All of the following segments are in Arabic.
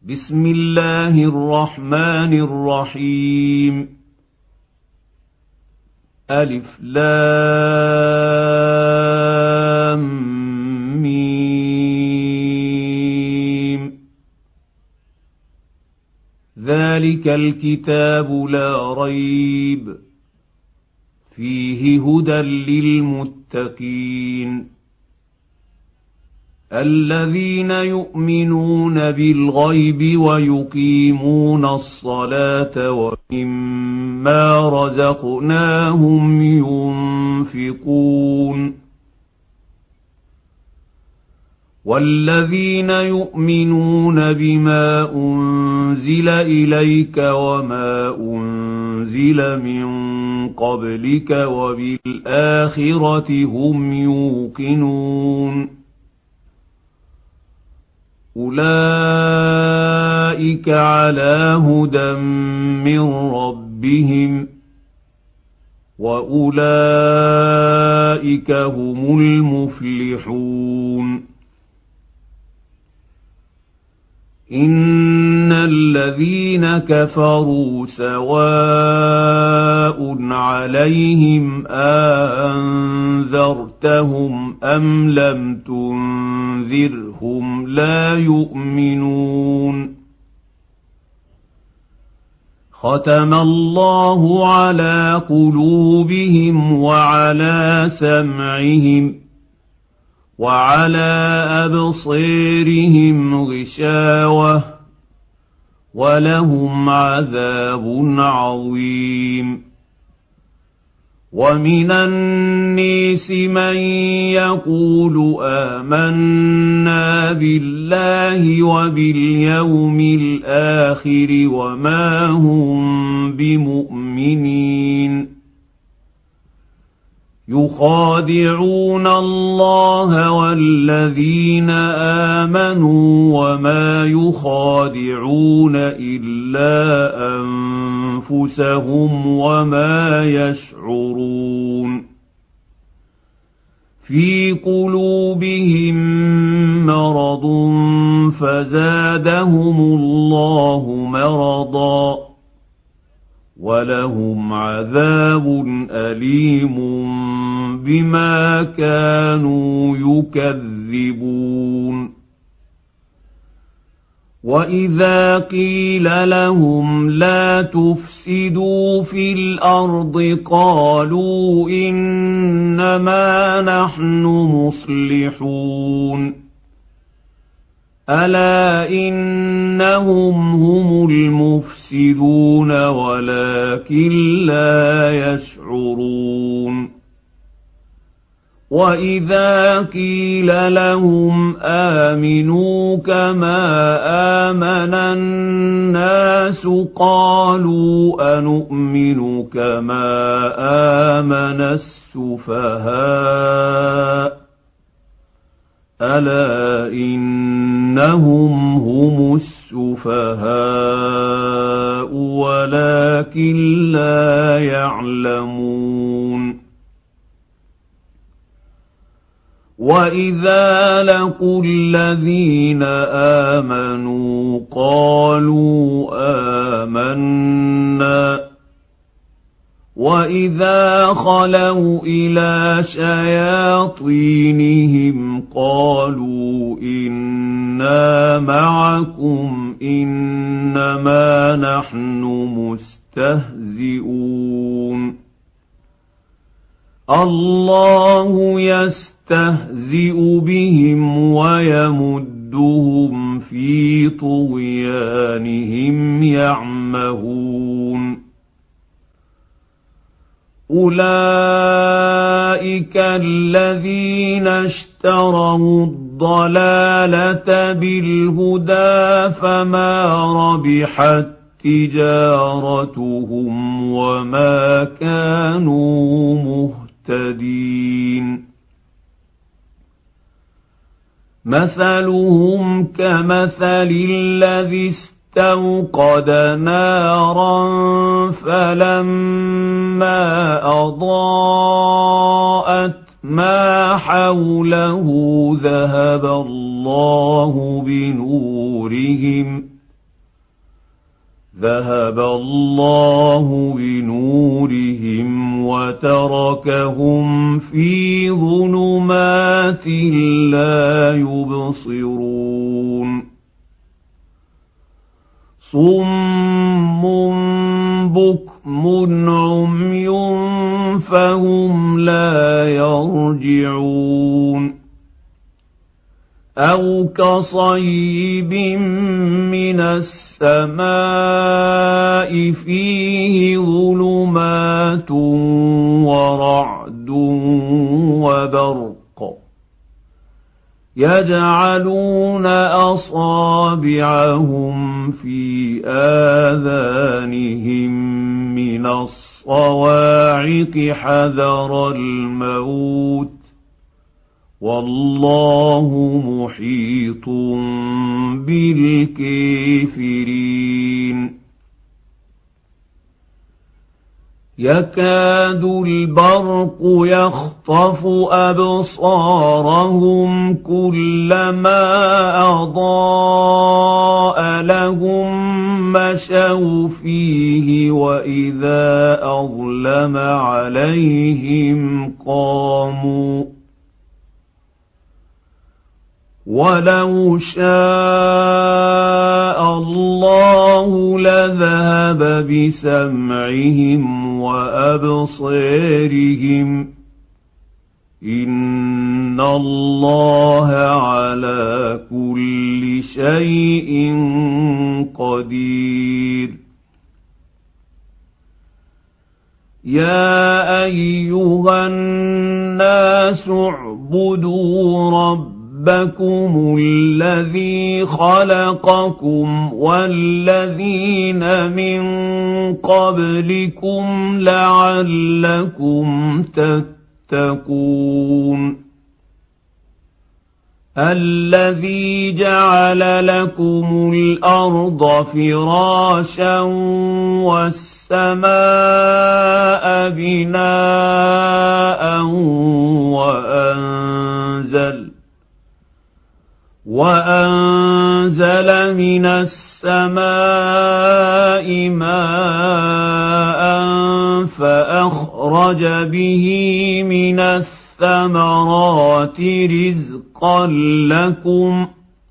بسم الله الرحمن الرحيم ألف لام ميم ذلك الكتاب لا ريب فيه هدى للمتقين الذين يؤمنون بالغيب ويقيمون الصلاة ومما رزقناهم ينفقون والذين يؤمنون بما أنزل إليك وما أنزل من قبلك وبالآخرة هم يوقنون أولئك على هدى من ربهم وأولئك هم المفلحون إن الذين كفروا سواء عليهم أنذرتهم أم لم تنذرهم لا يؤمنون ختم الله على قلوبهم وعلى سمعهم وعلى أبصيرهم غشاوة ولهم عذاب عظيم ومن الناس من يقول آمنا بالله وباليوم الآخر وما هم بمؤمنين يخادعون الله والذين آمنوا وما يخادعون إلا أنفسهم وما يشعرون في قلوبهم مرض فزادهم الله مرضا ولهم عذاب أليم بما كانوا يكذبون وإذا قيل لهم لا تفسدوا في الأرض قالوا إنما نحن مصلحون ألا إنهم هم المفسدون ولكن لا يشعرون وإذا قيل لهم آمنوا كما آمن الناس قالوا أنؤمن كما آمن السفهاء ألا إنهم هم السفهاء ولكن لا يعلمون وإذا لقوا الذين آمنوا قالوا آمنا وإذا خلوا إلى شياطينهم قالوا إنا معكم إنما نحن مستهزئون الله يستهزئ بهم ويمدهم في طغيانهم يعمهون أولئك الذين اشتروا الضلالة بالهدى فما ربحت تجارتهم وما كانوا مهتدين مثلهم كمثل الذي استوقد نارا فلما أضاءت ما حوله ذهب الله بنورهم ذهب الله بنورهم وتركهم في ظلمات لا يبصرون صم بكم عمي فهم لا يرجعون أو كصيب من السماء فيه ظلمات ورعد وبرق يجعلون أصابعهم في آذانهم من الصواعق حذر الموت والله محيط بالكافرين يكاد البرق يخطف أبصارهم كلما أضاء لهم مشوا فيه وإذا أظلم عليهم قاموا ولو شاء الله لذهب بسمعهم وأبصارهم إن الله على كل شيء قدير يا أيها الناس اعبدوا ربكم الذي خلقكم والذين من قبلكم لعلكم تتقون الذي جعل لكم الأرض فراشا والسماء بناء وأنزل من السماء ماء فأخرج به من الثمرات رزقا لكم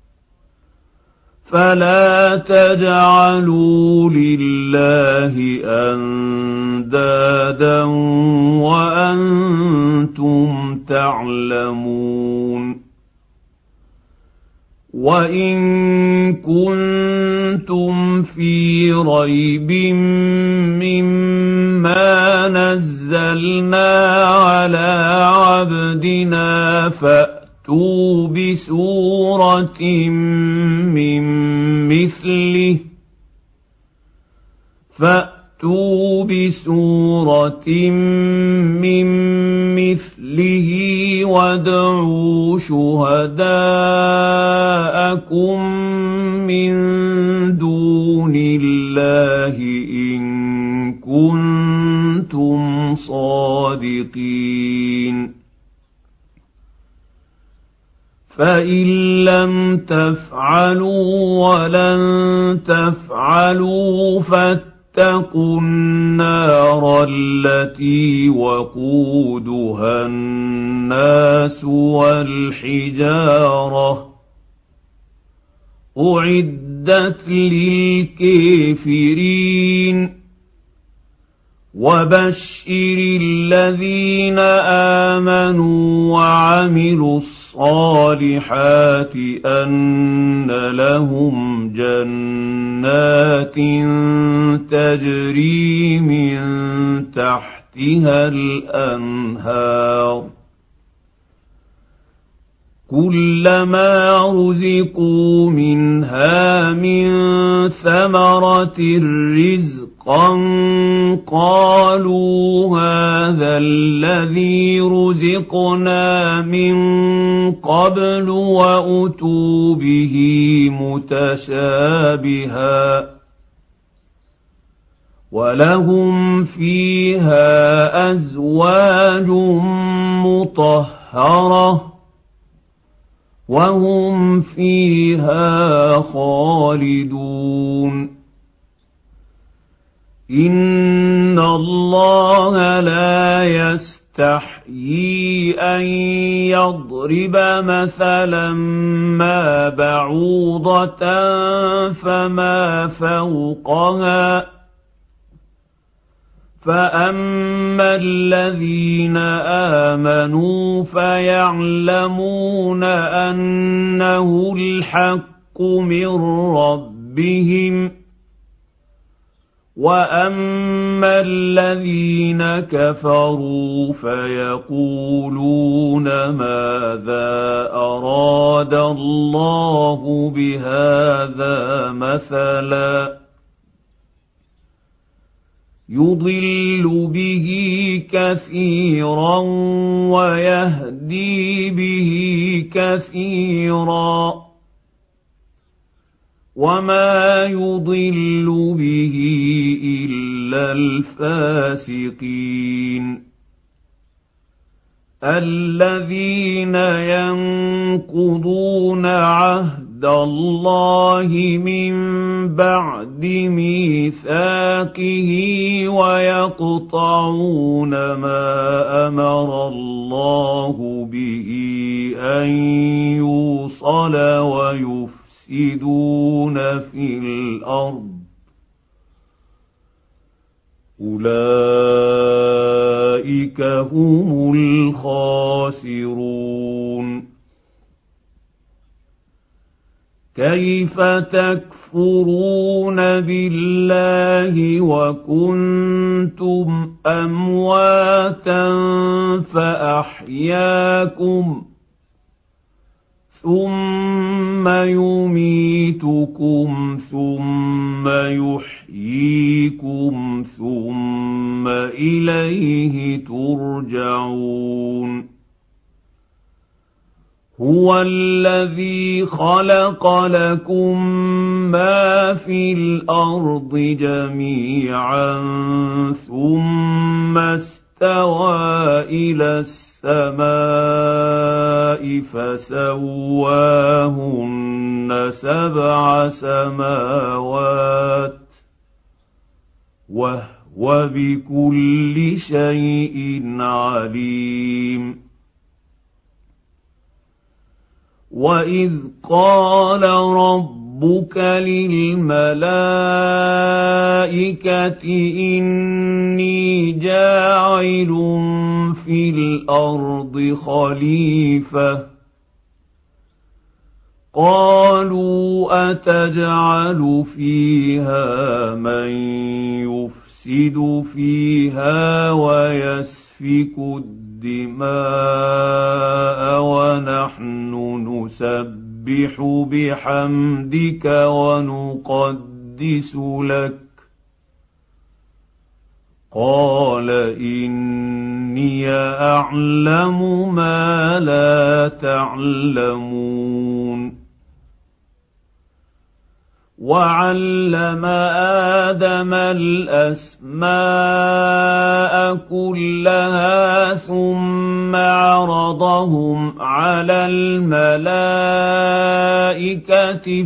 فلا تجعلوا لله أندادا وأنتم تعلمون وإن كنتم في ريب مما نزلنا على عبدنا فأتوا بسورة من مثله وادعوا شهداءكم من دون الله إن كنتم صادقين فإن لم تفعلوا ولن تفعلوا فاتقوا النار التي وقودها الناس والحجارة أعدت للكافرين وبشر الذين آمنوا وعملوا الصالحات أن لهم جنات تجري من تحتها الأنهار كلما رزقوا منها من ثمرة رزقا قالوا هذا الذي رزقنا من قبل وأتوا به متشابها ولهم فيها أزواج مطهرة وهم فيها خالدون إن الله لا يستحيي أن يضرب مثلا ما بعوضة فما فوقها فأما الذين آمنوا فيعلمون أنه الحق من ربهم وأما الذين كفروا فيقولون ماذا أراد الله بهذا مثلا يضل به كثيرا ويهدي به كثيرا وما يضل به إلا الفاسقين الذين ينقضون عهد الله من بعد ميثاقه ويقطعون ما أمر الله به أن يوصل ويفسدون في الأرض أولئك هم الخاسرون كيف تكفرون بالله وكنتم أمواتا فأحياكم ثم يميتكم ثم يحييكم ثم إليه ترجعون هو الذي خلق لكم ما في الأرض جميعا ثم استوى إلى السماء فسواهن 7 سماوات وهو بكل شيء عليم وإذ قال ربك للملائكة إني جاعل في الأرض خليفة قالوا أتجعل فيها من يفسد فيها ويسفك الدماء ونحن نسبح بحمدك ونقدس لك قال إني أعلم ما لا تعلمون وعلم آدم الأسماء كلها ثم عرضهم على الملائكة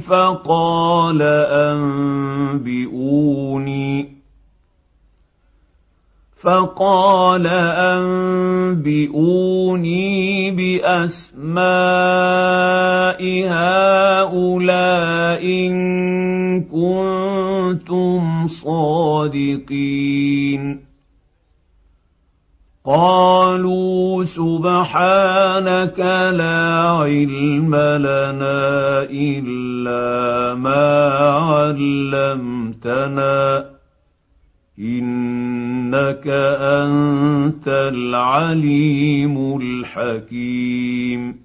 فقال أنبئوني بأسماء هؤلاء إن كنتم صادقين قالوا سبحانك لا علم لنا إلا ما علمتنا إنك أنت العليم الحكيم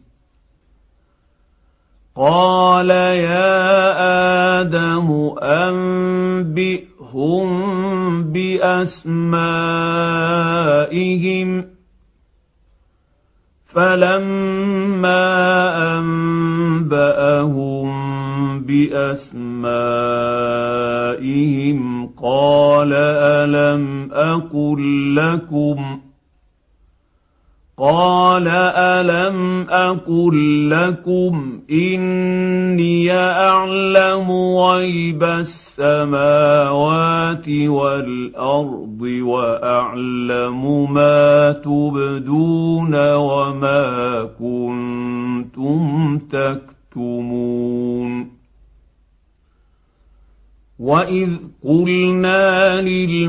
قال يا آدم أنبئهم بأسمائهم فلما أنبأهم بأسمائهم قال ألم أقل لكم إني أعلم غيب السماوات والأرض وأعلم ما تبدون وما كنتم تكتمون وإذ قلنا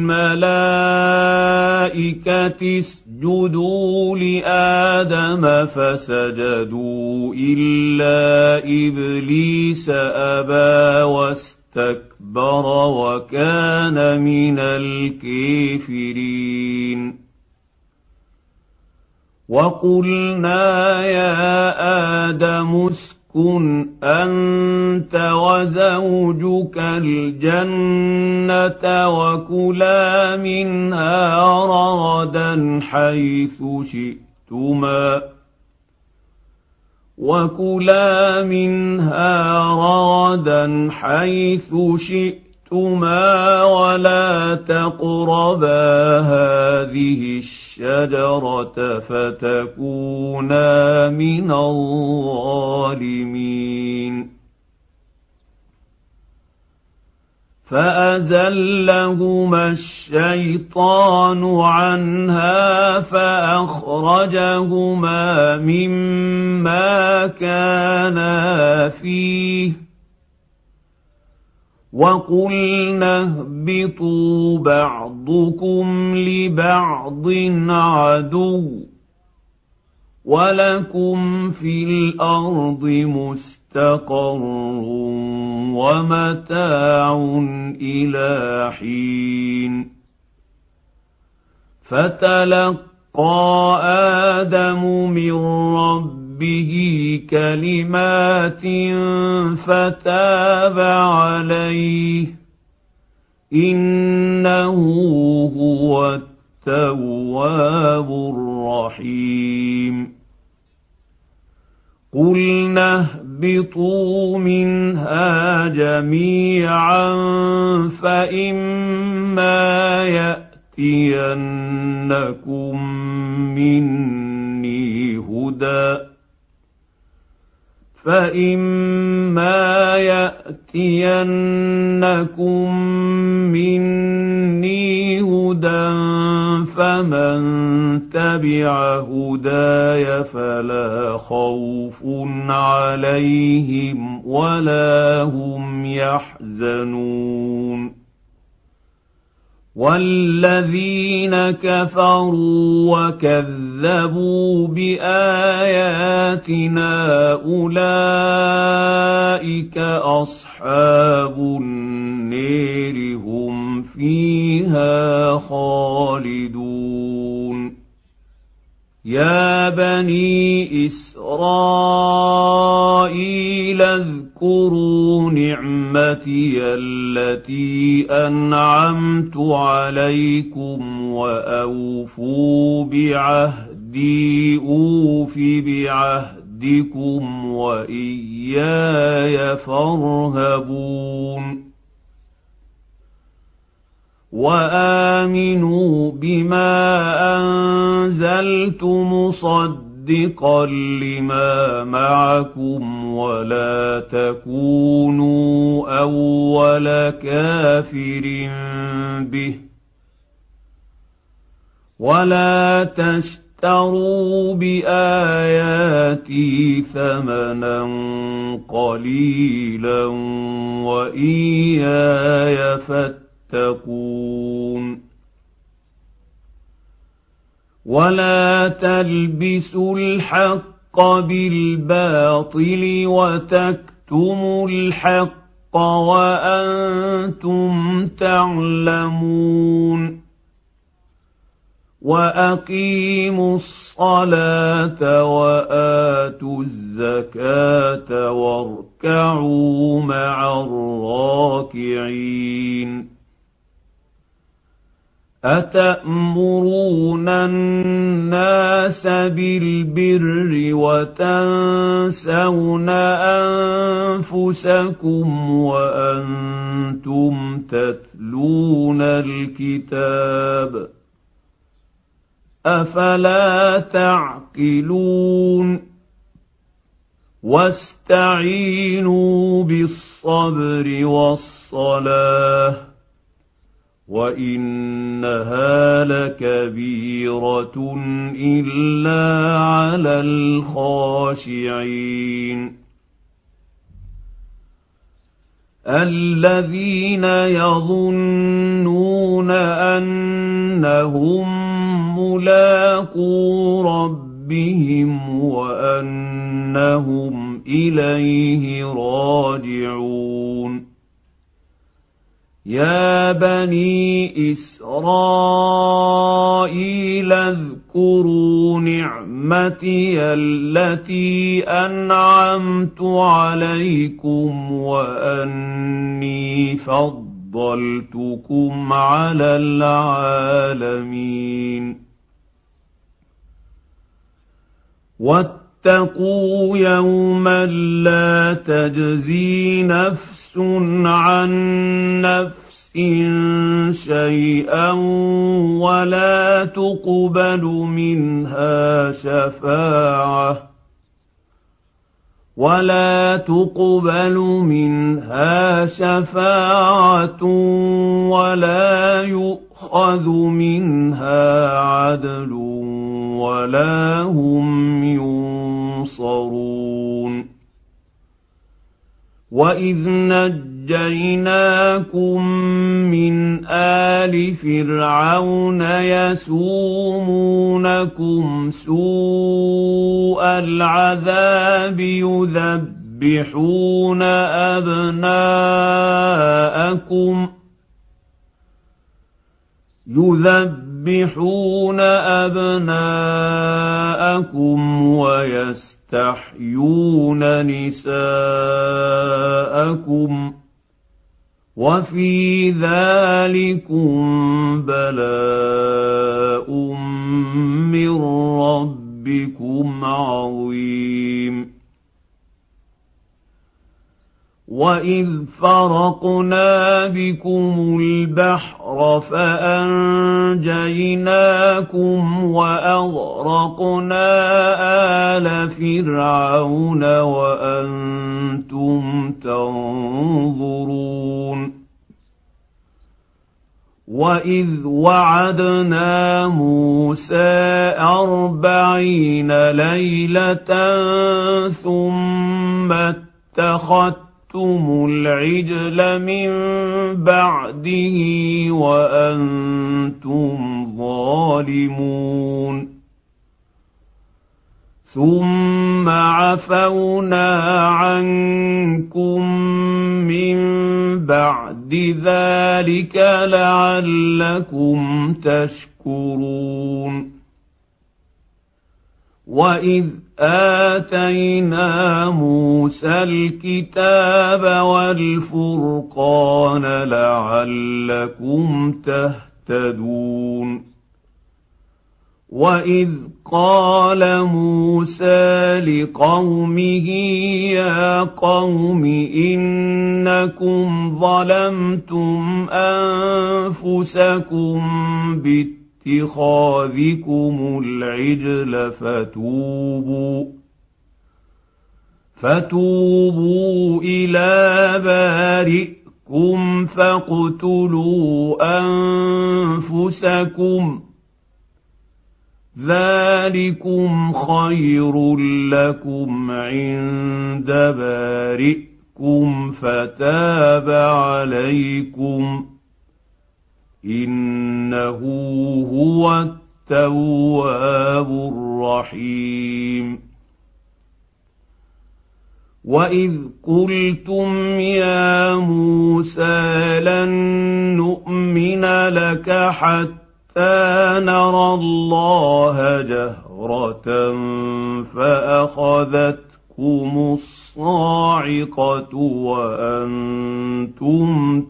للملائكة اسجدوا لآدم فسجدوا إلا إبليس أبى واستكبر وكان من الكافرين وقلنا يا آدم اسكن أنت وزوجك الجنة وكلا منها رغدا حيث شئتما ولا تقربا هذه الشجرة فتكونا من الظالمين فأزلهما الشيطان عنها فأخرجهما مما كانا فيه وقلنا اهبطوا بعضكم لبعض عدو ولكم في الأرض مستقر ومتاع إلى حين فتلقى آدم من ربه كلمات فتاب عليه إنه هو التواب الرحيم قلنا اهبطوا منها جميعا فإما يأتينكم مني هدى فمن تبع هداي فلا خوف عليهم ولا هم يحزنون والذين كفروا وكذبوا بآياتنا أولئك أصحاب النار هم فيها خالدون يا بني إسرائيل اذكروا نعمتي التي أنعمت عليكم وأوفوا بعهدي أوف بعهدكم وإياي فارهبون وآمنوا بما أنزلت مصدقا لما معكم ولا تكونوا أول كافر به ولا تشتروا بآياتي ثمنا قليلا وإياي فاتقون ولا تلبسوا الحق بالباطل وتكتموا الحق وأنتم تعلمون وأقيموا الصلاة وآتوا الزكاة واركعوا مع الراكعين أتأمرون الناس بالبر وتنسون أنفسكم وأنتم تتلون الكتاب أفلا تعقلون واستعينوا بالصبر والصلاة وإنها لكبيرة إلا على الخاشعين الذين يظنون أنهم ملاقو ربهم وأنهم إليه راجعون يا بني إسرائيل اذكروا نعمتي التي أنعمت عليكم وأني فضلتكم على العالمين واتقوا يوما لا تجزي نفس عن نفس شيئا ولا تقبل منها شفاعة ولا يؤخذ منها عدل ولا هم ينصرون وإذ نجيناكم من آل فرعون يسومونكم سوء العذاب يذبحون أبناءكم ويستحيون نساءكم وفي ذلكم بلاء من ربكم عظيم وإذ فرقنا بكم البحر فأنجيناكم وأغرقنا آل فرعون وأنتم تنظرون وإذ وعدنا موسى 40 ليلة ثم اتخذتم العجل من بعده وأنتم ظالمون ثم عفونا عنكم من بعد ذلك لعلكم تشكرون وإذ آتينا موسى الكتاب والفرقان لعلكم تهتدون وإذ قال موسى لقومه يا قوم إنكم ظلمتم أنفسكم اتخاذكم العجل فتوبوا إلى بارئكم فاقتلوا أنفسكم ذلكم خير لكم عند بارئكم فتاب عليكم إنه هو التواب الرحيم وإذ قلتم يا موسى لن نؤمن لك حتى نرى الله جهرة فأخذتكم الصاعقة وأنتم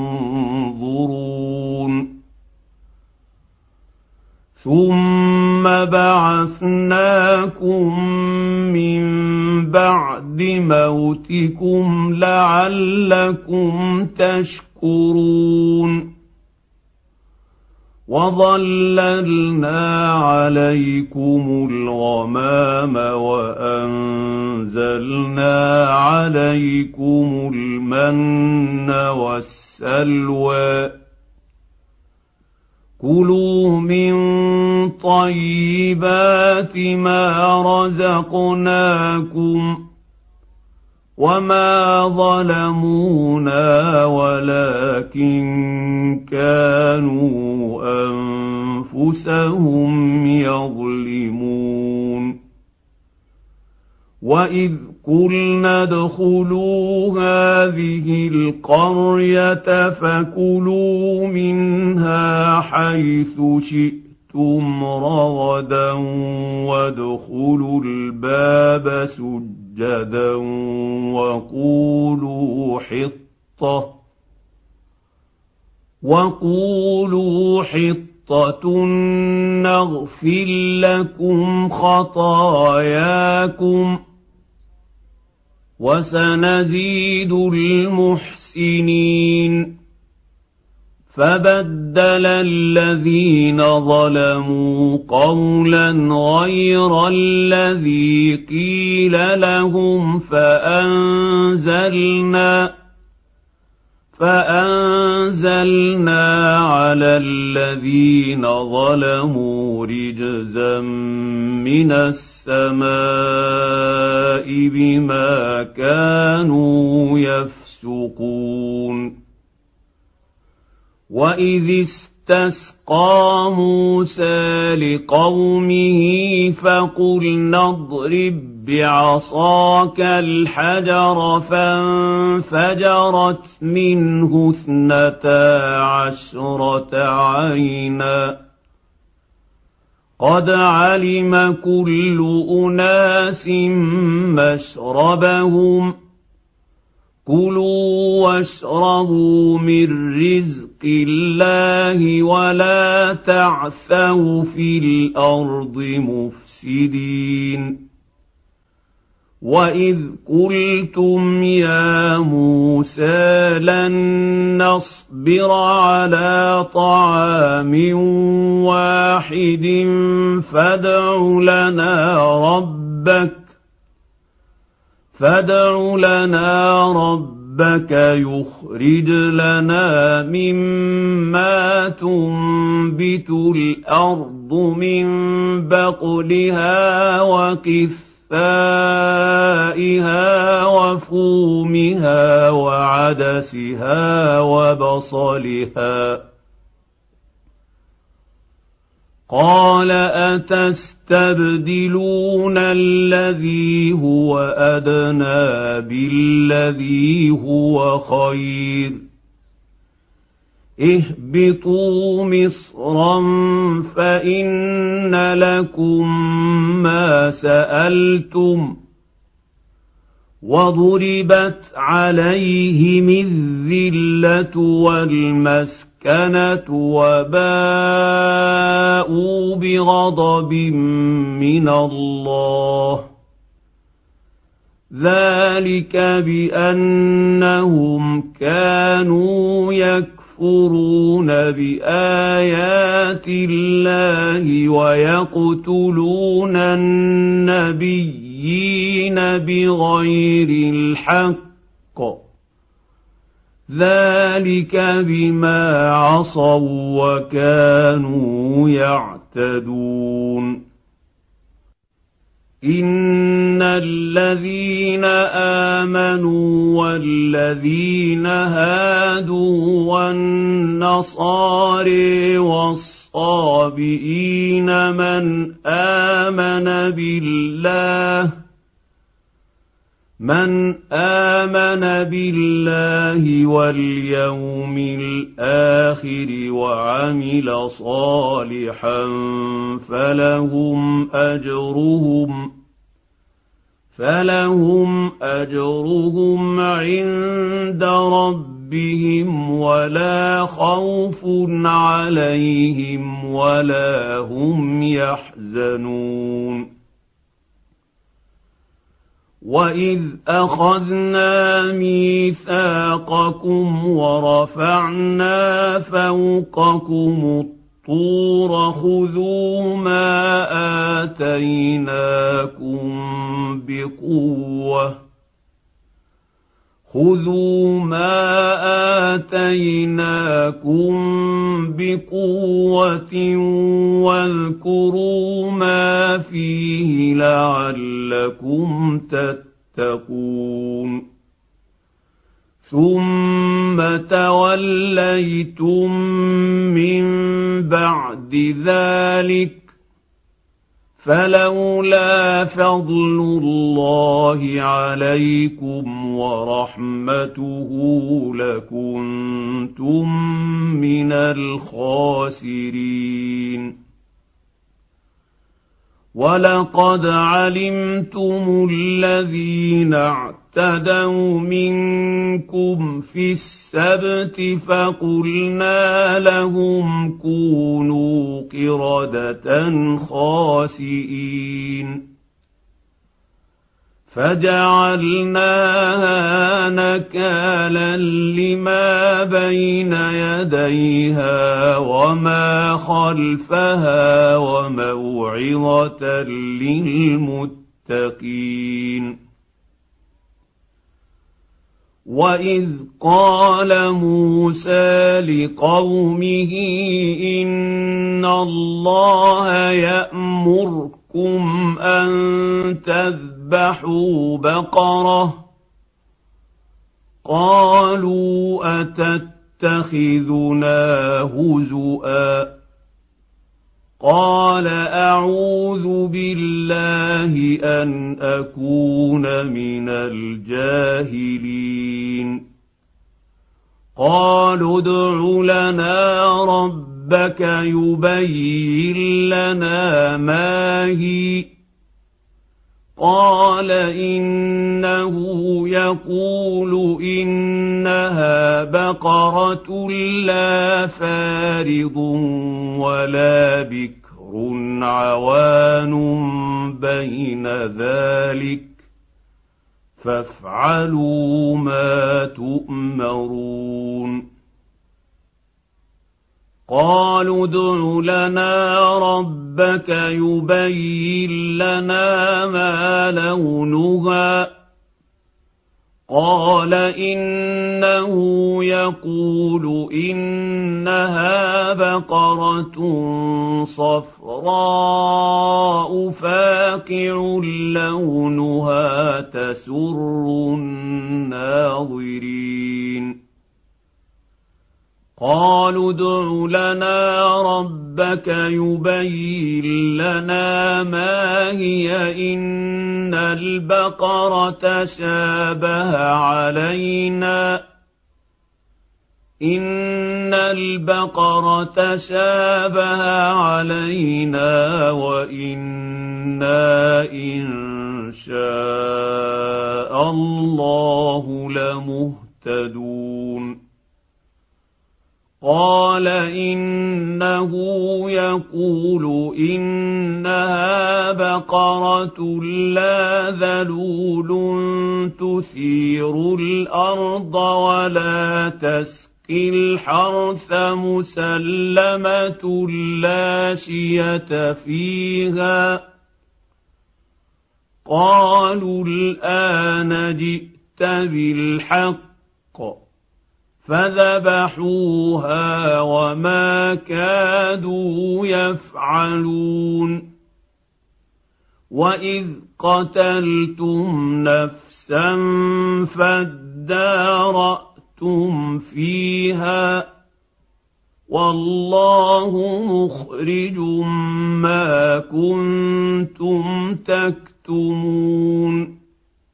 تنظرون ثم بعثناكم من بعد موتكم لعلكم تشكرون وظللنا عليكم الغمام وأنزلنا عليكم المن والسلوى كلوا من طيبات ما رزقناكم وما ظلمونا ولكن كانوا أنفسهم يظلمون وإذ قلنا ادخلوا هذه القرية فكلوا منها حيث شئتم رغدا وادخلوا الباب سجدا وقولوا حطة نغفر لكم خطاياكم وسنزيد المحسنين فبدل الذين ظلموا قولا غير الذي قيل لهم فأنزلنا على الذين ظلموا رجزا من السماء بما كانوا يفسقون وإذ استسقى موسى لقومه فقلنا اضرب بعصاك الحجر فانفجرت منه 12 عينا قد علم كل أناس مشربهم كلوا واشربوا من رزق الله ولا تعثوا في الأرض مفسدين وإذ قلتم يا موسى لن نصبر على طعام واحد فادع لنا ربك يخرج لنا مما تنبت الأرض من بقلها وقثائها وفومها وعدسها وبصلها قال أتستبدلون الذي هو أدنى بالذي هو خير اهبطوا مصرا فإن لكم ما سألتم وضربت عليهم الذلة والمسكنة وباءوا بغضب من الله ذلك بأنهم كانوا يكفرون بآيات الله ويقتلون النبيين بغير الحق ذلك بما عصوا وكانوا يعتدون إن الذين آمنوا والذين هادوا والنصارى والصابئين من آمن بالله واليوم الآخر وعمل صالحا فلهم أجرهم عند ربهم ولا خوف عليهم ولا هم يحزنون وإذ أخذنا ميثاقكم ورفعنا فوقكم الطور خذوا ما آتيناكم بقوة واذكروا ما فيه لعلكم تتقون ثم توليتم من بعد ذلك فلولا فضل الله عليكم ورحمته لكنتم من الخاسرين ولقد علمتم الذين اعتدوا منكم في السبت فقلنا لهم كونوا قردة خاسئين فجعلناها نكالا لما بين يديها وما خلفها وموعظة للمتقين وإذ قال موسى لقومه إن الله يأمركم أن تذبحوا بقرة قالوا أتتخذنا هزؤا قال أعوذ بالله أن أكون من الجاهلين قالوا ادع لنا ربك يبين لنا ما هي قال إنه يقول إنها بقرة لا فارض ولا بكر عوان بين ذلك فافعلوا ما تؤمرون قالوا ادع لنا ربك يبين لنا ما لونها قال إنه يقول إنها بقرة صفراء فاقع لونها تسر الناظرين قالوا ادع لنا ربك يبين لنا ما هي إن البقرة شابه علينا وإنا إن شاء الله لمهتدون قال إنه يقول إنها بقرة لا ذلول تثير الأرض ولا تسقي الحرث مسلمة لا شية فيها قالوا الآن جئت بالحق فذبحوها وما كادوا يفعلون وإذ قتلتم نفسا فادارأتم فيها والله مخرج ما كنتم تكتمون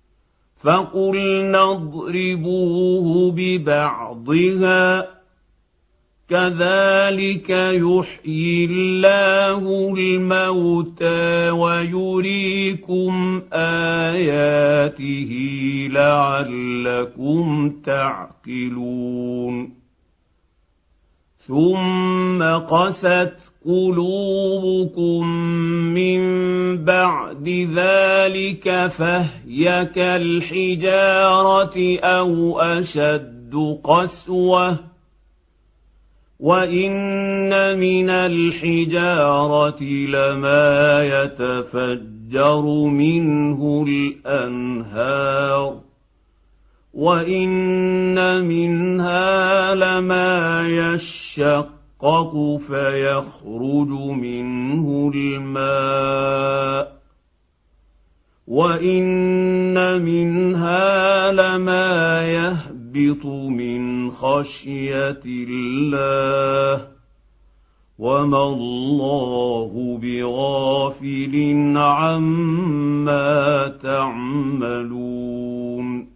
فقلنا اضربوه ببعضها كذلك يحيي الله الموتى ويريكم آياته لعلكم تعقلون ثم قست قلوبكم من بعد ذلك فهي كالحجارة أو أشد قسوة وإن من الحجارة لما يتفجر منه الأنهار وإن منها لما يشقق فيخرج منه الماء وإن منها لما يهبط من خشية الله وما الله بغافل عما تعملون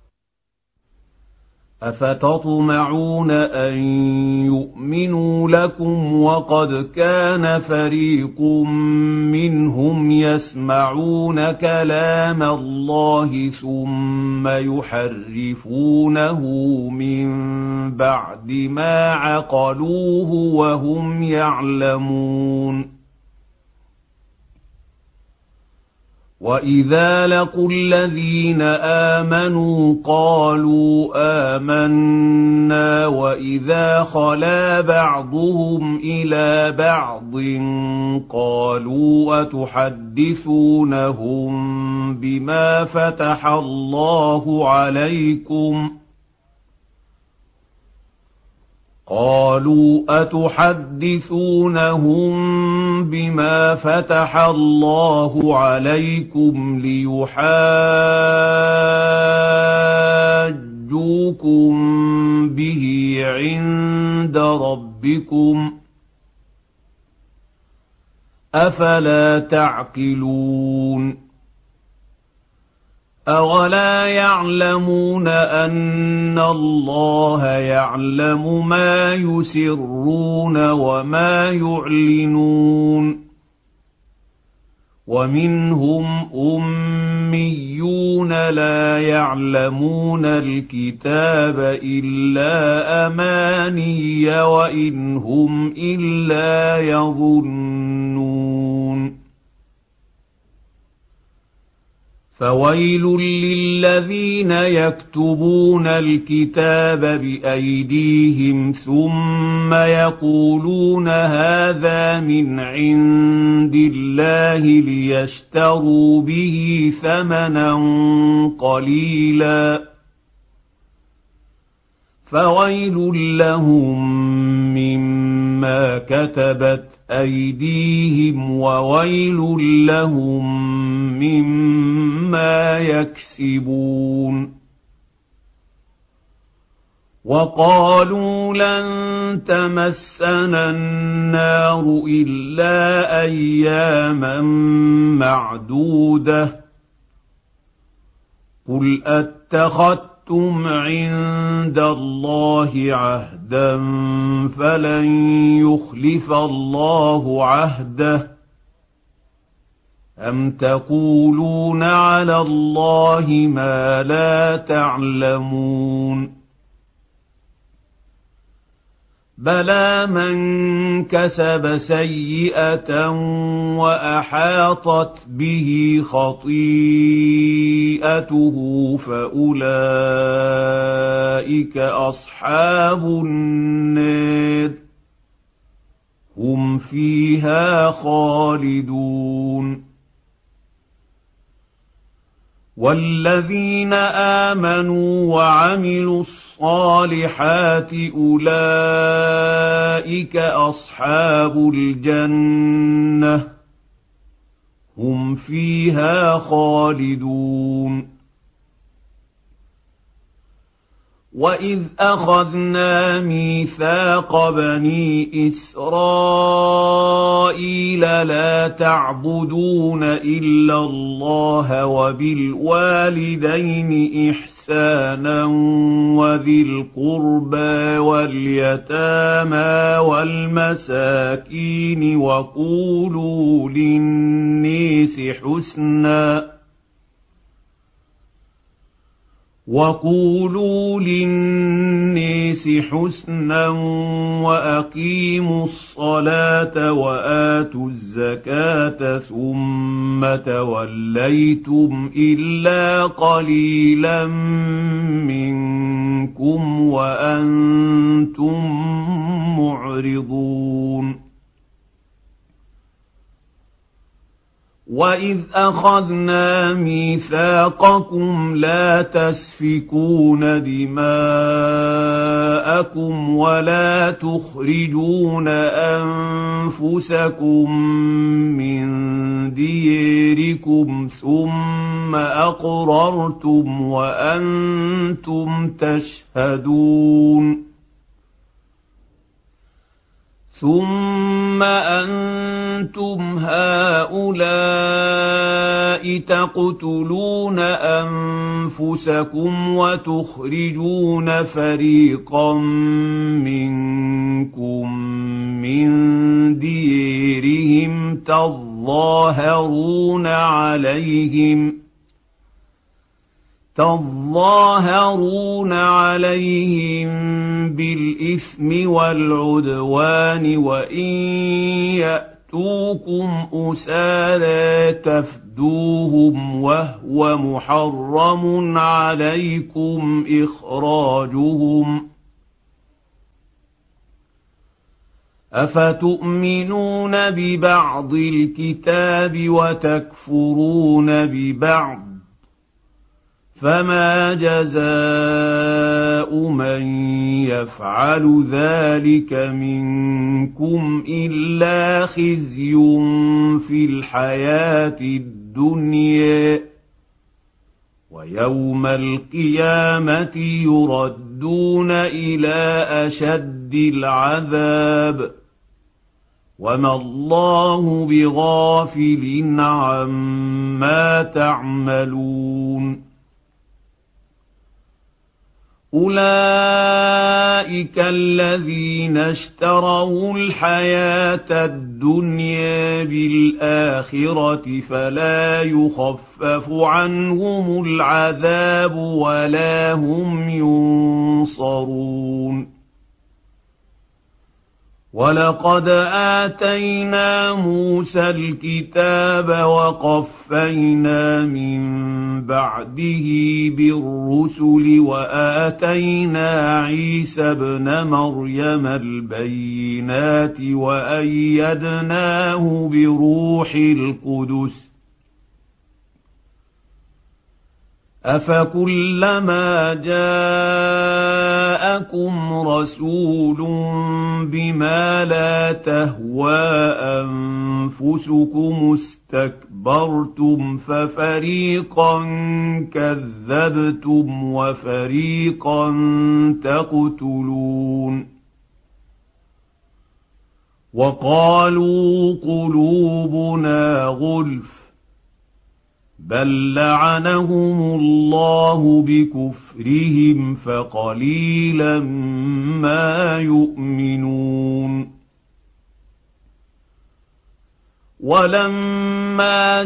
أفتطمعون أن يؤمنوا لكم وقد كان فريق منهم يسمعون كلام الله ثم يحرفونه من بعد ما عقلوه وهم يعلمون وإذا لقوا الذين آمنوا قالوا آمنا وإذا خلا بعضهم إلى بعض قالوا أتحدثونهم بما فتح الله عليكم بما فتح الله عليكم ليحاجوكم به عند ربكم أفلا تعقلون أولا يعلمون أن الله يعلم ما يسرون وما يعلنون ومنهم أميون لا يعلمون الكتاب إلا أماني وإن هم إلا يظنون فويل للذين يكتبون الكتاب بأيديهم ثم يقولون هذا من عند الله ليشتروا به ثمنا قليلا فويل لهم مما كتبت أيديهم وويل لهم مما يكسبون وقالوا لن تمسنا النار إلا أياما معدودة قل أتخذتم عند الله عهدا فلن يخلف الله عهده أم تقولون على الله ما لا تعلمون بلى من كسب سيئة وأحاطت به خطيئته فأولئك أصحاب النار هم فيها خالدون والذين آمنوا وعملوا الصالحات أولئك أصحاب الجنة هم فيها خالدون وإذ أخذنا ميثاق بني إسرائيل لا تعبدون إلا الله وبالوالدين إحسانا وذي القربى واليتامى والمساكين وقولوا للناس حسنا وأقيموا الصلاة وآتوا الزكاة ثم توليتم إلا قليلا منكم وأنتم معرضون وإذ أخذنا ميثاقكم لا تسفكون دماءكم ولا تخرجون أنفسكم من ديركم ثم أقررتم وأنتم تشهدون ثم أنتم هؤلاء تقتلون أنفسكم وتخرجون فريقا منكم من ديرهم تظاهرون عليهم بالإثم والعدوان وإن يأتوكم أسارى تفدوهم وهو محرم عليكم إخراجهم أفتؤمنون ببعض الكتاب وتكفرون ببعض فما جزاء من يفعل ذلك منكم إلا خزي في الحياة الدنيا ويوم القيامة يردون إلى أشد العذاب وما الله بغافل عما تعملون أولئك الذين اشتروا الحياة الدنيا بالآخرة فلا يخفف عنهم العذاب ولا هم ينصرون ولقد آتينا موسى الكتاب وقفينا من بعده بالرسل وآتينا عيسى ابن مريم البينات وأيدناه بروح القدس أفكلما جاءكم رسول بما لا تهوى أنفسكم استكبرتم ففريقا كذبتم وفريقا تقتلون وقالوا قلوبنا غلف بل لعنهم الله بكفرهم فقليلا ما يؤمنون ولما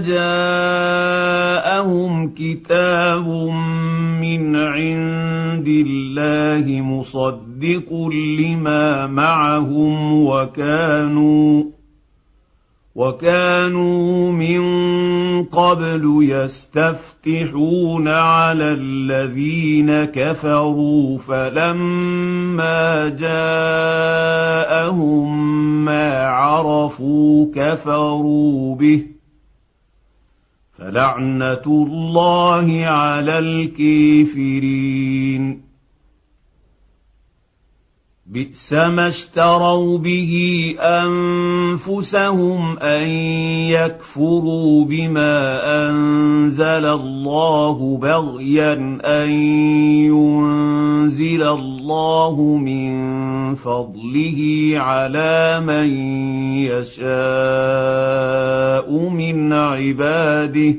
جاءهم كتاب من عند الله مصدق لما معهم وكانوا من قبل يستفتحون على الذين كفروا فلما جاءهم ما عرفوا كفروا به فلعنة الله على الكافرين بئس ما اشتروا به أنفسهم أن يكفروا بما أنزل الله بغيا أن ينزل الله من فضله على من يشاء من عباده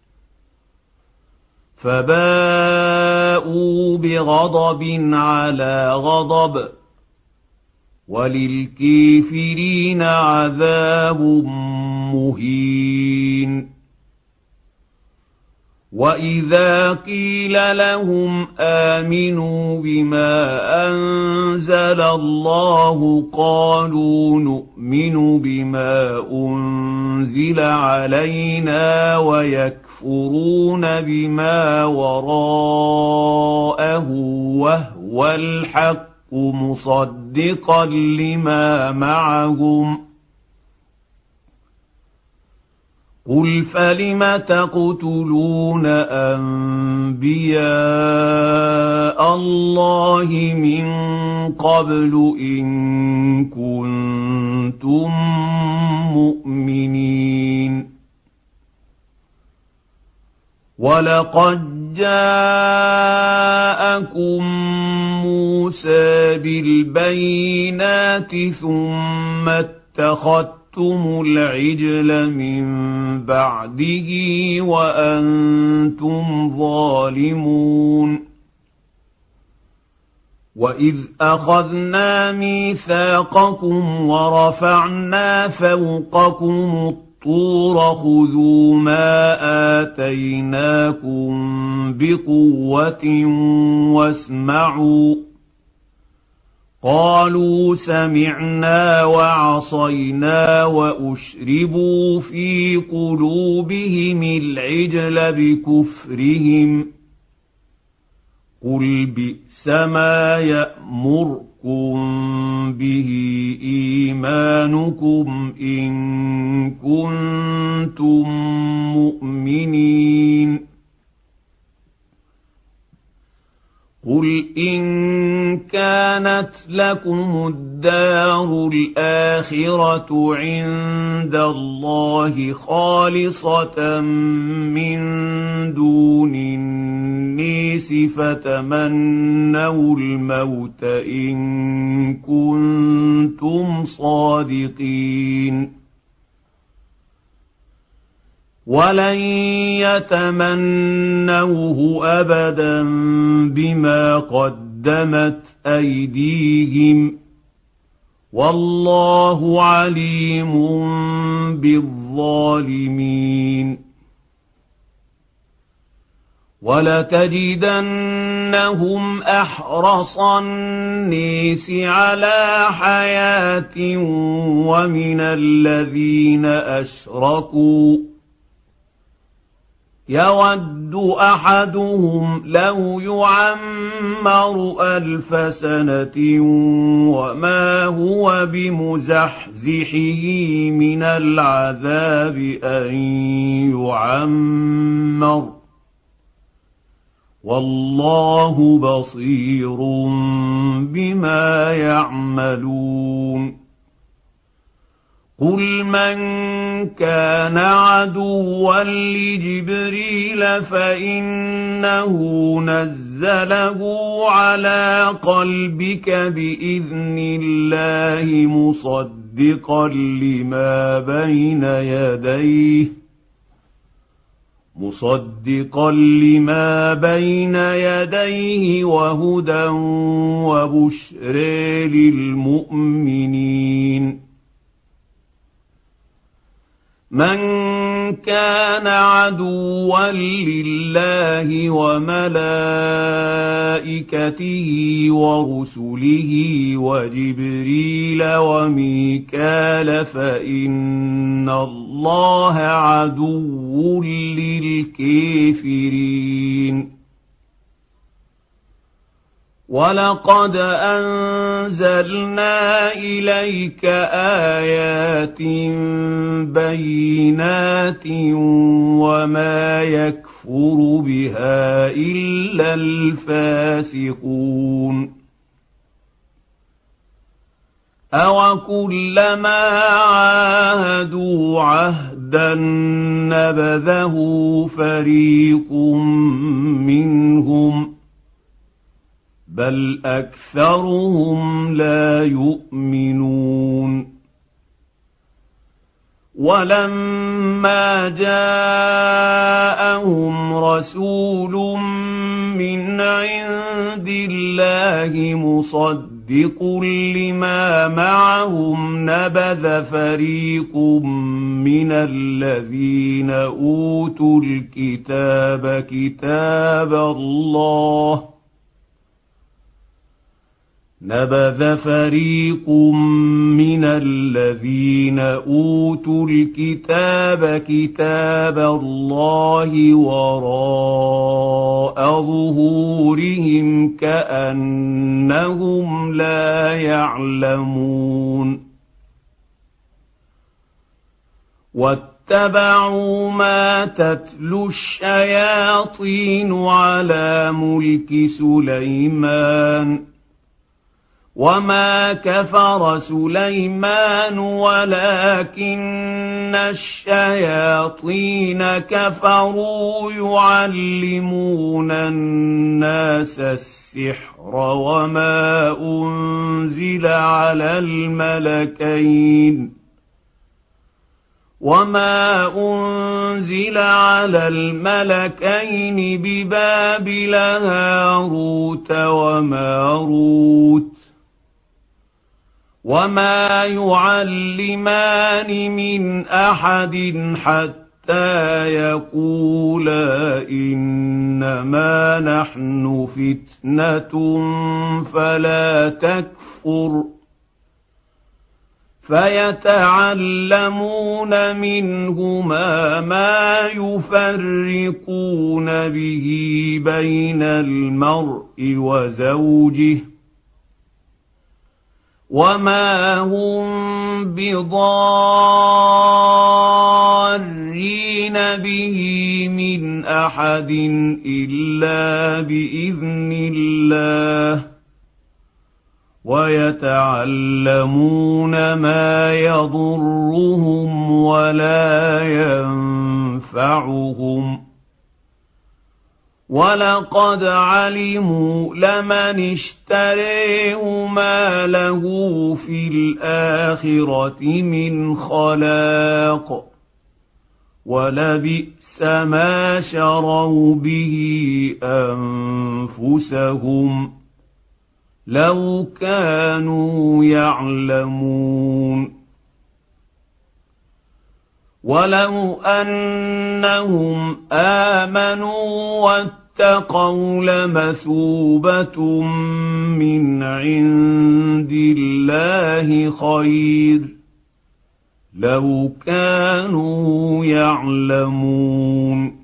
فباءوا بغضب على غضب وللكافرين عذاب مهين وإذا قيل لهم آمنوا بما أنزل الله قالوا نؤمن بما أنزل علينا ويكفرون بما وراءه وهو الحق مصدقا لما معهم قل فلم تقتلون أنبياء الله من قبل إن كنتم مؤمنين ولقد جاءكم موسى بالبينات ثم اتخذتم العجل من بعده وأنتم ظالمون وإذ أخذنا ميثاقكم ورفعنا فوقكم الطور خذوا ما آتيناكم بقوة واسمعوا قالوا سمعنا وعصينا وأشربوا في قلوبهم العجل بكفرهم قل بئس ما يأمركم به إيمانكم إن كنتم مؤمنين قل إن كانت لكم الدار الآخرة عند الله خالصة من دون الناس فتمنوا الموت إن كنتم صادقين ولن يتمنوه أبدا بما قدمت أيديهم والله عليم بالظالمين ولتجدنهم أحرص الناس على حياة ومن الذين أشركوا يود أحدهم لو يعمر 1000 سنة وما هو بمزحزحه من العذاب أن يعمر والله بصير بما يعملون قل من كان عدوا لجبريل فإنه نزله على قلبك بإذن الله مصدقا لما بين يديه وهدى وبشر للمؤمنين من كان عدوا لله وملائكته ورسله وجبريل وميكال فإن الله عدو للكافرين ولقد أنزلنا إليك آيات بينات وما يكفر بها إلا الفاسقون أوكلما عاهدوا عهدا نبذه فريق منهم بل أكثرهم لا يؤمنون ولما جاءهم رسول من عند الله مصدق لما معهم نبذ فريق من الذين أوتوا الكتاب نبذ فريق من الذين أوتوا الكتاب كتاب الله وراء ظهورهم كأنهم لا يعلمون واتبعوا ما تتلو الشياطين على ملك سليمان وما كفر سليمان ولكن الشياطين كفروا يعلمون الناس السحر وما أنزل على الملكين ببابل هاروت وماروت وما يعلمان من أحد حتى يقولا إنما نحن فتنة فلا تكفر فيتعلمون منهما ما يفرقون به بين المرء وزوجه وما هم بضارين به من أحد إلا بإذن الله ويتعلمون ما يضرهم ولا ينفعهم ولقد علموا لمن اشتريه ما له في الآخرة من خلاق ولبئس ما شروا به أنفسهم لو كانوا يعلمون ولو أنهم آمنوا واتقوا لمثوبة من عند الله خير لو كانوا يعلمون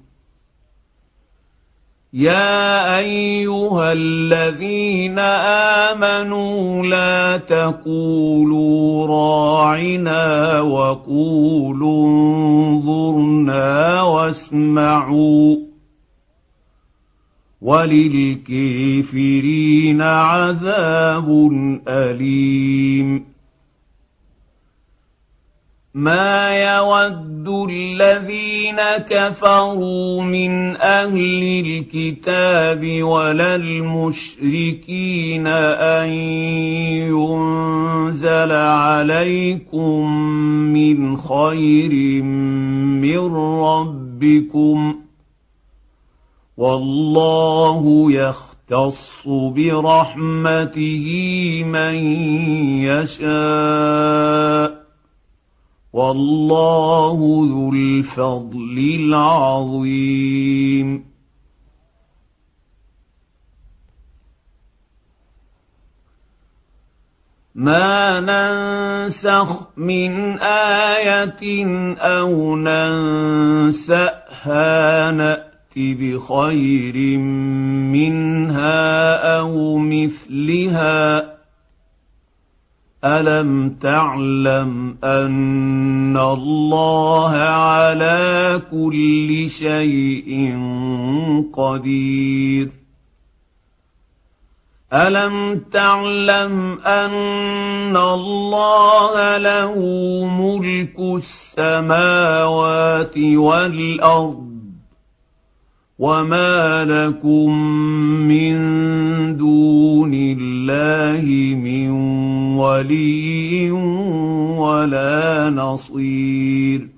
يا أيها الذين آمنوا لا تقولوا راعنا وقولوا انظرنا واسمعوا وللكافرين عذاب أليم ما يود الذين كفروا من أهل الكتاب ولا المشركين أن ينزل عليكم من خير من ربكم والله يختص برحمته من يشاء والله ذو الفضل العظيم ما ننسخ من آية أو ننسأها نأت بخير منها أو مثلها ألم تعلم أن الله على كل شيء قدير ألم تعلم أن الله له ملك السماوات والأرض وما لكم من دون الله من ولي ولا نصير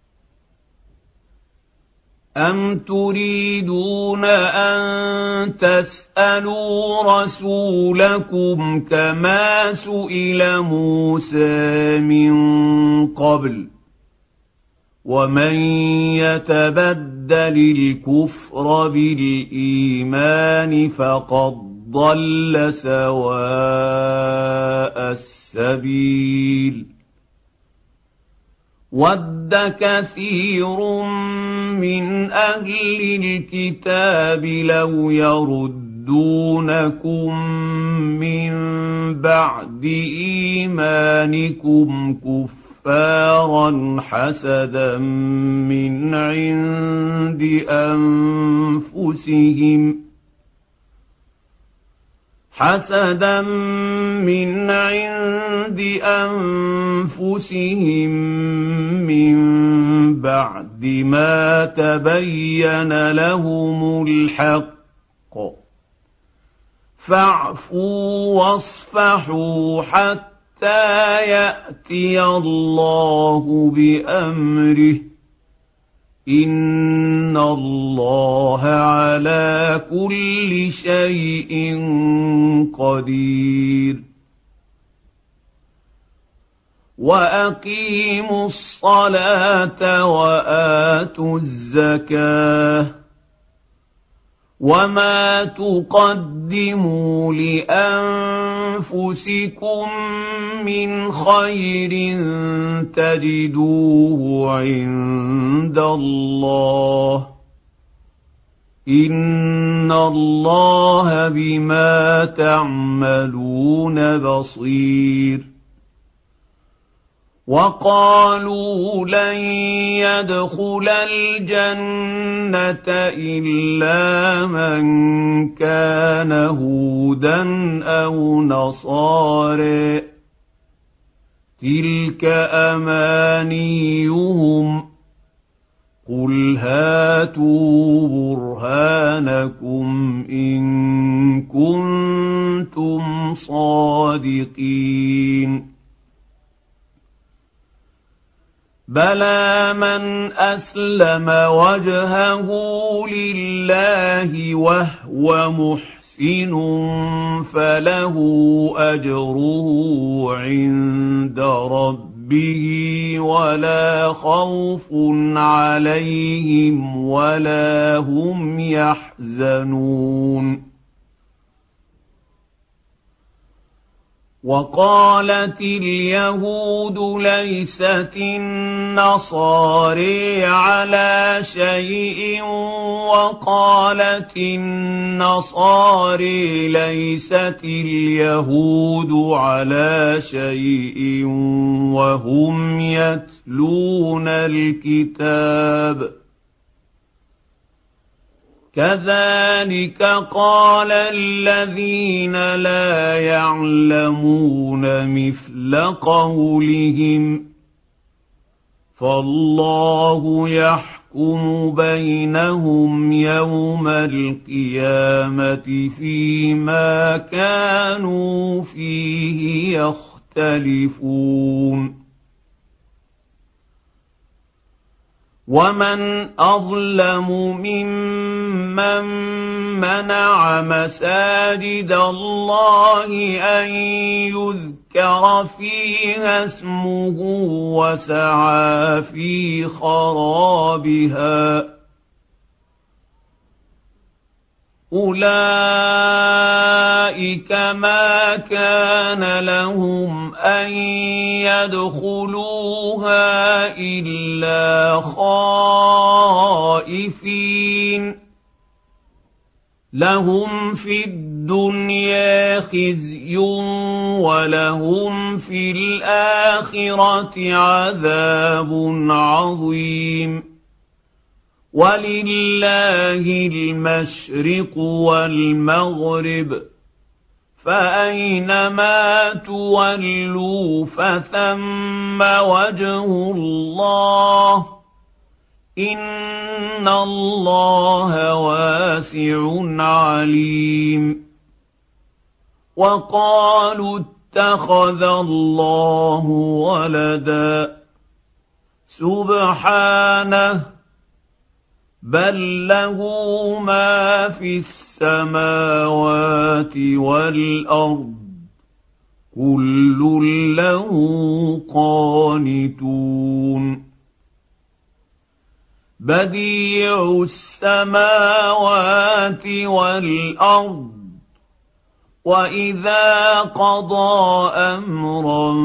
أم تريدون أن تسألوا رسولكم كما سئل موسى من قبل ومن يتبدل الكفر بالإيمان فقد ضل سواء السبيل ود كثير من أهل الكتاب لو يردونكم من بعد إيمانكم كفارا حسدا من عند أنفسهم من بعد ما تبين لهم الحق فاعفوا واصفحوا حتى يأتي الله بأمره إن الله على كل شيء قدير وأقيموا الصلاة وآتوا الزكاة وما تقدموا لأنفسكم من خير تجدوه عند الله إن الله بما تعملون بصير وقالوا لن يدخل الجنة إلا من كان هودا أو نصارى تلك أمانيهم قل هاتوا برهانكم إن كنتم صادقين بلى من أسلم وجهه لله وهو محسن فله أجره عند ربه ولا خوف عليهم ولا هم يحزنون وقالت اليهود ليست النصارى على شيء وقالت النصارى ليست اليهود على شيء وهم يتلون الكتاب كذلك قال الذين لا يعلمون مثل قولهم فالله يحكم بينهم يوم القيامة فيما كانوا فيه يختلفون ومن أظلم ممن منع مساجد الله أن يذكر فيها اسمه وسعى في خرابها أولئك ما كان لهم أن يدخلوها إلا خائفين لهم في الدنيا خزي ولهم في الآخرة عذاب عظيم ولله المشرق والمغرب فأينما تولوا فثم وجه الله إن الله واسع عليم وقالوا اتخذ الله ولدا سبحانه بل له ما في السماوات والأرض كل له قانتون بديع السماوات والأرض وإذا قضى أمرا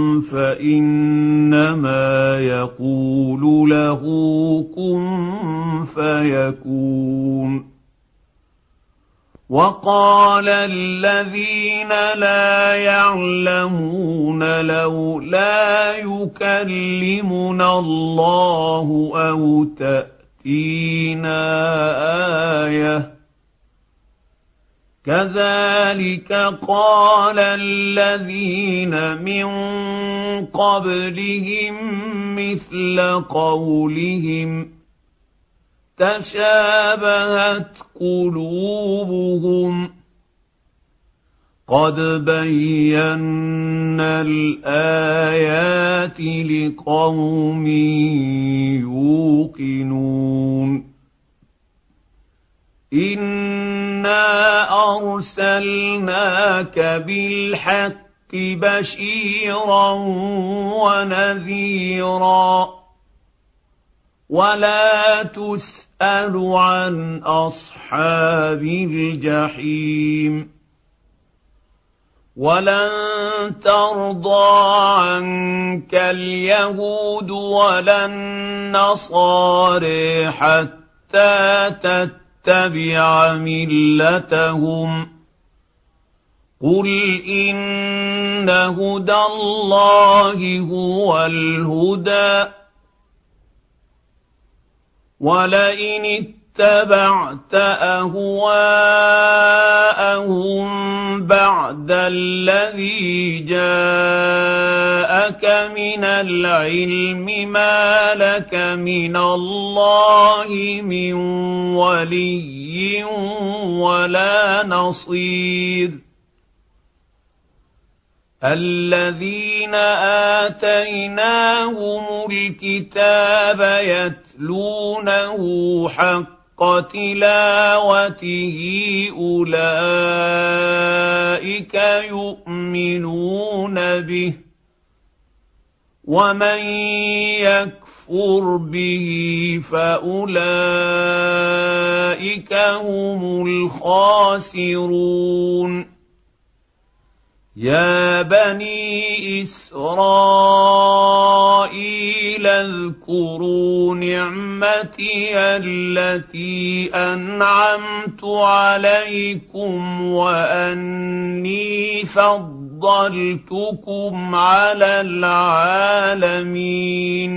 فإنما يقول له كن فيكون. وقال الذين لا يعلمون لولا يكلمنا الله أو تأتينا آية كذلك قال الذين من قبلهم مثل قولهم تشابهت قلوبهم قد بينا الآيات لقوم يوقنون. إنا أرسلناك بالحق بشيرا ونذيرا ولا تسأل عن أصحاب الجحيم. ولن ترضى عنك اليهود ولا النصارى حتى تتبع ملتهم قل إن هدى الله هو الهدى ولئن اتبعت أهواءهم بعد الذي جاءك من العلم ما لك من الله من ولي ولا نصير. الذين آتيناهم الكتاب يتلونه حق تلاوته أولئك يؤمنون به ومن يكفر به فأولئك هم الخاسرون. يا بني إسرائيل اذكروا نعمتي التي أنعمت عليكم وأني فضلتكم على العالمين.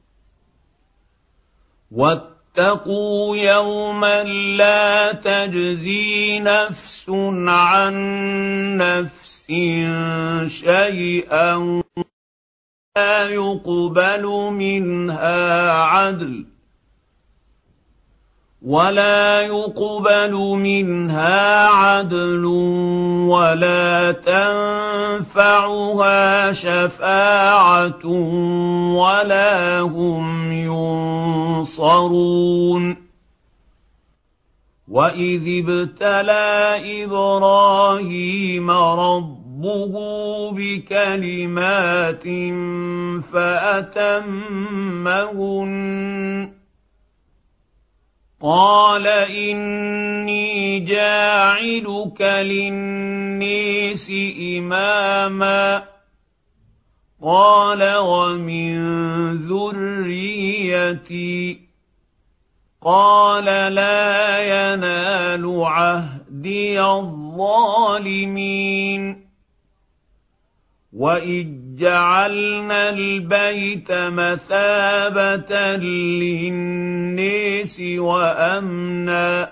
واتقوا يوما لا تجزي نفس عن نفس شيئا لا يقبل منها عدل ولا تنفعها شفاعة ولا هم ينصرون. وإذ ابتلى إبراهيم ربه بكلمات فأتمهن قال إني جاعلك للناس إماما قال ومن ذريتي قال لا ينال عهدي الظالمين. وإذ جعلنا البيت مثابة للناس وأمنا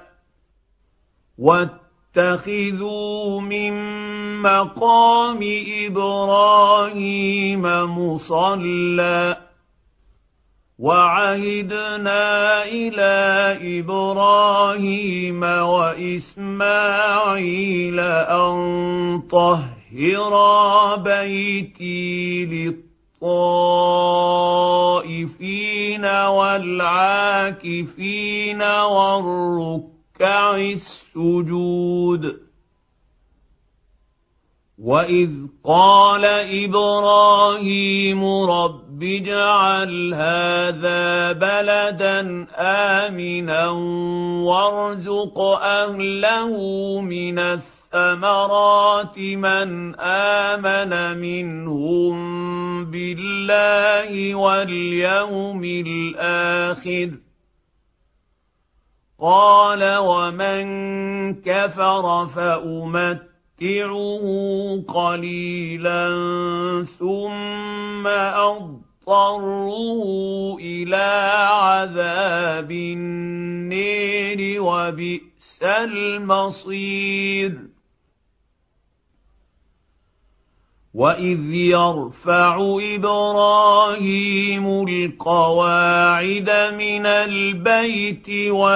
واتخذوا من مقام إبراهيم مصلى وعهدنا إلى إبراهيم وإسماعيل أن طهرا بيتي للطائفين والعاكفين والركع السجود. وإذ قال إبراهيم رب اجعل هذا بلدا آمنا وارزق أهله من الثمرات الثمرات من آمن منهم بالله واليوم الآخر قال ومن كفر فأمتعه قليلا ثم أضطره إلى عذاب النير وبئس المصير وإذ يرفع إبراهيم القواعد من البيت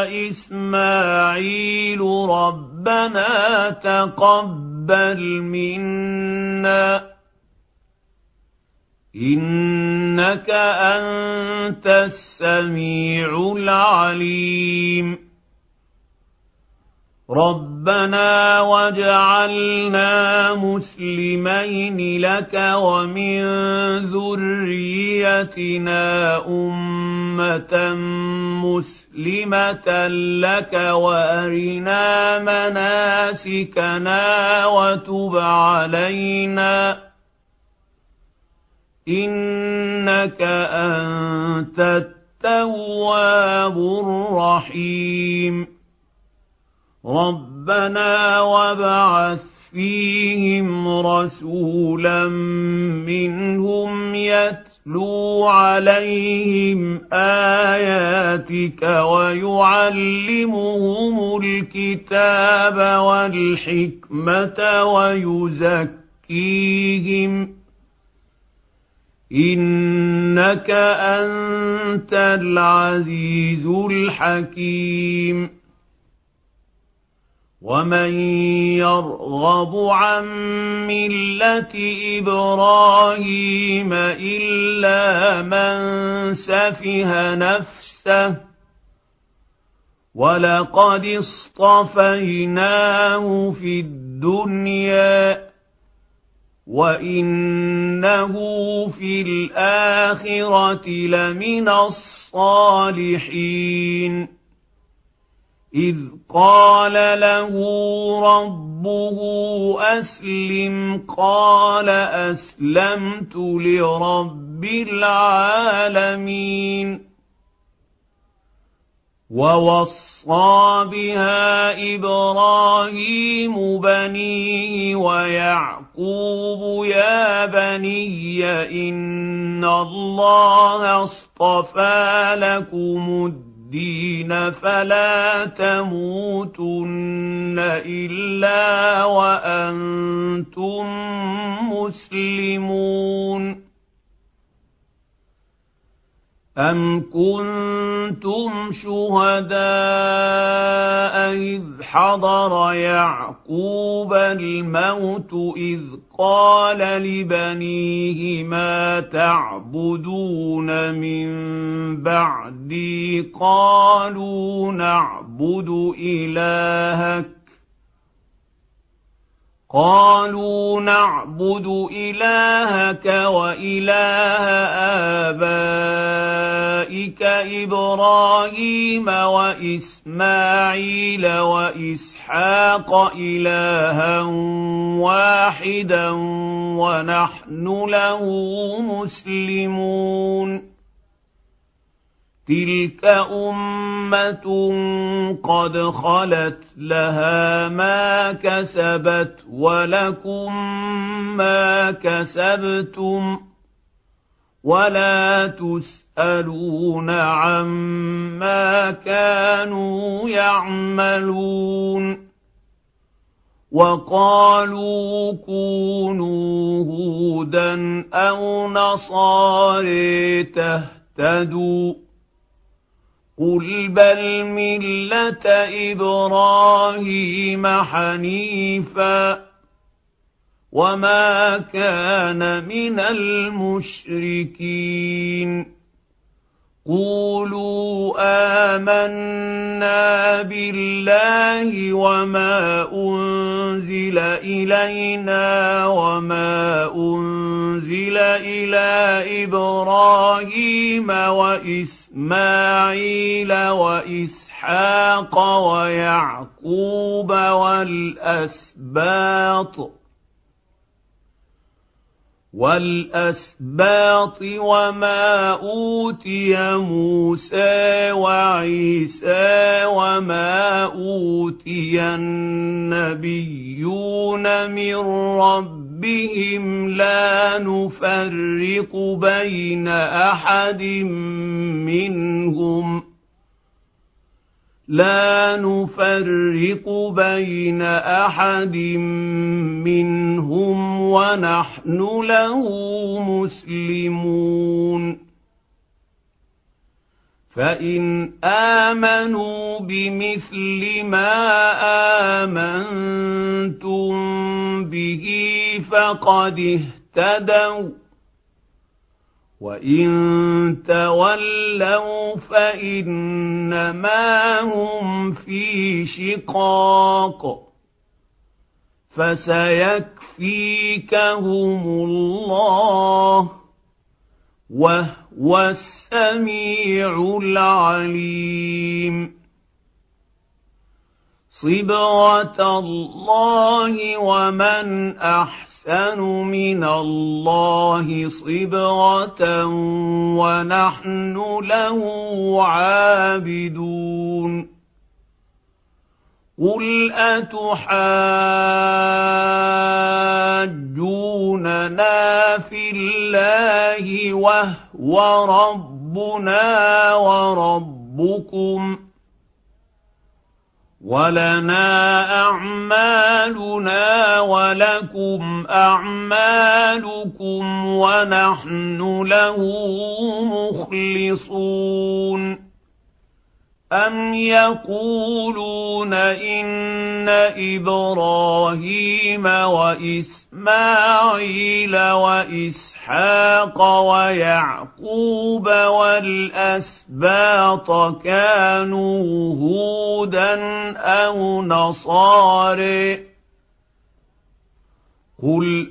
وإسماعيل ربنا تقبل منا إنك أنت السميع العليم ربنا واجعلنا مسلمين لك ومن ذريتنا أمة مسلمة لك وأرنا مناسكنا وتب علينا إنك أنت التواب الرحيم ربنا وابعث فيهم رسولا منهم يتلو عليهم آياتك ويعلمهم الكتاب والحكمة ويزكيهم إنك أنت العزيز الحكيم ومن يرغب عن ملة إبراهيم إلا من سفه نفسه ولقد اصطفيناه في الدنيا وإنه في الآخرة لمن الصالحين إذ قال له ربه أسلم قال أسلمت لرب العالمين ووصى بها إبراهيم بنيه ويعقوب يا بني إن الله اصطفى لكم الدين فلا تموتن إلا وأنتم مسلمون أم كنتم شهداء إذ حضر يعقوب الموت إذ قال لبنيه ما تعبدون من بعدي قالوا نعبد إلهك وإله آبائك إبراهيم وإسماعيل وإسحاق إلها واحدا ونحن له مسلمون تلك أمة قد خلت لها ما كسبت ولكم ما كسبتم ولا تسألون عما كانوا يعملون وقالوا كونوا هودا أو نصارى تهتدوا قل بل ملة إبراهيم حنيفا وما كان من المشركين قولوا آمنا بالله وما أنزل إلينا وما أنزل إلى إبراهيم وإسماعيل وإسحاق ويعقوب ويعقوب والأسباط وما أوتي موسى وعيسى وما أوتي النبيون من ربهم لا نفرق بين أحد منهم ونحن له مسلمون فإن آمنوا بمثل ما آمنتم به فقد اهتدوا وإن تولوا فإنما هم في شقاق فسيكفيكهم الله وهو السميع العليم صبغة الله ومن أحسن من الله صبغة ونحن له عابدون قل أتحاجوننا في الله وهو ربنا وربكم ولنا أعمالنا ولكم أعمالكم ونحن له مخلصون أم يقولون إن إبراهيم وإسماعيل وإسحاق ويعقوب والأسباط كانوا هودا أو نصارى قل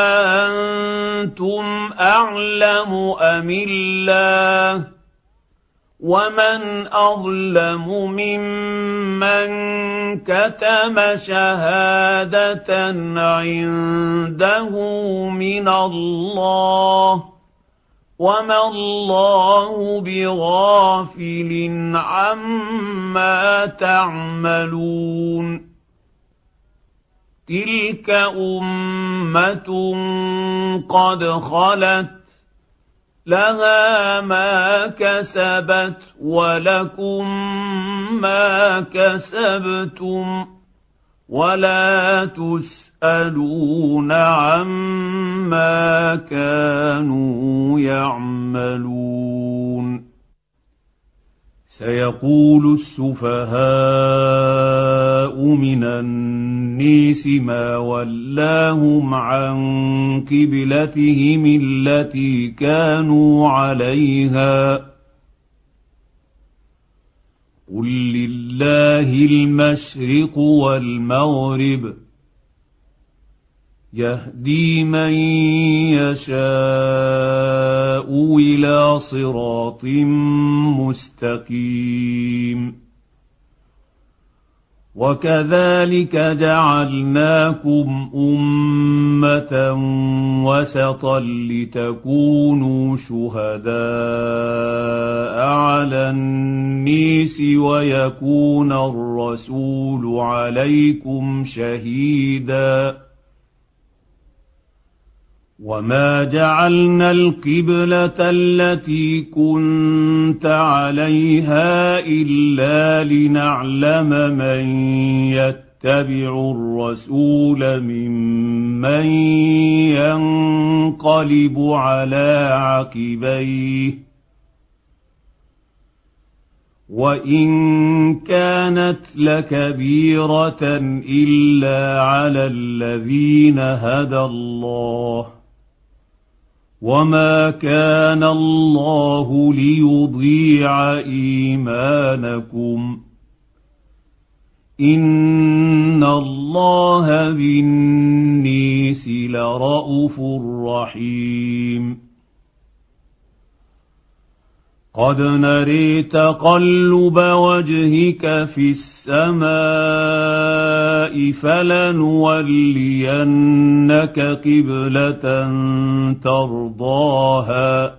أأنتم أعلم أم الله ومن أظلم ممن كتم شهادة عنده من الله وما الله بغافل عما تعملون تلك أمة قد خلت لها ما كسبت ولكم ما كسبتم ولا تسألون عما كانوا يعملون سيقول السفهاء من الناس ما ولاهم عن قبلتهم التي كانوا عليها قل لله المشرق والمغرب يهدي من يشاء إلى صراط مستقيم وكذلك جعلناكم أمة وسطا لتكونوا شهداء على الناس ويكون الرسول عليكم شهيدا وما جعلنا القبلة التي كنت عليها إلا لنعلم من يتبع الرسول ممن ينقلب على عقبيه وإن كانت لكبيرة إلا على الذين هدى الله وما كان الله ليضيع إيمانكم إن الله بالناس لرءوف رحيم قد نري تقلب وجهك في السماء فلنولينك قبلة ترضاها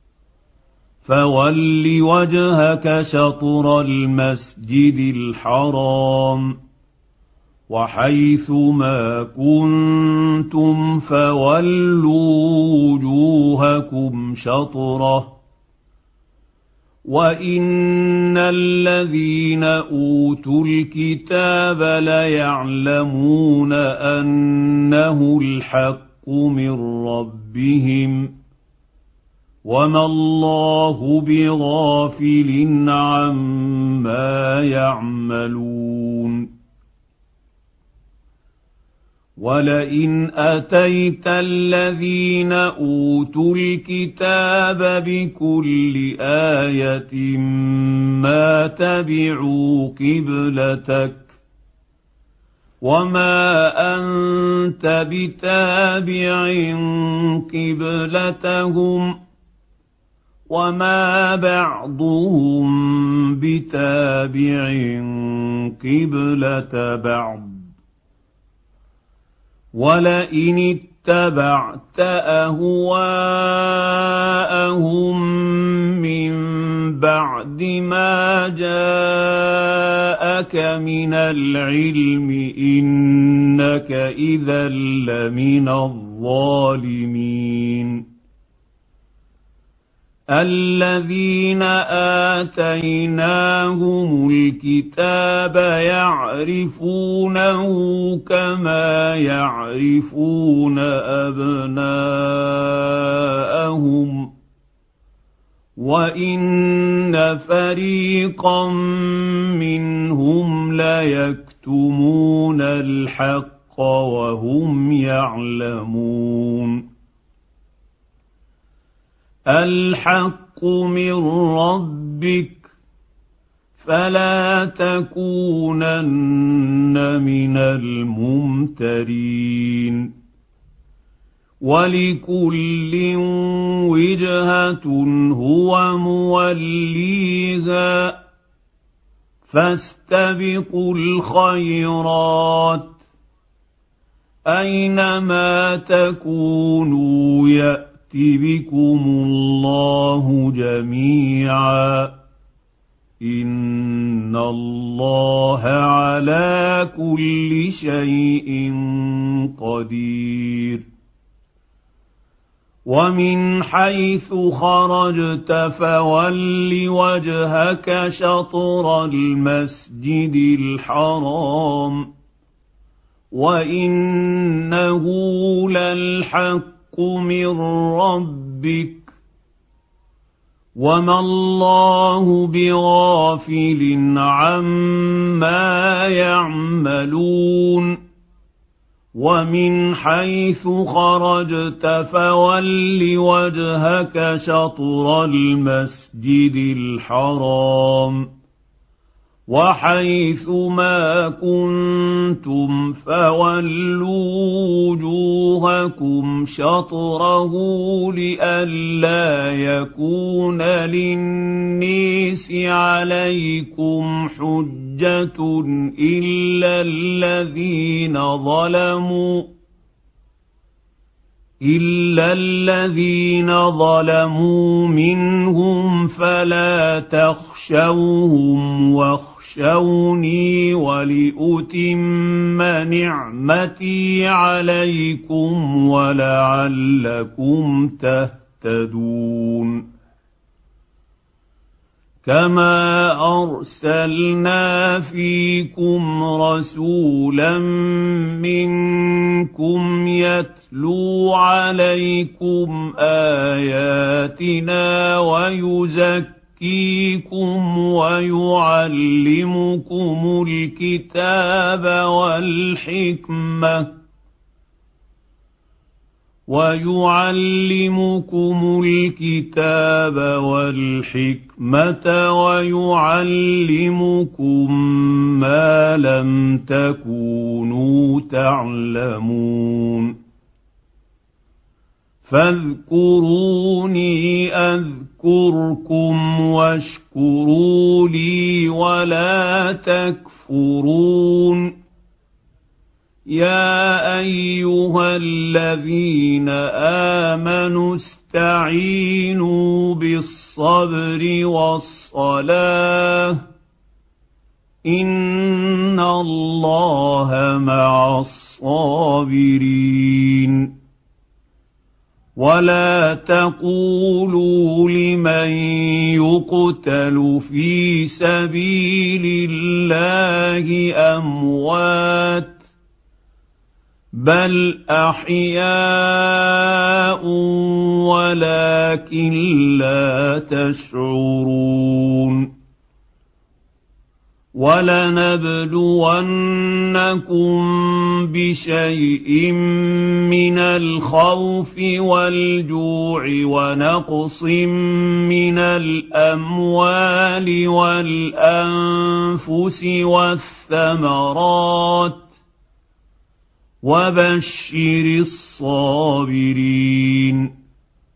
فول وجهك شطر المسجد الحرام وحيث ما كنتم فولوا وجوهكم شطره وإن الذين أوتوا الكتاب ليعلمون أنه الحق من ربهم وما الله بغافل عما يعملون ولئن أتيت الذين أوتوا الكتاب بكل آية ما تبعوا قبلتك وما أنت بتابع قبلتهم وما بعضهم بتابع قبلة بعض ولئن اتبعت أهواءهم من بعد ما جاءك من العلم إنك إذا لمن الظالمين الذين آتيناهم الكتاب يعرفونه كما يعرفون أبناءهم وإن فريقا منهم ليكتمون الحق وهم يعلمون الحق من ربك فلا تكونن من الممترين ولكل وجهة هو موليها فاستبقوا الخيرات أينما تكونوا يأتي بكم الله جميعا إن الله على كل شيء قدير ومن حيث خرجت فول وجهك شطر المسجد الحرام وإنه للحق من ربك وما الله بغافل عما يعملون ومن حيث خرجت فول وجهك شطر المسجد الحرام وحيث ما كنتم فولوا وجوهكم شطره لئلا يكون للناس عليكم حجة إلا الذين ظلموا منهم فلا تخشوهم واخشوني ولأتم نعمتي عليكم ولعلكم تهتدون كما أرسلنا فيكم رسولا منكم يتلو عليكم آياتنا ويزكيكم ويعلمكم الكتاب والحكمة ويعلمكم ما لم تكونوا تعلمون فاذكروني أذكركم واشكروا لي ولا تكفرون يا أيها الذين آمنوا استعينوا بالصبر والصلاة إن الله مع الصابرين ولا تقولوا لمن يقتل في سبيل الله أموات بل أحياء ولكن لا تشعرون ولنبلونكم بشيء من الخوف والجوع ونقص من الأموال والأنفس والثمرات وبشر الصابرين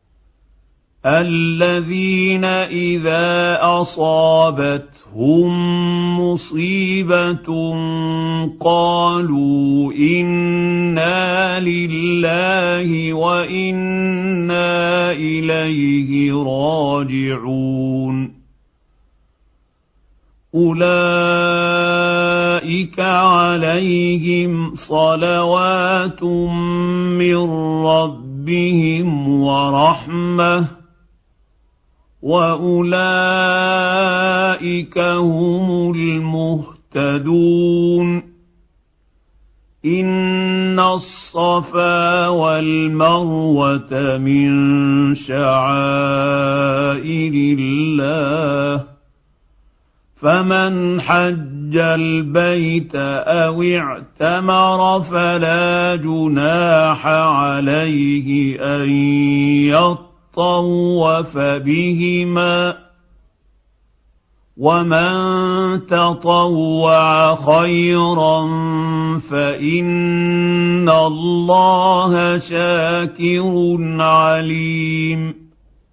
الذين إذا أصابتهم مصيبة قالوا إنا لله وإنا إليه راجعون أولئك عليهم صلوات من ربهم ورحمة وأولئك هم المهتدون إن الصفا والمروة من شعائر الله فمن حج البيت أو اعتمر فلا جناح عليه أن يطوف بهما ومن تطوع خيرا فإن الله شاكر عليم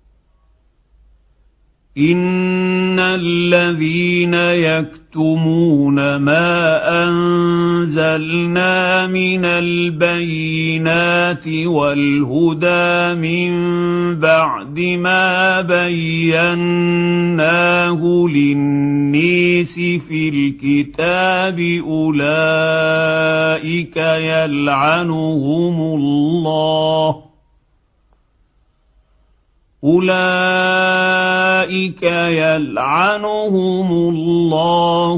إن الذين يكتمون ما أنزلنا من البينات والهدى من بعد ما بيناه للناس في الكتاب أولئك يلعنهم الله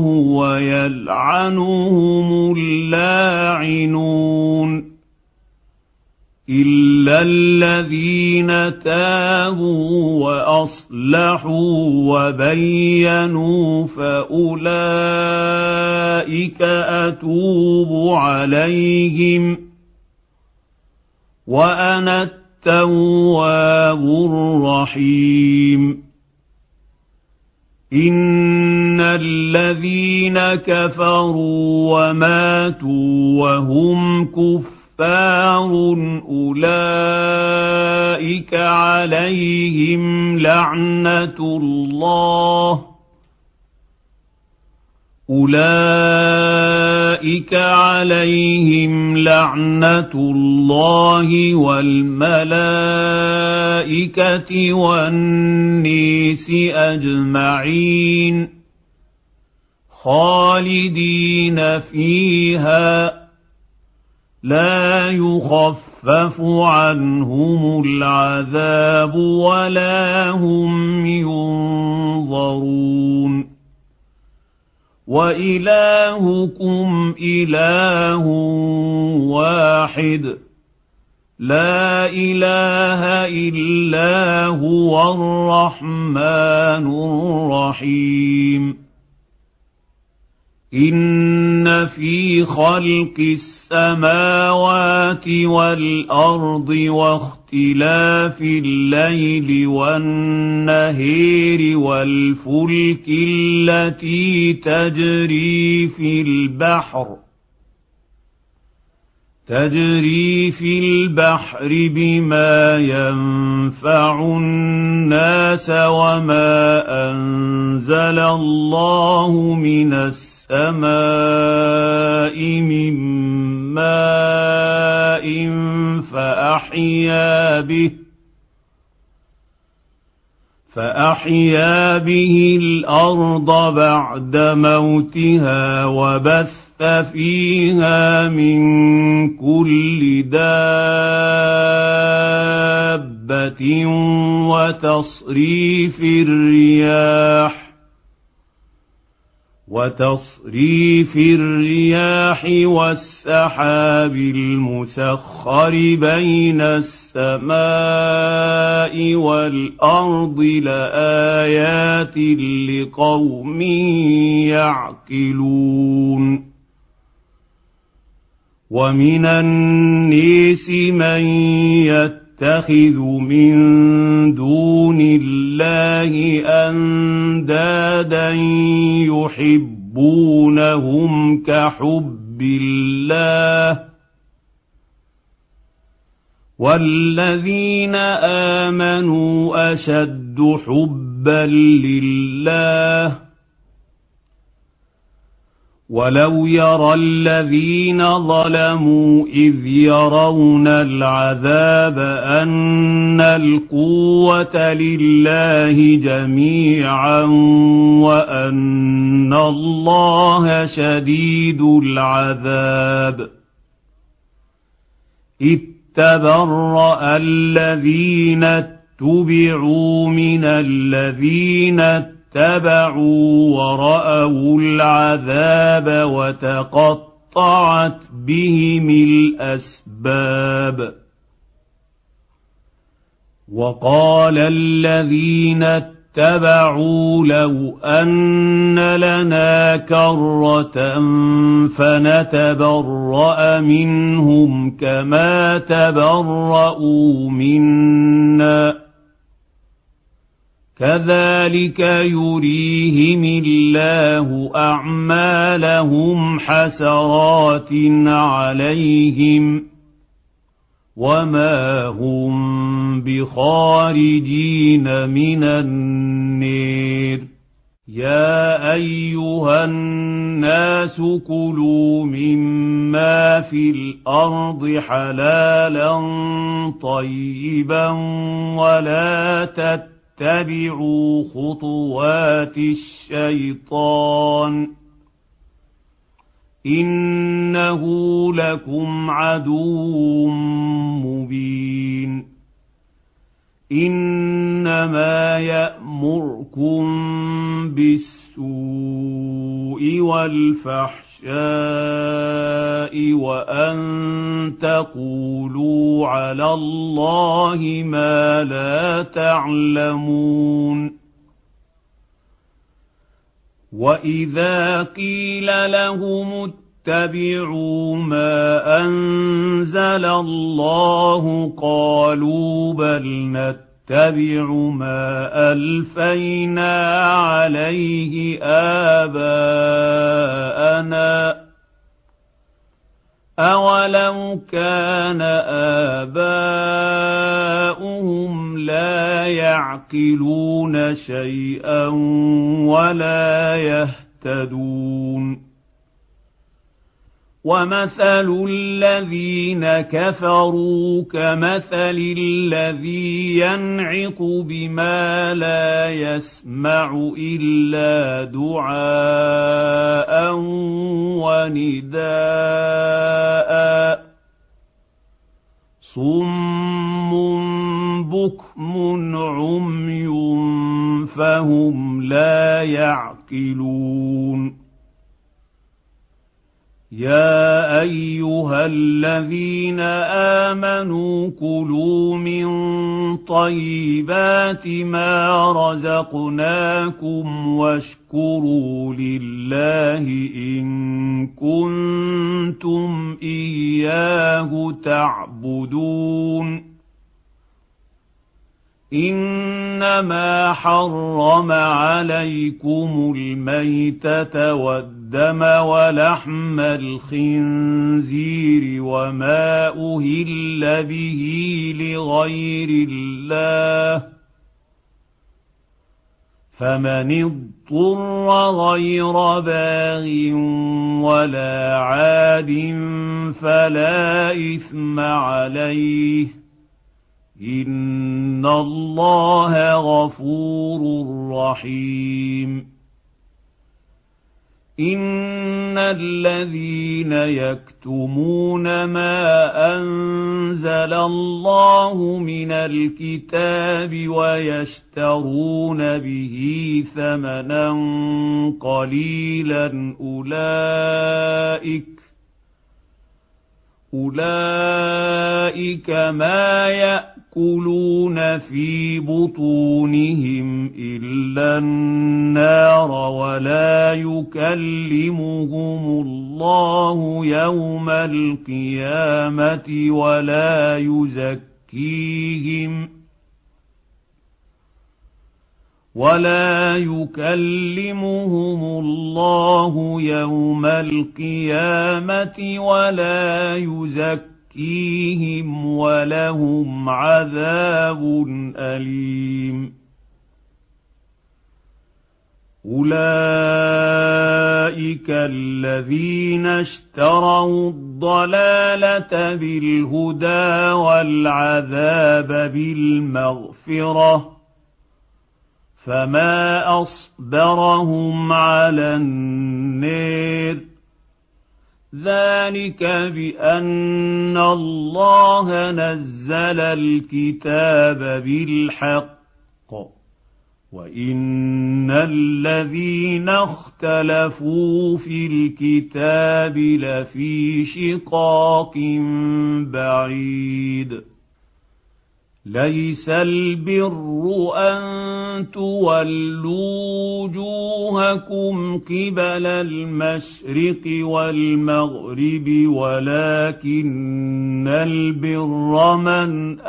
ويلعنهم اللاعنون إلا الذين تابوا وأصلحوا وبينوا فأولئك أتوب عليهم وأنا التواب الرحيم إن الذين كفروا وماتوا وهم كفار أولئك عليهم لعنة الله والملائكة والناس أجمعين خالدين فيها لا يخفف عنهم العذاب ولا هم ينظرون وإلهكم إله واحد لا إله إلا هو الرحمن الرحيم إن في خلق السماوات والأرض واختلاف الليل والنهار والفلك التي تجري في البحر تجري في البحر بما ينفع الناس وما أنزل الله من السماء من ماء فأحيا به الأرض بعد موتها وبث فيها من كل دابة وتصريف الرياح والسحاب المسخر بين السماء والأرض لآيات لقوم يعقلون ومن الناس من يتخذ من دون الله أندادا يحبونهم كحب الله والذين آمنوا أشد حبا لله ولو يرى الذين ظلموا إذ يرون العذاب أن القوة لله جميعا وأن الله شديد العذاب إذ تبرأ الذين اتبعوا من الذين اتبعوا ورأوا العذاب وتقطعت بهم الأسباب وقال الذين اتبعوا لو أن لنا كرة فنتبرأ منهم كما تبرأوا منا كذلك يريهم الله أعمالهم حسرات عليهم وما هم بخارجين من النار يا أيها الناس كلوا مما في الأرض حلالا طيبا ولا تتبعوا خطوات الشيطان إنه لكم عدو مبين إنما يأمركم بالسوء والفحشاء وأن تقولوا على الله ما لا تعلمون وإذا قيل لهم اتبعوا ما أنزل الله قالوا بل نتبع ما ألفينا عليه آباءنا أولو كان آباؤهم لا يعقلون شيئا ولا يهتدون ومثل الذين كفروا كمثل الذي ينعق بما لا يسمع إلا دعاء ونداء صم بكم عمي فهم لا يعقلون يا أيها الذين آمنوا كلوا من طيبات ما رزقناكم واشكروا لله إن كنتم إياه تعبدون إنما حرم عليكم الميتة والدم ولحم الخنزير وما أهل به لغير الله، فمن اضطر غير باغ ولا عاد فلا إثم عليه، إن الله غفور رحيم. إن الذين يكتمون ما أنزل الله من الكتاب ويشترون به ثمنا قليلا أولئك ما يأكلون في بطونهم إلا النار ولا يكلمهم الله يوم القيامة ولا يكلمهم الله يوم القيامة ولا يزكيهم ولهم عذاب أليم. أولئك الذين اشتروا الضلالة بالهدى والعذاب بالمغفرة، فما أصبرهم على النار، ذلك بأن الله نزل الكتاب بالحق وإن الذين اختلفوا في الكتاب لفي شقاق بعيد. ليس البر أن تولوا وجوهكم قبل المشرق والمغرب ولكن البر من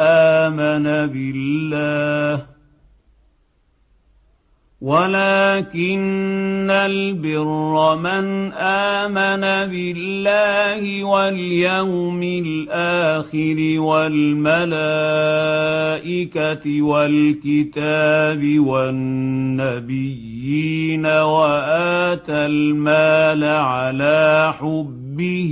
آمن بالله واليوم الآخر والملائكة والكتاب والنبيين وآتى المال على حبه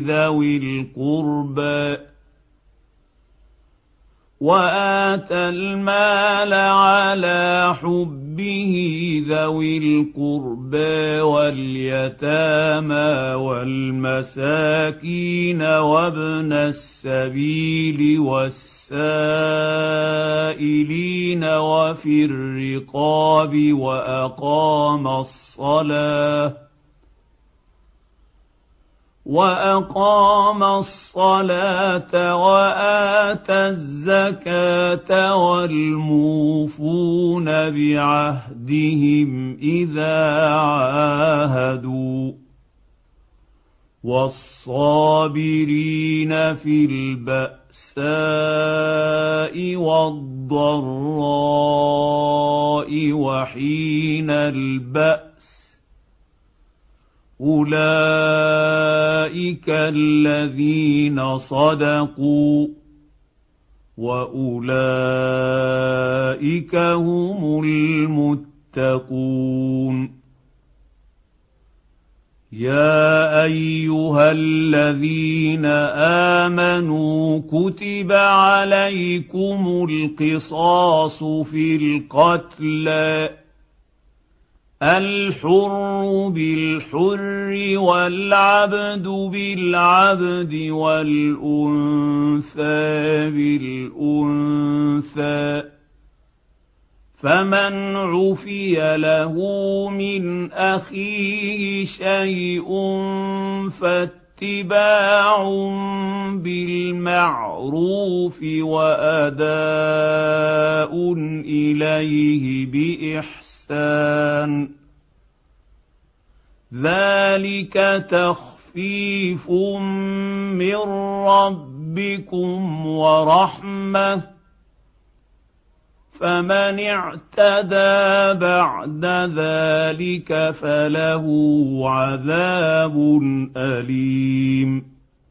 ذوي القربى واليتامى والمساكين وابن السبيل والسائلين وفي الرقاب وأقام الصلاة وآتى الزكاة والموفون بعهدهم إذا عاهدوا والصابرين في البأساء والضراء وحين البأس، أولئك الذين صدقوا وأولئك هم المتقون. يا أيها الذين آمنوا كتب عليكم القصاص في القتلى، الحر بالحر والعبد بالعبد والأنثى بالأنثى، فمن عفي له من أخيه شيء فاتباع بالمعروف وأداء إليه بإحسان، ذلك تخفيف من ربكم ورحمة، فمن اعتدى بعد ذلك فله عذاب أليم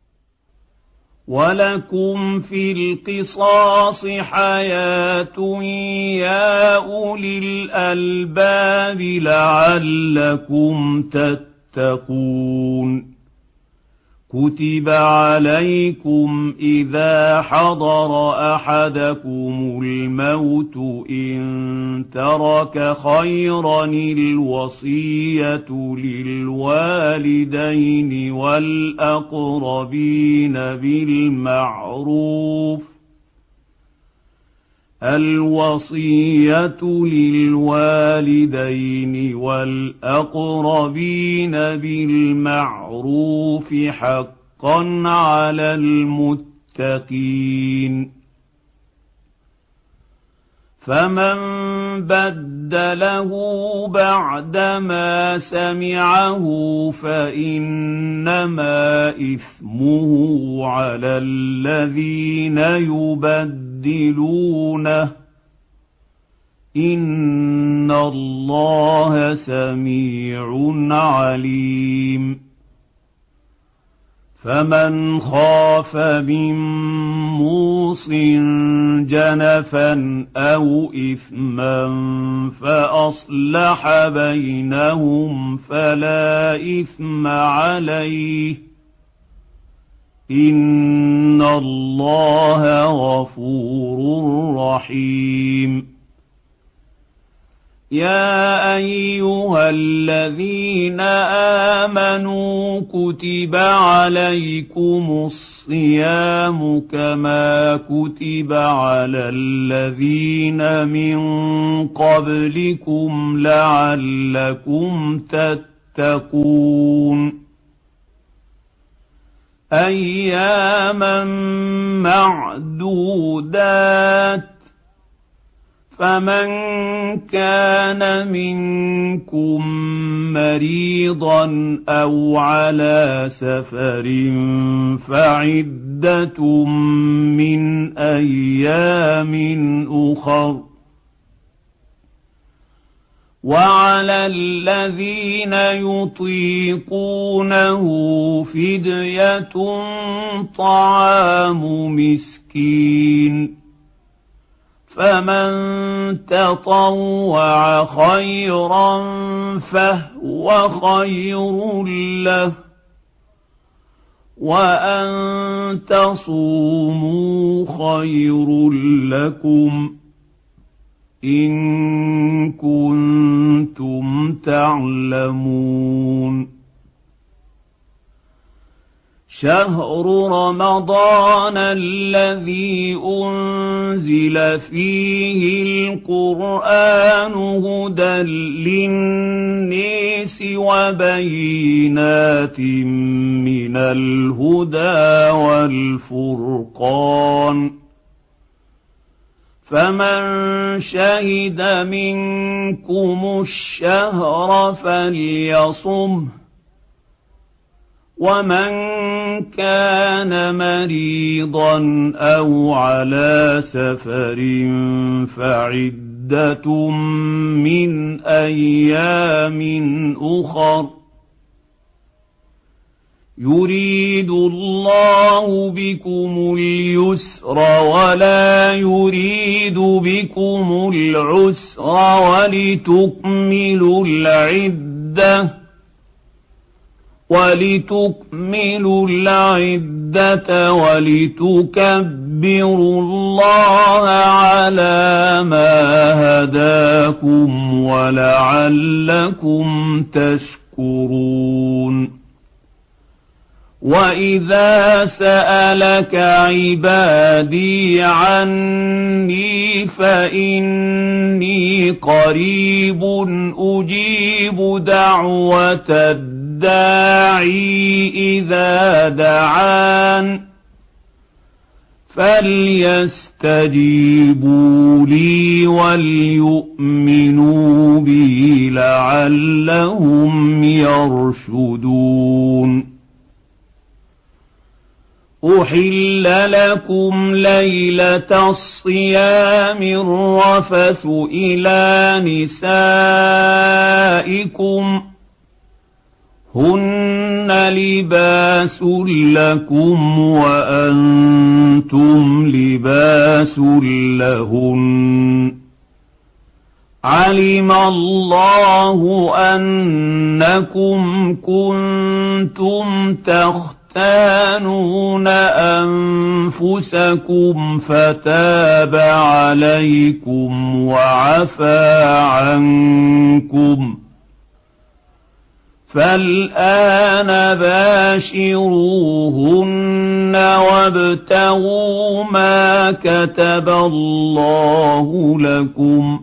ولكم في القصاص حياة يا أولي الألباب لعلكم تتقون كتب عليكم إذا حضر أحدكم الموت إن ترك خيرا الوصية للوالدين والأقربين بالمعروف الوصية للوالدين والأقربين بالمعروف حقا على المتقين فمن بدله بعدما سمعه فإنما إثمه على الذين يبدلونه إن الله سميع عليم فمن خاف من موص جنفا أو إثما فأصلح بينهم فلا إثم عليه إن الله غفور رحيم يا أيها الذين آمنوا كتب عليكم الصيام كما كتب على الذين من قبلكم لعلكم تتقون أياما معدودات فمن كان منكم مريضا أو على سفر فعدة من أيام أخر وعلى الذين يطيقونه فدية طعام مسكين فمن تطوع خيرا فهو خير له وأن تصوموا خير لكم إن كنتم تعلمون شهر رمضان الذي أنزل فيه القرآن هدى للناس وبينات من الهدى والفرقان فمن شهد منكم الشهر فليصمه ومن كان مريضا أو على سفر فعدة من أيام أخر يريد الله بكم اليسر ولا يريد بكم العسر ولتكملوا العدة ولتكبروا الله على ما هداكم ولعلكم تشكرون وإذا سألك عبادي عني فإني قريب أجيب دعوة الداعي إذا دعان فليستجيبوا لي وليؤمنوا بي لعلهم يرشدون أحل لكم ليلة الصيام الرفث إلى نسائكم هن لباس لكم وأنتم لباس لهن علم الله أنكم كنتم تختانون أنفسكم فتاب عليكم وعفى عنكم فالآن باشروهن وابتغوا ما كتب الله لكم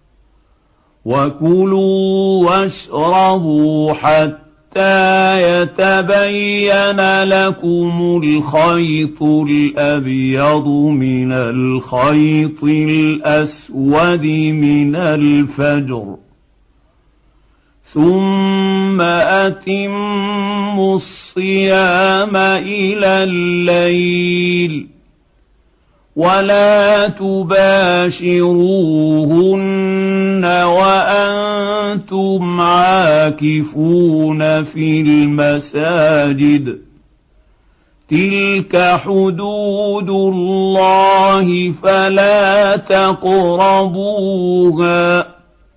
وكلوا واشربوا حتى يتبين لكم الخيط الأبيض من الخيط الأسود من الفجر ثم أتموا الصيام إلى الليل ولا تباشروهن وأنتم عاكفون في المساجد تلك حدود الله فلا تقربوها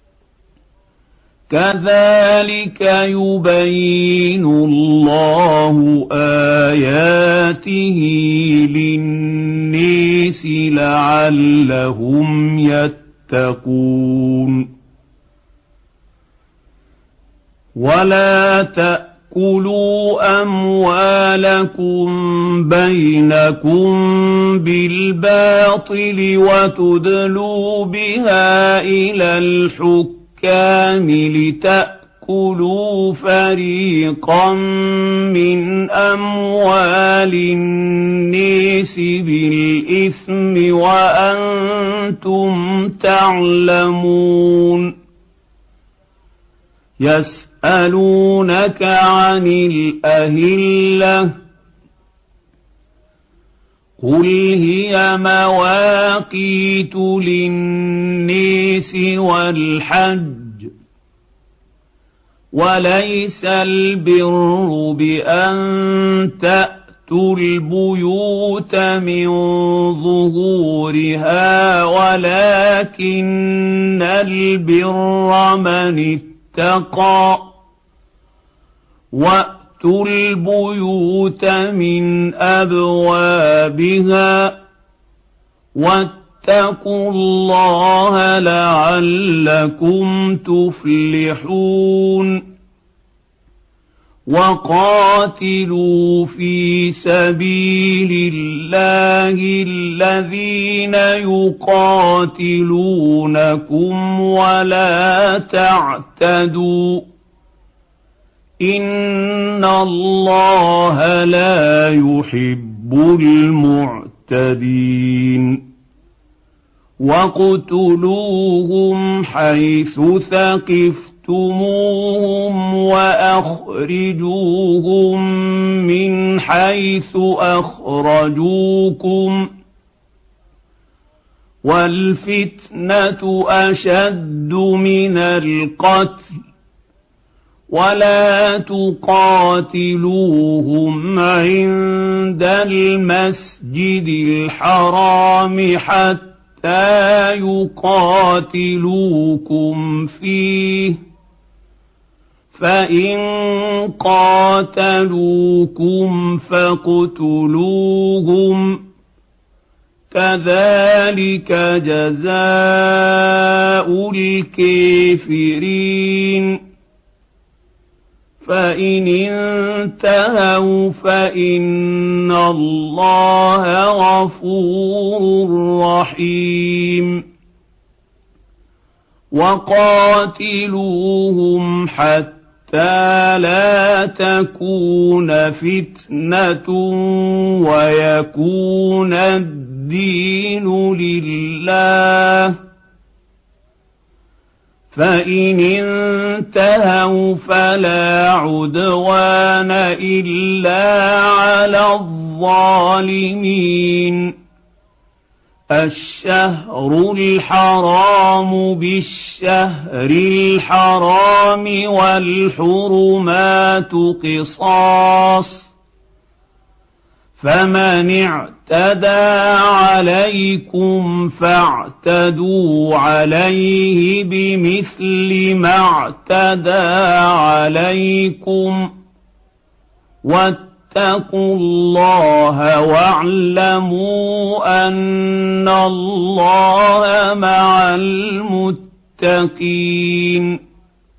كذلك يبين الله آياته للناس لعلهم يتقون ولا تأكلوا أموالكم بينكم بالباطل وتدلوا بها إلى الحكام لتأكلوا فريقا من أموال الناس بالإثم وأنتم تعلمون يسألونك عن الأهلة قل هي مواقيت للناس والحج وليس البر بأن تأتوا البيوت من ظهورها ولكن البر من اتقى وأتوا البيوت من أبوابها واتقوا الله لعلكم تفلحون وقاتلوا في سبيل الله الذين يقاتلونكم ولا تعتدوا إن الله لا يحب المعتدين واقتلوهم حيث ثقفتموهم وأخرجوهم من حيث أخرجوكم والفتنة أشد من القتل ولا تقاتلوهم عند المسجد الحرام حتى يقاتلوكم فيه فإن قاتلوكم فاقتلوهم كذلك جزاء الكافرين فإن انتهوا فإن الله غفور رحيم وقاتلوهم حتى لا تكون فتنة ويكون الدين لله فإن انتهوا فلا عدوان إلا على الظالمين. الشهر الحرام بالشهر الحرام والحرمات قصاص، فمن اعتدى عليكم فاعتدوا عليه بمثل ما اعتدى عليكم، واتقوا الله واعلموا أن الله مع المتقين.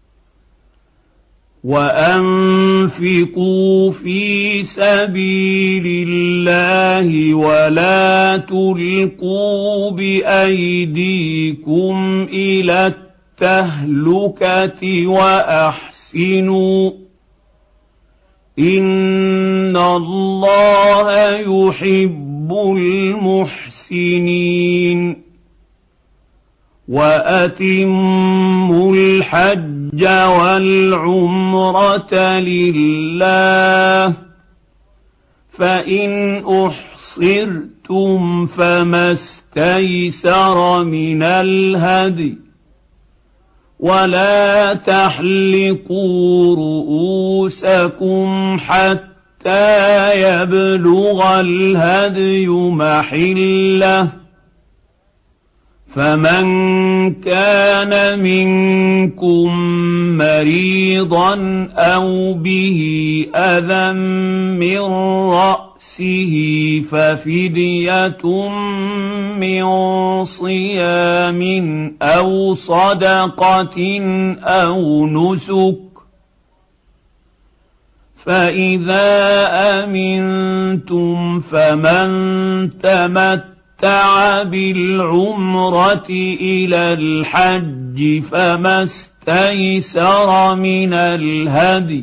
وأنفقوا في سبيل الله ولا تلقوا بأيديكم إلى التهلكة وأحسنوا إن الله يحب المحسنين. وأتموا الحج والعمرة لله، فإن أحصرتم فما استيسر من الهدي، ولا تحلقوا رؤوسكم حتى يبلغ الهدي محله، فمن كان منكم مريضا أو به أذى من رأسه ففدية من صيام أو صدقة أو نسك، فإذا أمنتم فمن تمتع بالعمرة إلى الحج فما استيسر من الهدي،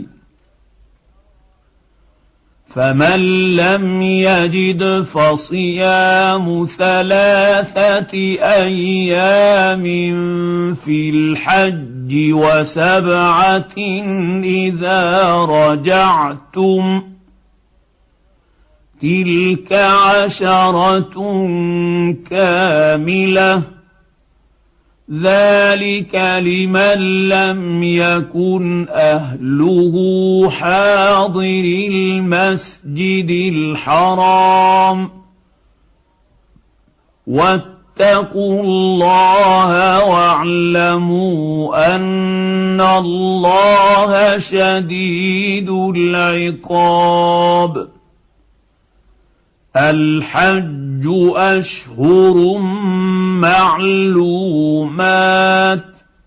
فمن لم يجد فصيام 3 أيام في الحج و7 إذا رجعتم، تلك 10 كاملة، ذلك لمن لم يكن أهله حاضر المسجد الحرام. واتقوا الله واعلموا أن الله شديد العقاب. الحج أشهر معلومات،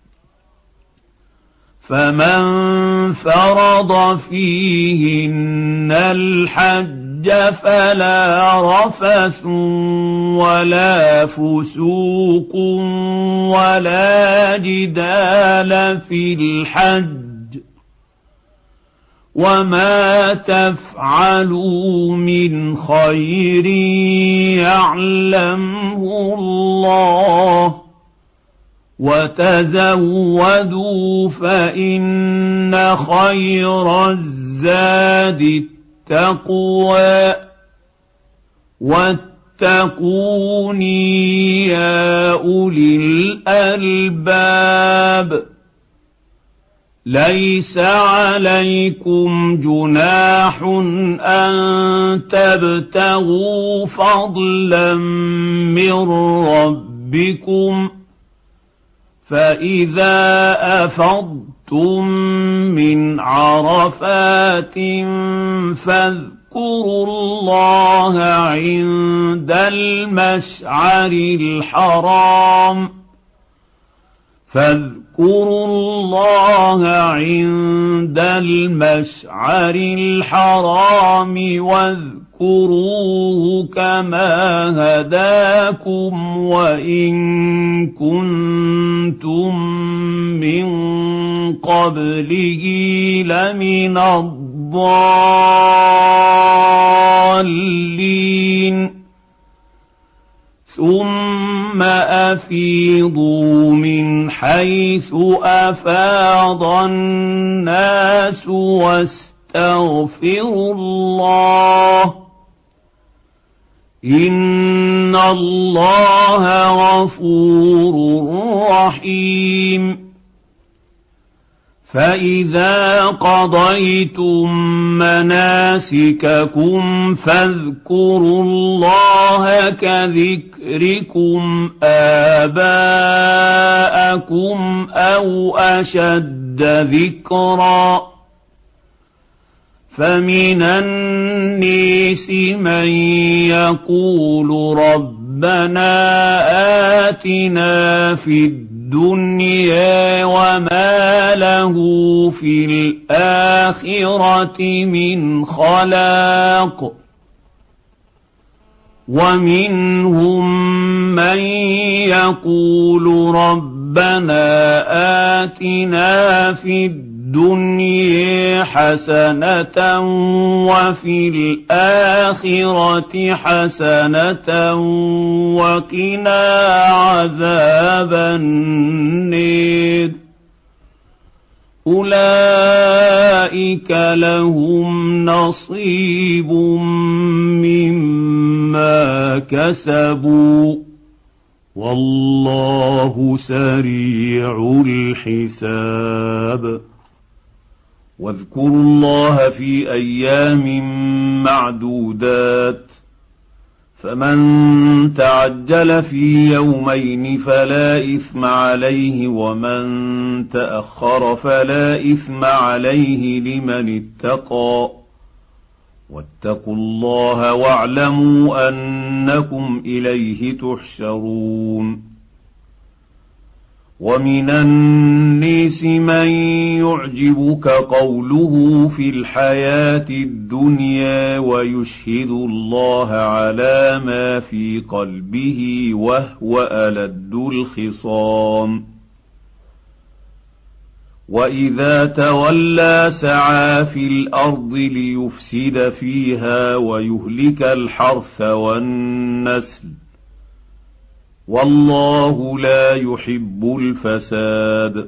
فمن فرض فيهن الحج فلا رفث ولا فسوق ولا جدال في الحج، وما تفعلوا من خير يعلمه الله، وتزودوا فإن خير الزاد التقوى، واتقون يا أولي الألباب. ليس عليكم جناح أن تبتغوا فضلا من ربكم، فإذا أفضتم من عرفات فاذكروا الله عند المشعر الحرام، فاذكروا الله عند المشعر الحرام واذكروه كما هداكم وإن كنتم من قبله لمن الضالين. ثم أفيضوا من حيث أفاض الناس واستغفروا الله إن الله غفور رحيم فإذا قضيتم مناسككم فاذكروا الله كذكركم آباءكم أو أشد ذكرا فمن الناس من يقول ربنا آتنا في الدنيا وما له في الآخرة من خلاق ومنهم من يقول ربنا آتنا في الدنيا حسنة وفي الآخرة حسنة وقنا عذاب النار أولئك لهم نصيب مما كسبوا والله سريع الحساب واذكروا الله في أيام معدودات فمن تعجل في يومين فلا إثم عليه ومن تأخر فلا إثم عليه لمن اتقى واتقوا الله واعلموا أنكم إليه تحشرون ومن الناس من يعجبك قوله في الحياة الدنيا ويشهد الله على ما في قلبه وهو ألد الخصام وإذا تولى سعى في الأرض ليفسد فيها ويهلك الحرث والنسل والله لا يحب الفساد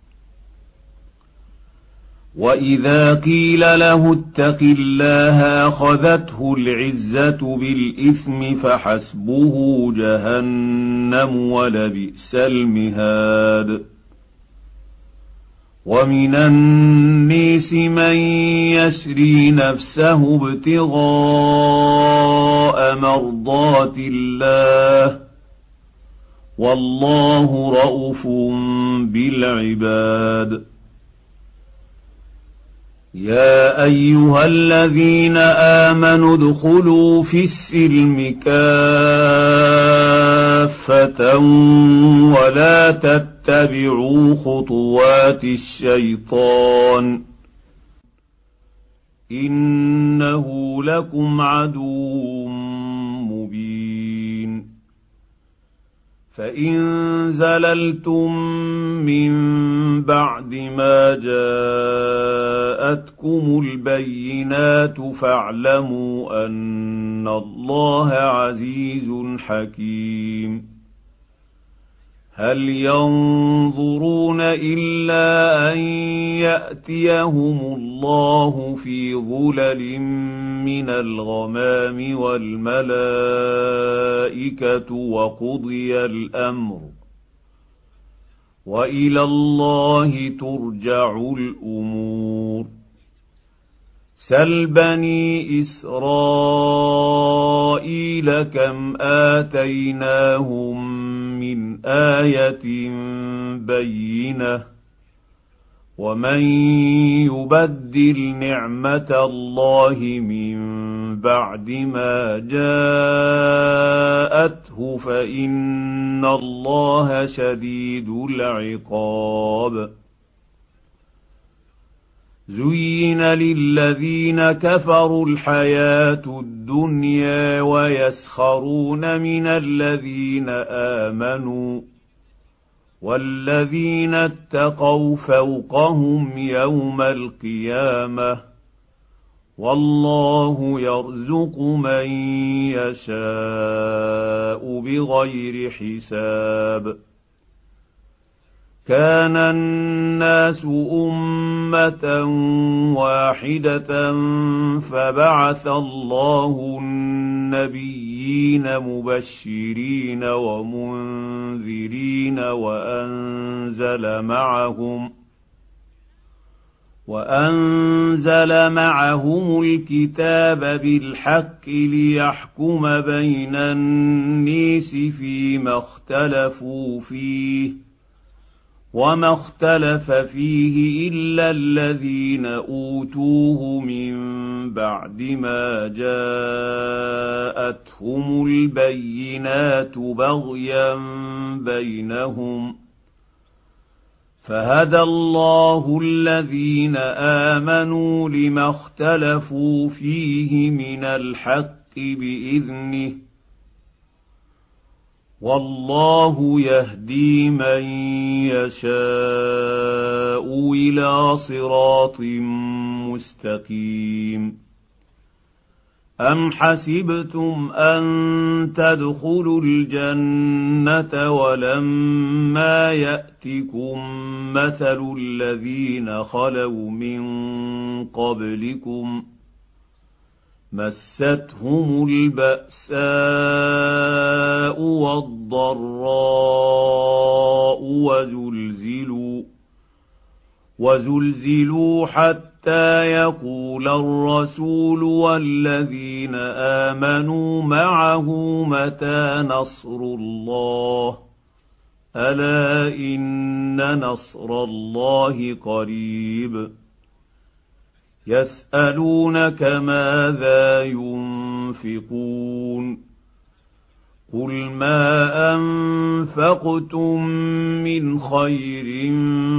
وإذا قيل له اتق الله أخذته العزة بالإثم فحسبه جهنم ولبئس المهاد ومن الناس من يشري نفسه ابتغاء مرضات الله والله رءوف بالعباد يا أيها الذين آمنوا ادخلوا في السلم كافة ولا تتبعوا خطوات الشيطان إنه لكم عدو مبين فإن زللتم من بعد ما جاءتكم البينات فاعلموا أن الله عزيز حكيم هل ينظرون إلا أن يأتيهم الله في ظلل من الغمام والملائكة وقضي الأمر وإلى الله ترجع الأمور سل بني إسرائيل كم آتيناهم من آية بينة ومن يبدل نعمة الله من بعد ما جاءته فإن الله شديد العقاب زين للذين كفروا الحياة الدنيا ويسخرون من الذين آمنوا والذين اتقوا فوقهم يوم القيامة والله يرزق من يشاء يشاء بغير حساب كان الناس أمة واحدة فبعث الله النبيين مبشرين ومنذرين وأنزل معهم الكتاب بالحق ليحكم بين الناس فيما اختلفوا فيه وما اختلف فيه إلا الذين أوتوه من بعد ما جاءتهم البينات بغيا بينهم فهدى الله الذين آمنوا لما اختلفوا فيه من الحق بإذنه والله يهدي من يشاء إلى صراط مستقيم أم حسبتم أن تدخلوا الجنة ولما يأتكم مثل الذين خلوا من قبلكم مستهم البأساء والضراء وزلزلوا حتى يقول الرسول والذين آمنوا معه متى نصر الله ألا إن نصر الله قريب يسألونك ماذا ينفقون قل ما أنفقتم من خير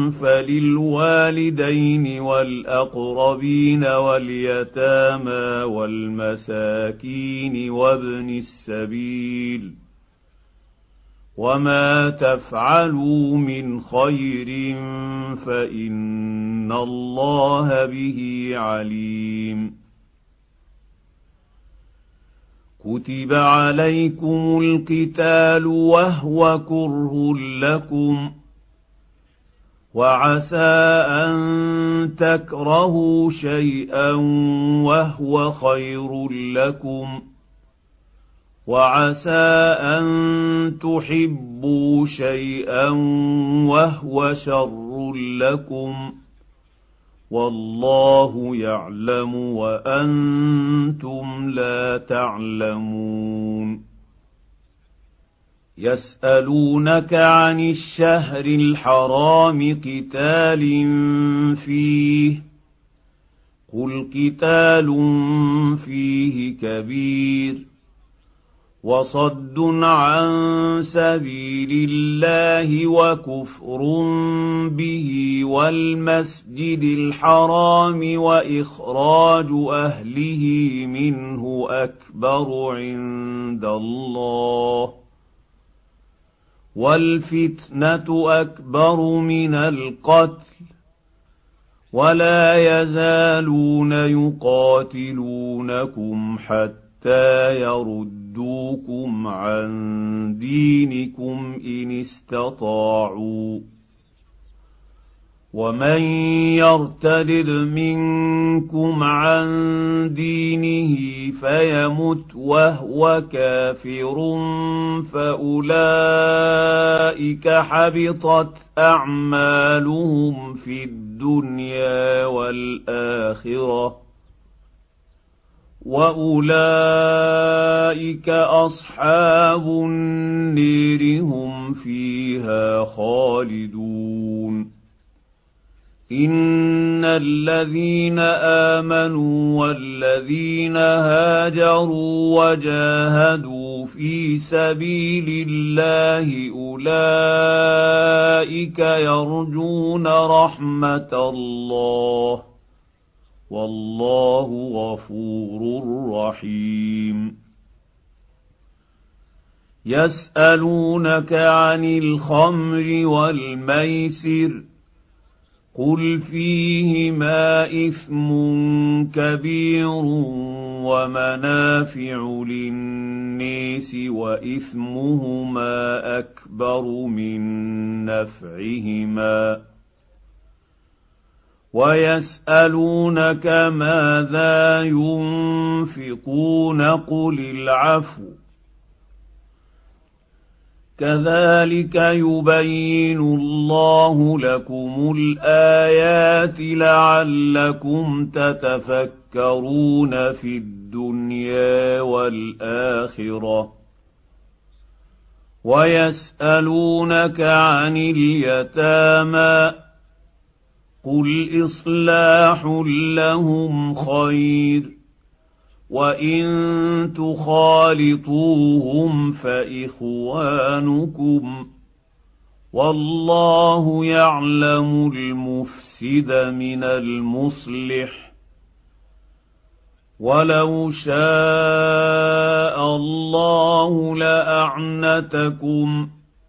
فللوالدين والأقربين واليتامى والمساكين وابن السبيل وما تفعلوا من خير فإن الله به عليم كتب عليكم القتال وهو كره لكم وعسى أن تكرهوا شيئا وهو خير لكم وعسى أن تحبوا شيئا وهو شر لكم والله يعلم وأنتم لا تعلمون يسألونك عن الشهر الحرام قتال فيه قل قتال فيه كبير وصد عن سبيل الله وكفر به والمسجد الحرام وإخراج أهله منه أكبر عند الله والفتنة أكبر من القتل ولا يزالون يقاتلونكم حتى يردوكم عن دينكم إن استطاعوا ومن يرتد منكم عن دينه فيمت وهو كافر فأولئك حبطت أعمالهم في الدنيا والآخرة وأولئك أصحاب النير هم فيها خالدون إن الذين آمنوا والذين هاجروا وجاهدوا في سبيل الله أولئك يرجون رحمة الله والله غفور رحيم يسألونك عن الخمر والميسر قل فيهما إثم كبير ومنافع للناس وإثمهما أكبر من نفعهما ويسألونك ماذا ينفقون قل العفو كذلك يبين الله لكم الآيات لعلكم تتفكرون في الدنيا والآخرة ويسألونك عن اليتامى قل إصلاح لهم خير وإن تخالطوهم فإخوانكم والله يعلم المفسد من المصلح ولو شاء الله لأعنتكم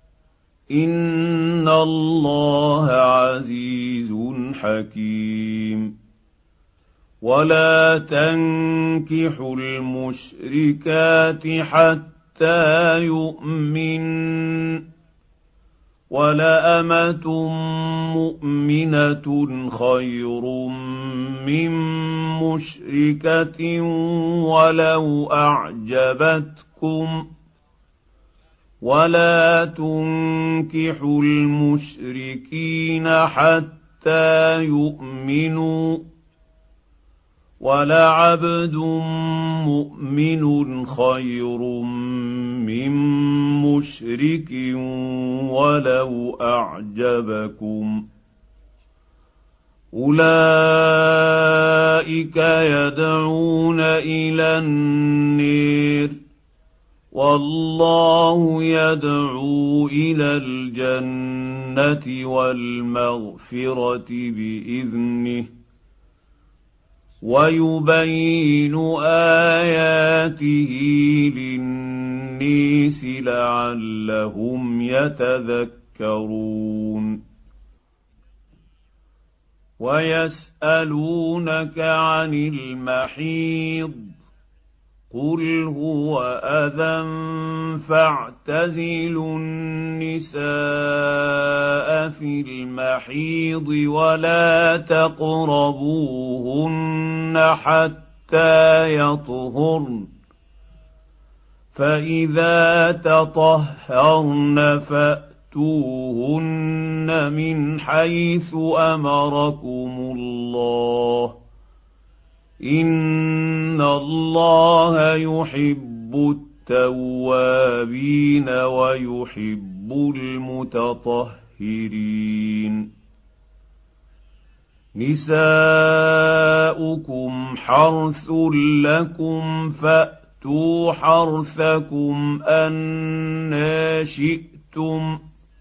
إن الله عزيز حكيم ولا تنكحوا المشركات حتى يؤمن ولأمة مؤمنة خير من مشركة ولو أعجبتكم ولا تنكحوا المشركين حتى يؤمنوا ولعبد مؤمن خير من مشرك ولو أعجبكم أولئك يدعون إلى النار والله يدعو إلى الجنة والمغفرة بإذنه ويبين آياته للناس لعلهم يتذكرون ويسألونك عن المحيض قل هو أذى فاعتزلوا النساء في المحيض ولا تقربوهن حتى يطهرن فإذا تطهرن فأتوهن من حيث أمركم الله إن الله يحب التوابين ويحب المتطهرين نساؤكم حرث لكم فأتوا حرثكم أنى شئتم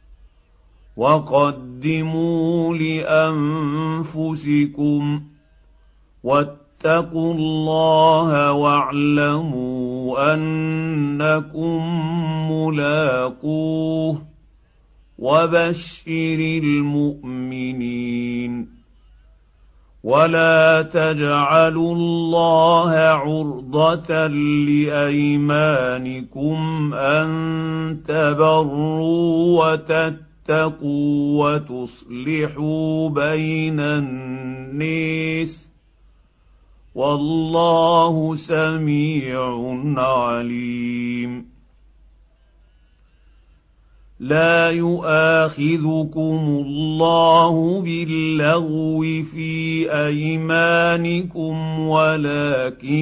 وقدموا لأنفسكم واتقوا الله واعلموا أنكم ملاقوه وبشر المؤمنين ولا تجعلوا الله عرضة لأيمانكم أن تبروا وتتقوا وتصلحوا بين الناس والله سميع عليم لا يؤاخذكم الله باللغو في أيمانكم ولكن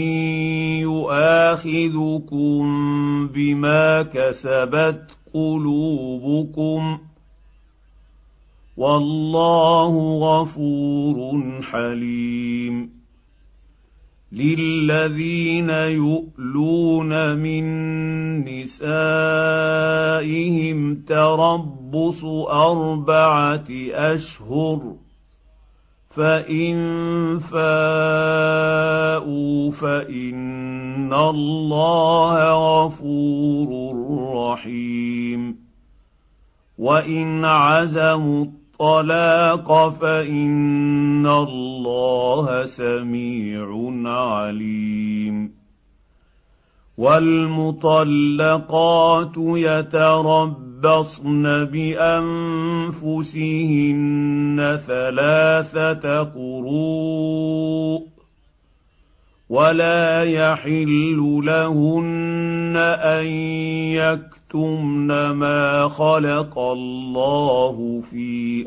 يؤاخذكم بما كسبت قلوبكم والله غفور حليم للذين يؤلون من نسائهم تربص 4 أشهر فإن فاءوا فإن الله غفور رحيم وإن عزموا الطلاق فإن الله سميع عليم والمطلقات يتربصن بأنفسهن 3 قروء ولا يحل لهن أن يكتمن ما خلق الله في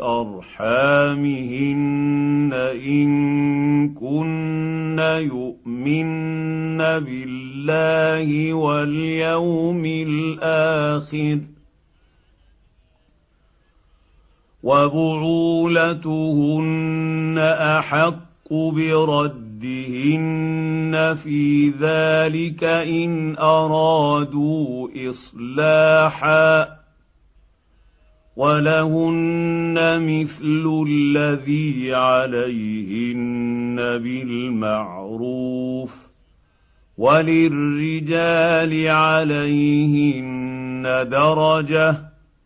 أرحامهن إن كن يؤمن بالله واليوم الآخر وبعولتهن أحق بردهن في ذلك إن أرادوا إصلاحا ولهن مثل الذي عليهن بالمعروف وللرجال عليهن درجة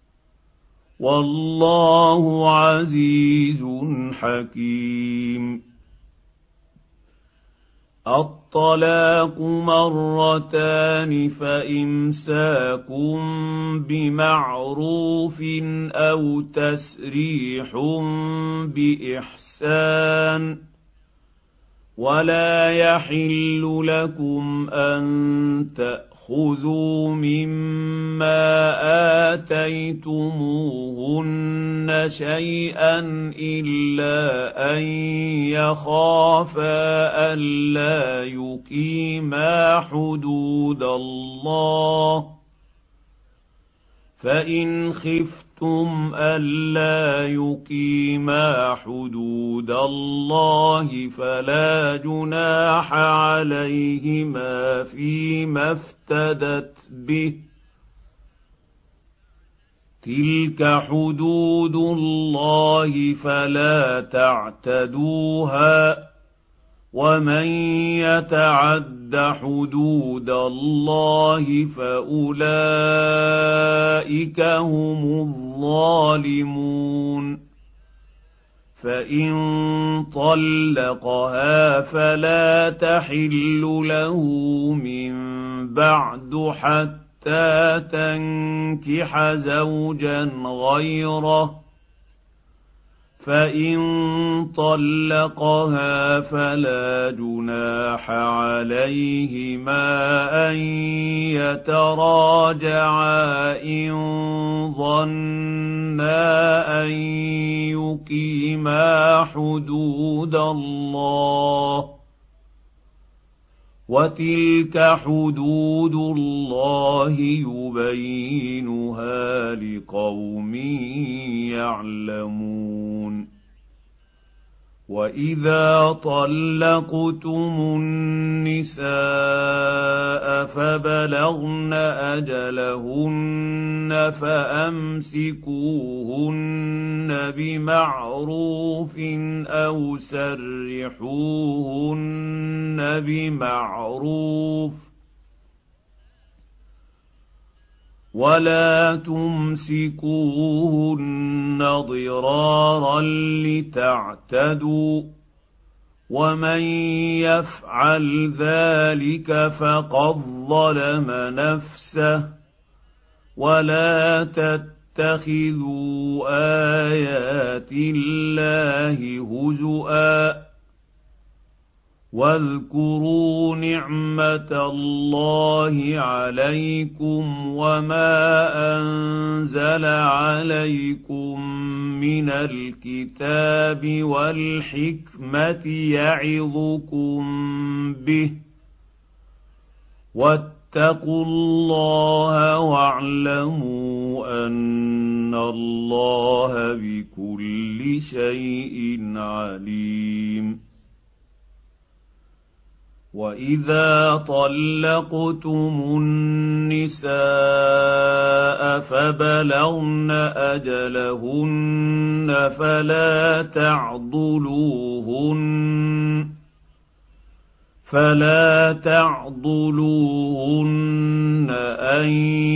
والله عزيز حكيم. الطلاق مرتان فإمساك بمعروف أو تسريح بإحسان ولا يحل لكم أن تأخذوا مما آتيتموهن شيئا إلا أن يخافا ألا يقيما حدود الله فإن خفتم ألا يقيما حدود الله فلا جناح عليهما فيما افتدت به تلك حدود الله فلا تعتدوها ومن يتعد حدود الله فأولئك هم الظالمون. فإن طلقها فلا تحل له من بعد حتى تنكح زوجا غيره فإن طلقها فلا جناح عليهما أن يتراجعا إن ظنا أن يقيما حدود الله وتلك حدود الله يبينها لقوم يعلمون. وإذا طلقتم النساء فبلغن أجلهن فأمسكوهن بمعروف أو سرحوهن بمعروف ولا تمسكوهن ضرارا لتعتدوا ومن يفعل ذلك فقد ظلم نفسه ولا تتخذوا آيات الله هزؤا واذكروا نعمة الله عليكم وما أنزل عليكم من الكتاب والحكمة يعظكم به واتقوا الله واعلموا أن الله بكل شيء عليم. وإذا طلقتم النساء فبلغن أجلهن فلا تعضلوهن أن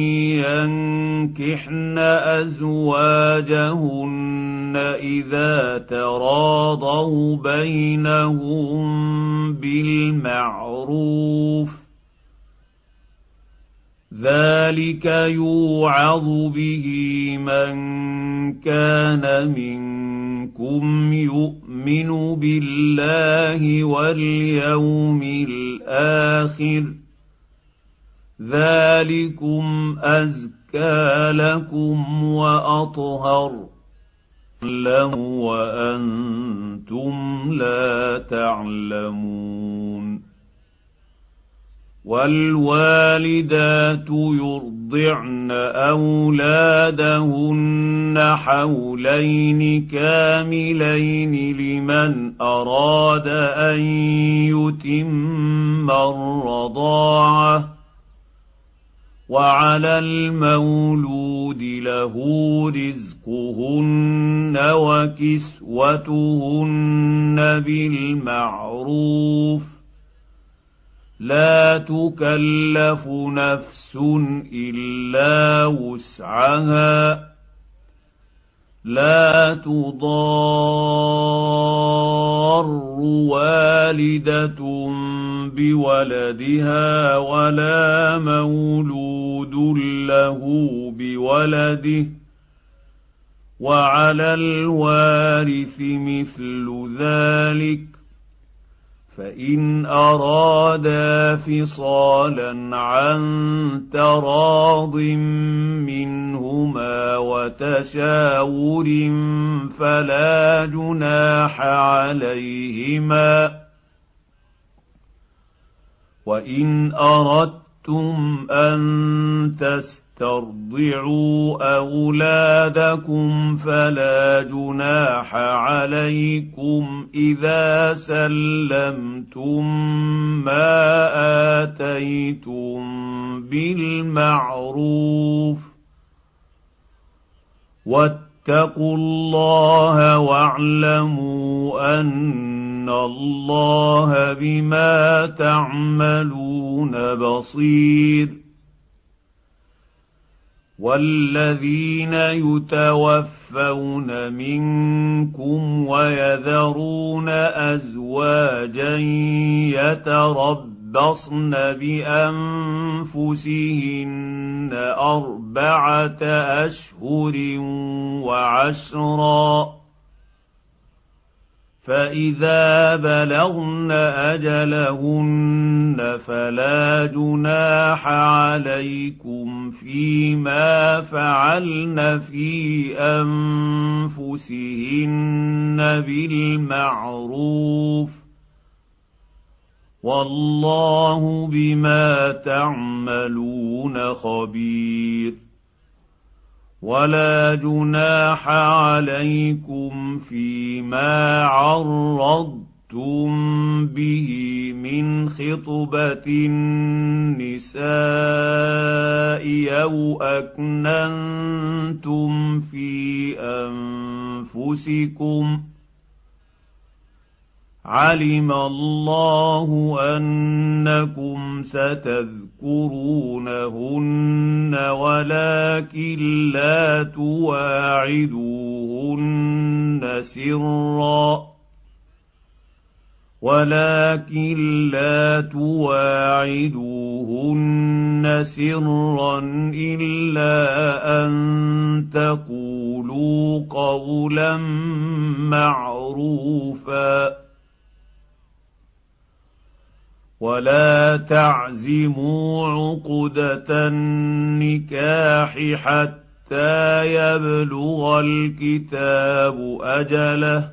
ينكحن أزواجهن إذا تراضوا بينهم بالمعروف ذلك يوعظ به من كان منكم يؤمن بالله واليوم الآخر ذلكم أزكى لكم وأطهر وأنتم لا تعلمون والوالدات يرضعن أولادهن حولين كاملين لمن أراد أن يتم الرضاعة وعلى المولود له رزقهن وكسوتهن بالمعروف لا تكلف نفس إلا وسعها لا تضار والدة بولدها ولا مولود له بولده وعلى الوارث مثل ذلك فإن أرادا فصالا عن تراض منهما وتشاور فلا جناح عليهما وإن أردتم أن تسترضعوا أولادكم فلا جناح عليكم إذا سلمتم ما آتيتم بالمعروف واتقوا الله واعلموا أن الله بما تعملون بصير والذين يتوفون منكم ويذرون أزواجا يتربصن بأنفسهن 4 أشهر وعشرا فإذا بلغن أجلهن فلا جناح عليكم فيما فعلن في أنفسهن بالمعروف والله بما تعملون خبير ولا جناح عليكم فيما عرضتم به من خطبة النساء أو أكننتم في أنفسكم علم الله أنكم ستذكرونهن ولكن لا تواعدوهن سرا إلا أن تقولوا قولا معروفا ولا تعزموا عقدة النكاح حتى يبلغ الكتاب أجله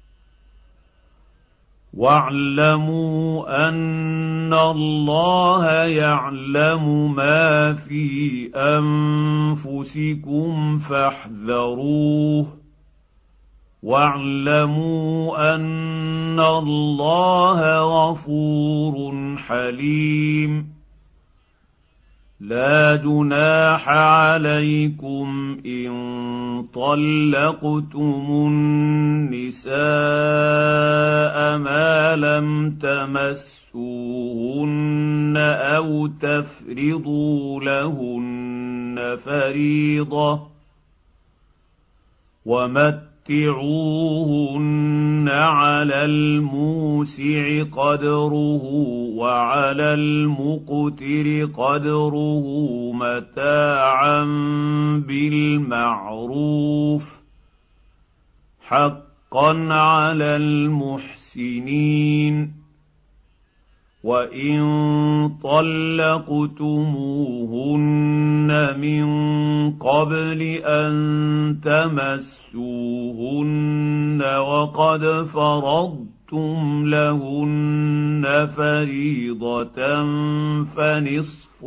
واعلموا أن الله يعلم ما في أنفسكم فاحذروه واعلموا أن الله غفور حليم لا جناح عليكم إن طلقتم النساء ما لم تمسوهن أو تفرضوا لهن فريضة ومتعوهن على الموسع الموسع قدره وعلى المقتر قدره متاعا بالمعروف حقا على المحسنين. وإن طلقتموهن من قبل أن تمسوهن وقد فرضتم لهن فريضة فنصف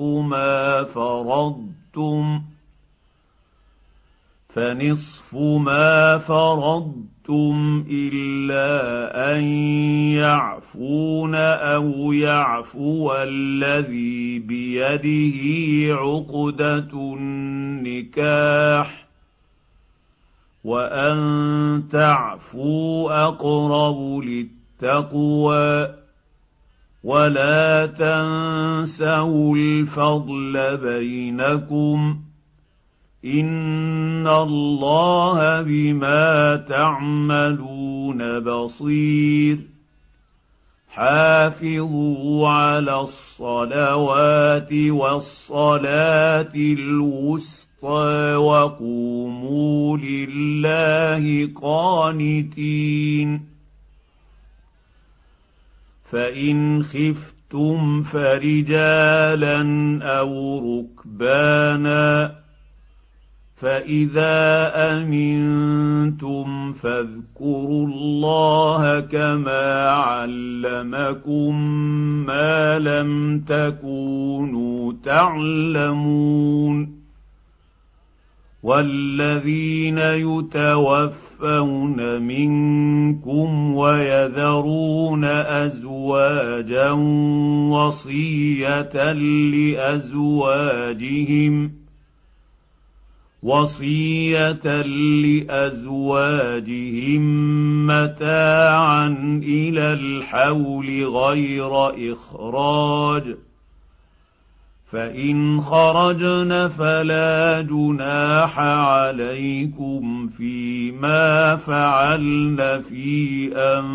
ما فرضتم إلا أن يعفون أو يعفو الذي بيده عقدة النكاح وأن تعفوا أقرب للتقوى ولا تنسوا الفضل بينكم إن الله بما تعملون بصير. حافظوا على الصلوات والصلاة الوسطى وقوموا لله قانتين. فإن خفتم فرجالا أو ركبانا فإذا أمنتم فاذكروا الله كما علمكم ما لم تكونوا تعلمون. والذين يتوفون منكم ويذرون أزواجا وصية لأزواجهم متاعا إلى الحول غير إخراج فإن خرجن فلا جناح عليكم فيما فعلن في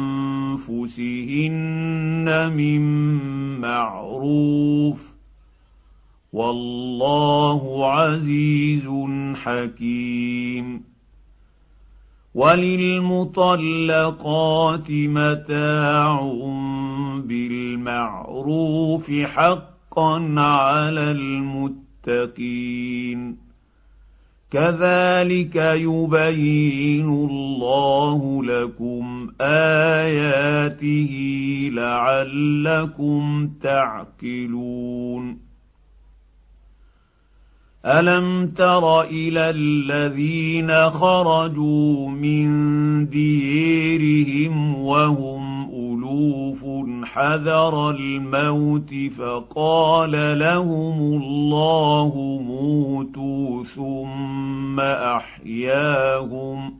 أنفسهن من معروف والله عزيز حكيم. وللمطلقات متاع بالمعروف حقا على المتقين كذلك يبين الله لكم آياته لعلكم تعقلون. ألم تر إلى الذين خرجوا من ديرهم وهم ألوف حذر الموت فقال لهم الله موتوا ثم أحياهم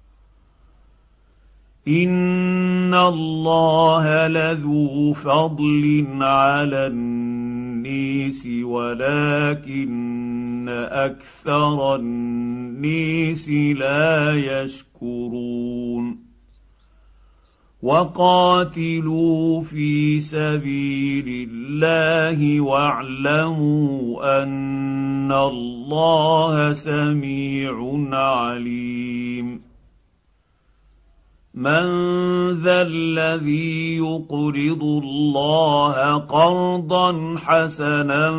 إن الله لذو فضل على الناس ولكن أكثر الناس لا يشكرون. وقاتلوا في سبيل الله واعلموا أن الله سميع عليم. من ذا الذي يقرض الله قرضا حسنا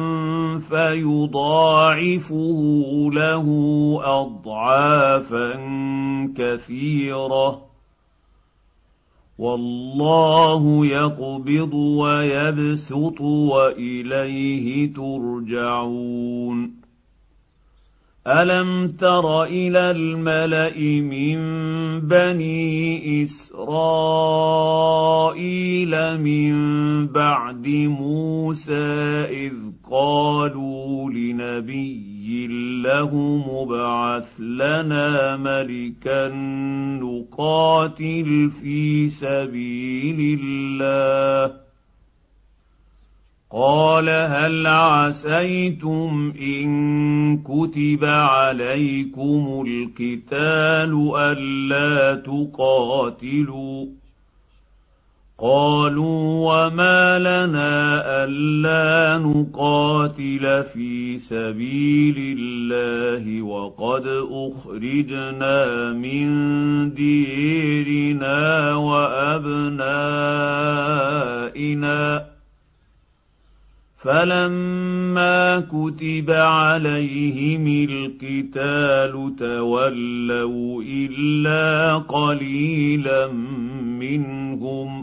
فيضاعفه له أضعافا كثيرة والله يقبض ويبسط وإليه ترجعون. ألم تر إلى الملأ من بني إسرائيل من بعد موسى إذ قالوا لنبي له ابعث لنا ملكا نقاتل في سبيل الله قال هل عسيتم إن كتب عليكم القتال ألا تقاتلوا قالوا وما لنا ألا نقاتل في سبيل الله وقد أخرجنا من ديرنا وأبنائنا فلما كتب عليهم القتال تولوا إلا قليلا منهم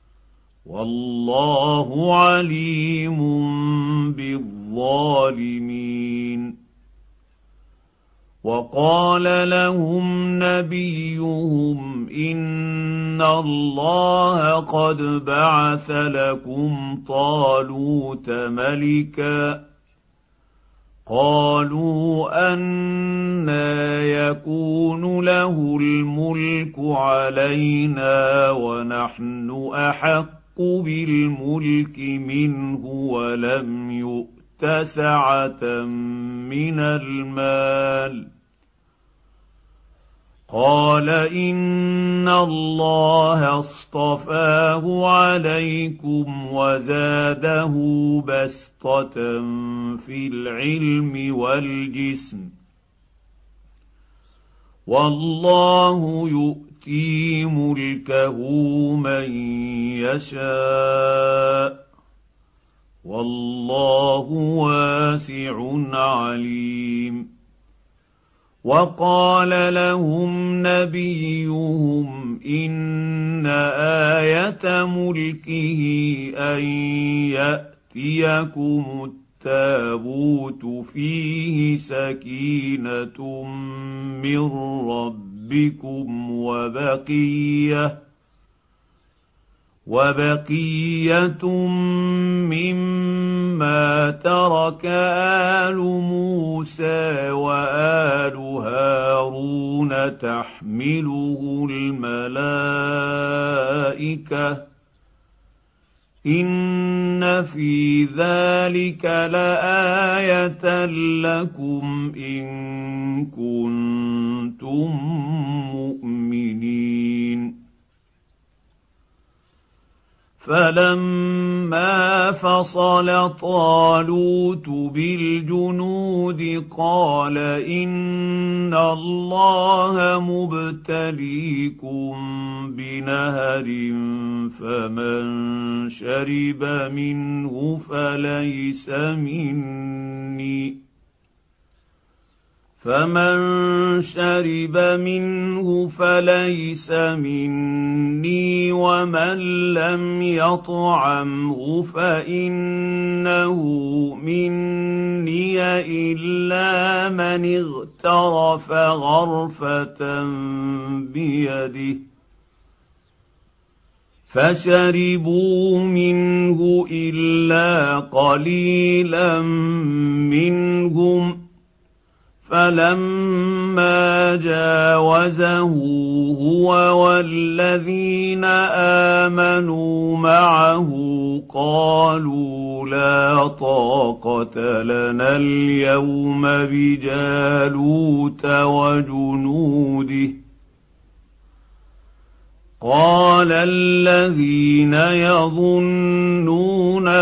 والله عليم بالظالمين. وقال لهم نبيهم إن الله قد بعث لكم طالوت ملكا قالوا أنى يكون له الملك علينا ونحن أحق بالملك منه ولم يؤت سعة من المال قال إن الله اصطفاه عليكم وزاده بسطة في العلم والجسم والله يؤتي ملكه من يشاء والله واسع عليم. وقال لهم نبيهم إن آية ملكه أن يأتيكم التابوت فيه سكينة من ربكم وبقية مما ترك آل موسى وآل هارون تحمله الملائكة إن في ذلك لآية لكم إن كنتم مؤمنين. فلما فصل طالوت بالجنود قال إن الله مبتليكم بنهر فمن شرب منه فليس مني ومن لم يطعمه فإنه مني إلا من اغترف غرفة بيده فشربوا منه إلا قليلا منهم فلما جاوزه هو والذين آمنوا معه قالوا لا طاقة لنا اليوم بجالوت وجنوده قال الذين يظنون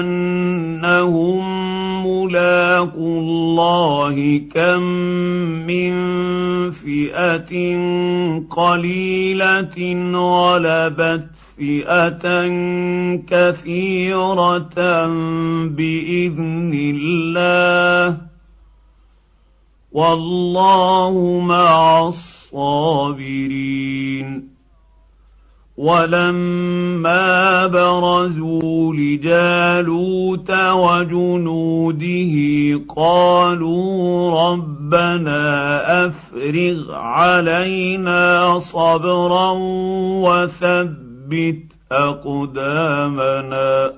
أنهم ملاقو الله كم من فئة قليلة غلبت فئة كثيرة بإذن الله والله مع الصابرين. ولما برزوا لجالوت وجنوده قالوا ربنا أفرغ علينا صبرا وثبت أقدامنا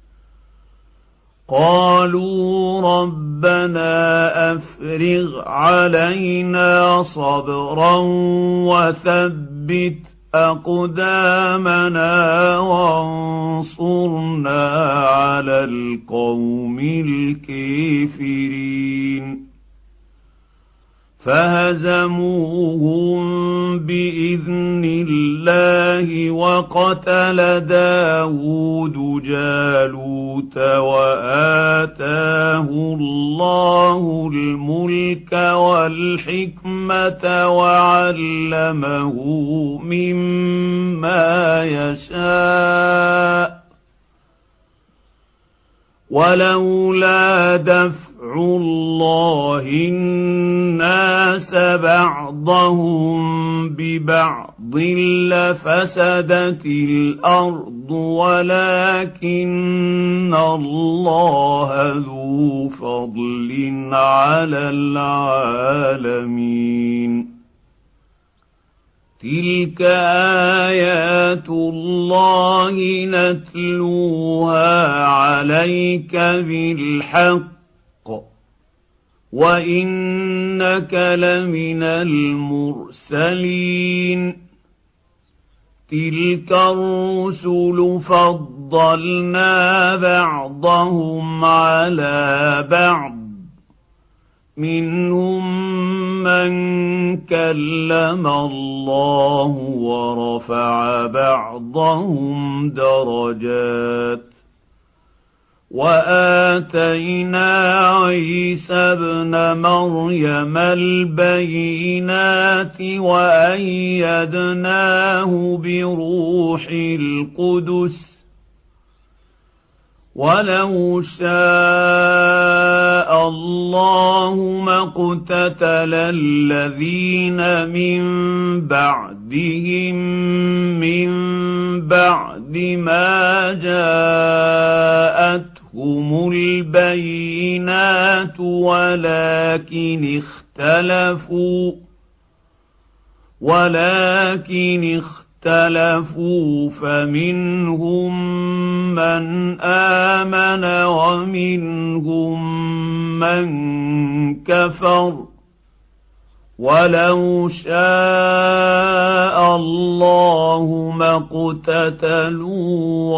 وانصرنا على القوم الكافرين. فهزموهم بإذن الله وقتل داود جالوت وآتاه الله الملك والحكمة وعلمه مما يشاء ولولا دفع الله الناس بعضهم ببعض لفسدت الأرض ولكن الله ذو فضل على العالمين تلك آيات الله نتلوها عليك بالحق وإنك لمن المرسلين تلك الرسل فضلنا بعضهم على بعض منهم من كلم الله ورفع بعضهم درجات وآتينا عيسى ابن مريم البينات وأيدناه بروح القدس ولو شاء الله ما اقتتل الذين من بعدهم من بعد ما جاءتهم البينات ولكن اختلفوا فمنهم من آمن ومنهم من كفر ولو شاء الله ما اقتتلوا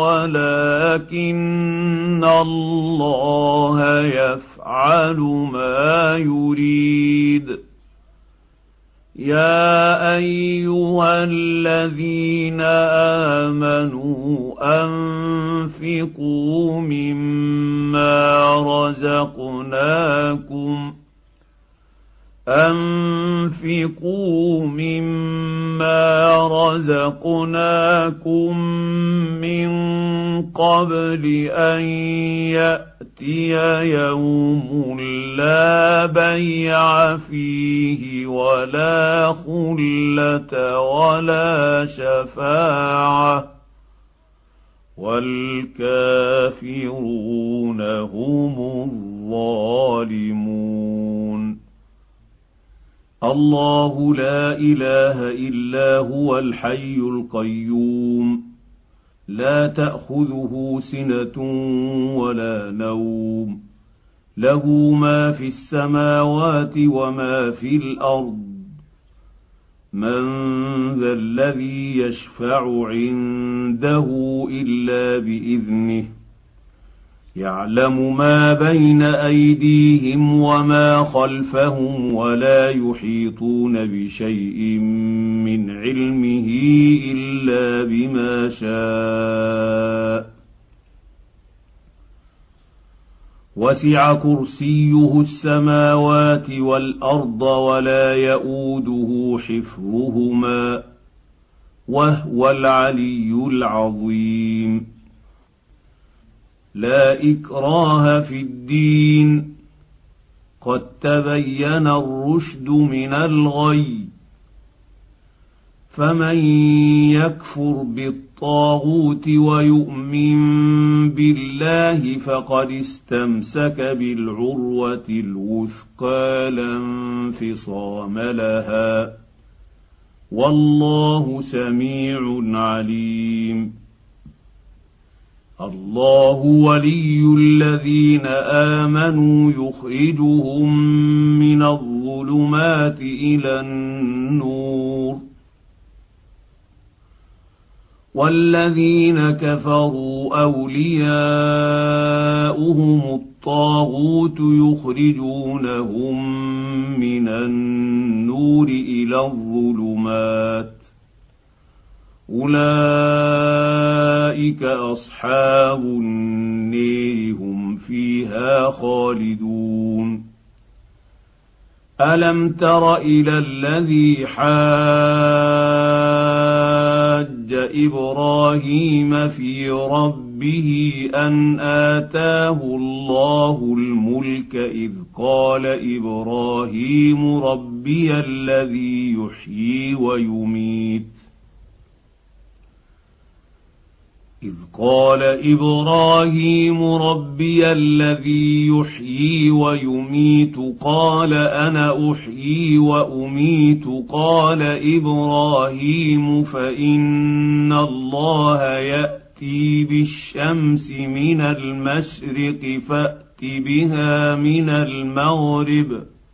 ولكن الله يفعل ما يريد يا أيها الذين آمنوا أنفقوا مما رزقناكم من قبل أن يأتي يوم لا بيع فيه ولا خلة ولا شفاعة والكافرون هم الظالمون الله لا إله إلا هو الحي القيوم لا تأخذه سنة ولا نوم له ما في السماوات وما في الأرض من ذا الذي يشفع عنده إلا بإذنه يعلم ما بين أيديهم وما خلفهم ولا يحيطون بشيء من علمه إلا بما شاء وسع كرسيه السماوات والأرض ولا يئوده حفظهما وهو العلي العظيم لا إكراه في الدين قد تبين الرشد من الغي فمن يكفر بالطاغوت ويؤمن بالله فقد استمسك بالعروة الوثقى لا انفصام لها والله سميع عليم الله ولي الذين آمنوا يخرجهم من الظلمات إلى النور والذين كفروا أولياؤهم الطاغوت يخرجونهم من النور إلى الظلمات أولئك أصحاب النار هم فيها خالدون ألم تر إلى الذي حاج إبراهيم في ربه أن آتاه الله الملك إذ قال إبراهيم ربي الذي يحيي ويميت إذ قال إبراهيم ربي الذي يحيي ويميت قال أنا أحيي وأميت قال إبراهيم فإن الله يأتي بالشمس من المشرق فأت بها من المغرب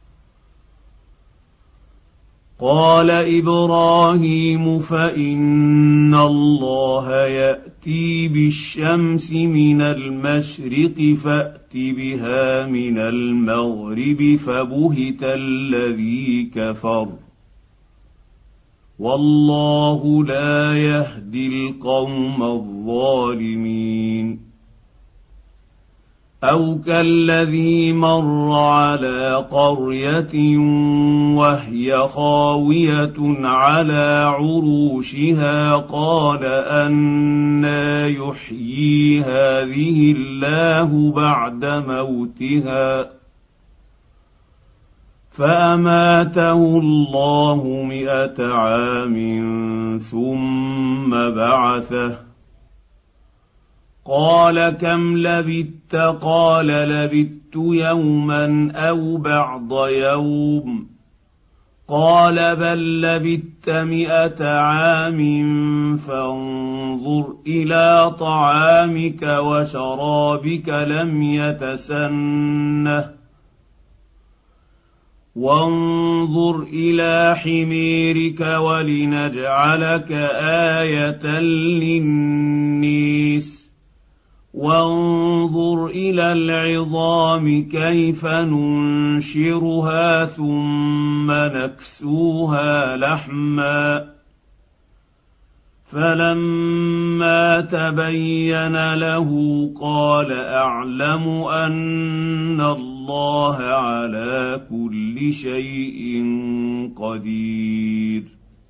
قال إبراهيم فإن الله يأتي بالشمس من المشرق فأت بها من المغرب فبهت الذي كفر والله لا يهدي القوم الظالمين أو كالذي مر على قرية وهي خاوية على عروشها قال أنى يحيي هذه الله بعد موتها فأماته الله 100 عام ثم بعثه قال كم لبثت قال لبثت يوما أو بعض يوم قال بل لبثت 100 عام فانظر إلى طعامك وشرابك لم يتسنه وانظر إلى حميرك ولنجعلك آية للنيس وانظر إلى العظام كيف ننشرها ثم نكسوها لحما فلما تبين له قال أعلم أن الله على كل شيء قدير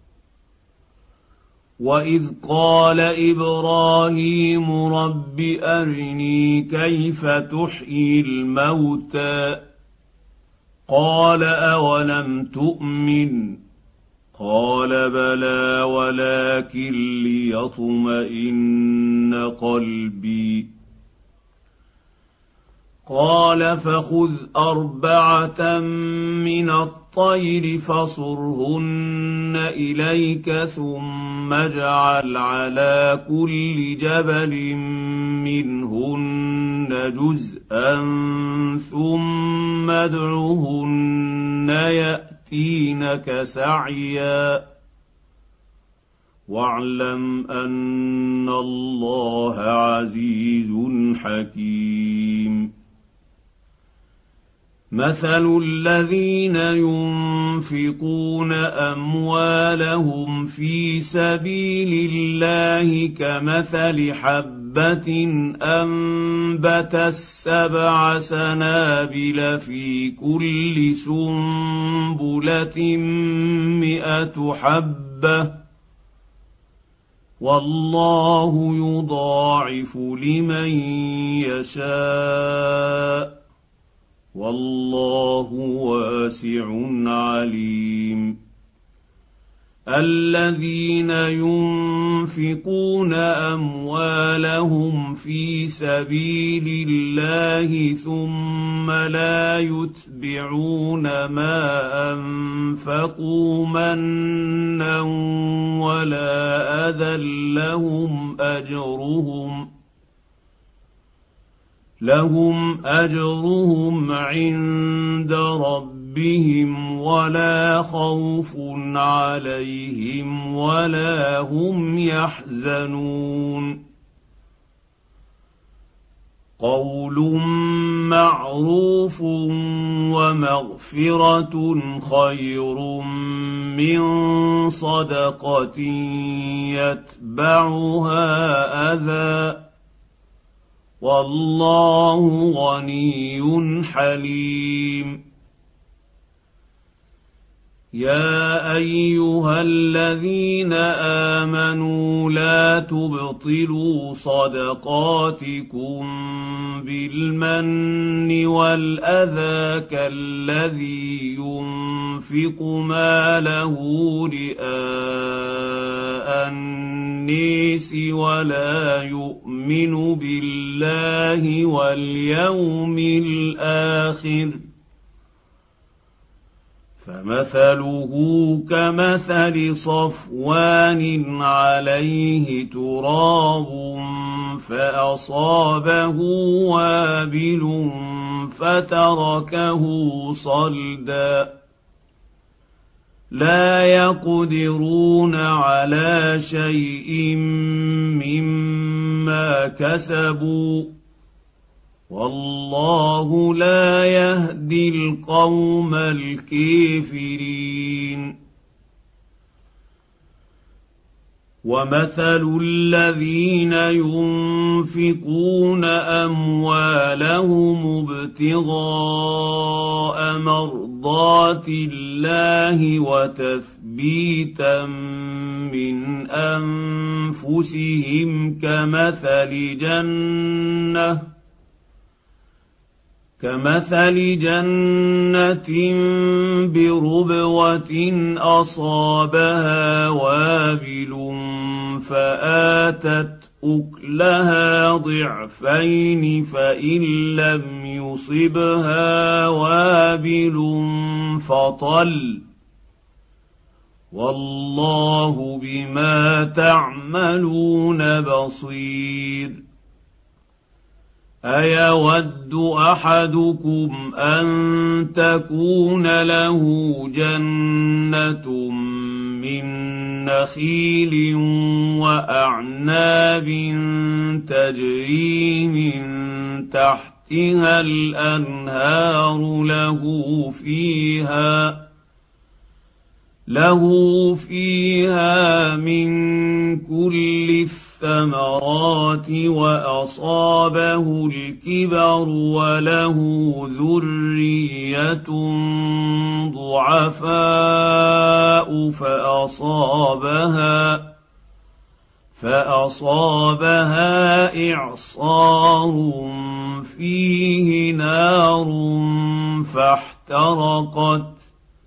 وإذ قال إبراهيم رب أرني كيف تحيي الموتى قال أولم تؤمن قال بلى ولكن ليطمئن قلبي قال فخذ 4 من الطير فصرهن إليك ثم اجعل على كل جبل منهن جزءا ثم ادعهن يأتينك سعيا واعلم أن الله عزيز حكيم مثل الذين ينفقون أموالهم في سبيل الله كمثل حبة أنبتت 7 سنابل في كل سنبلة 100 حبة والله يضاعف لمن يشاء والله واسع عليم الذين ينفقون أموالهم في سبيل الله ثم لا يتبعون ما أنفقوا منا ولا أذى لهم أجرهم عند ربهم ولا خوف عليهم ولا هم يحزنون قول معروف ومغفرة خير من صدقة يتبعها أذى والله غني حليم يا أيها الذين آمنوا لا تبطلوا صدقاتكم بالمن والأذى كالذي ينفق ماله رئاء الناس ولا يؤمن بالله واليوم الآخر فمثله كمثل صفوان عليه تراب فأصابه وابل فتركه صلدا لا يقدرون على شيء مما كسبوا والله لا يهدي القوم الكافرين ومثل الذين ينفقون أموالهم ابتغاء مرضات الله وتثبيتا من أنفسهم كمثل جنة بربوة أصابها وابل فآتت أكلها ضعفين فإن لم يصبها وابل فطل والله بما تعملون بصير أيود أحدكم أن تكون له جنة من نخيل وأعناب تجري من تحتها الأنهار له فيها من كل الثمرات وأصابه الكبر وله ذرية ضعفاء فأصابها إعصار فيه نار فاحترقت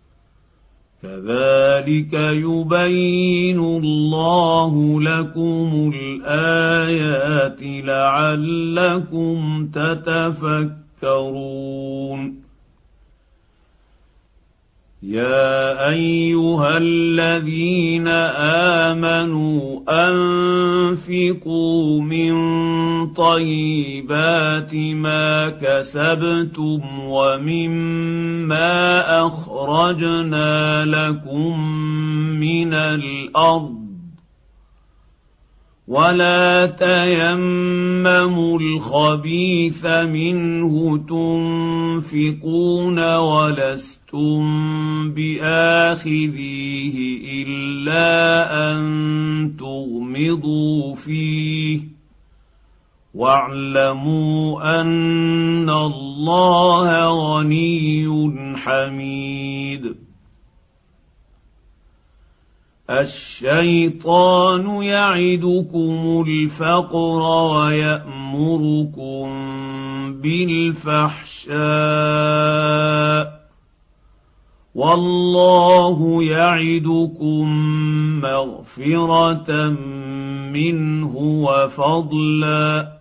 كذلك يبين الله لكم الآيات لعلكم تتفكرون يا أيها الذين آمنوا أنفقوا من طيبات ما كسبتم ومما أخرجنا لكم من الأرض ولا تيمموا الخبيث منه تنفقون ولستم بآخذيه إلا أن تغمضوا فيه واعلموا أن الله غني حميد الشيطان يعدكم الفقر ويأمركم بالفحشاء والله يعدكم مغفرة منه وفضلا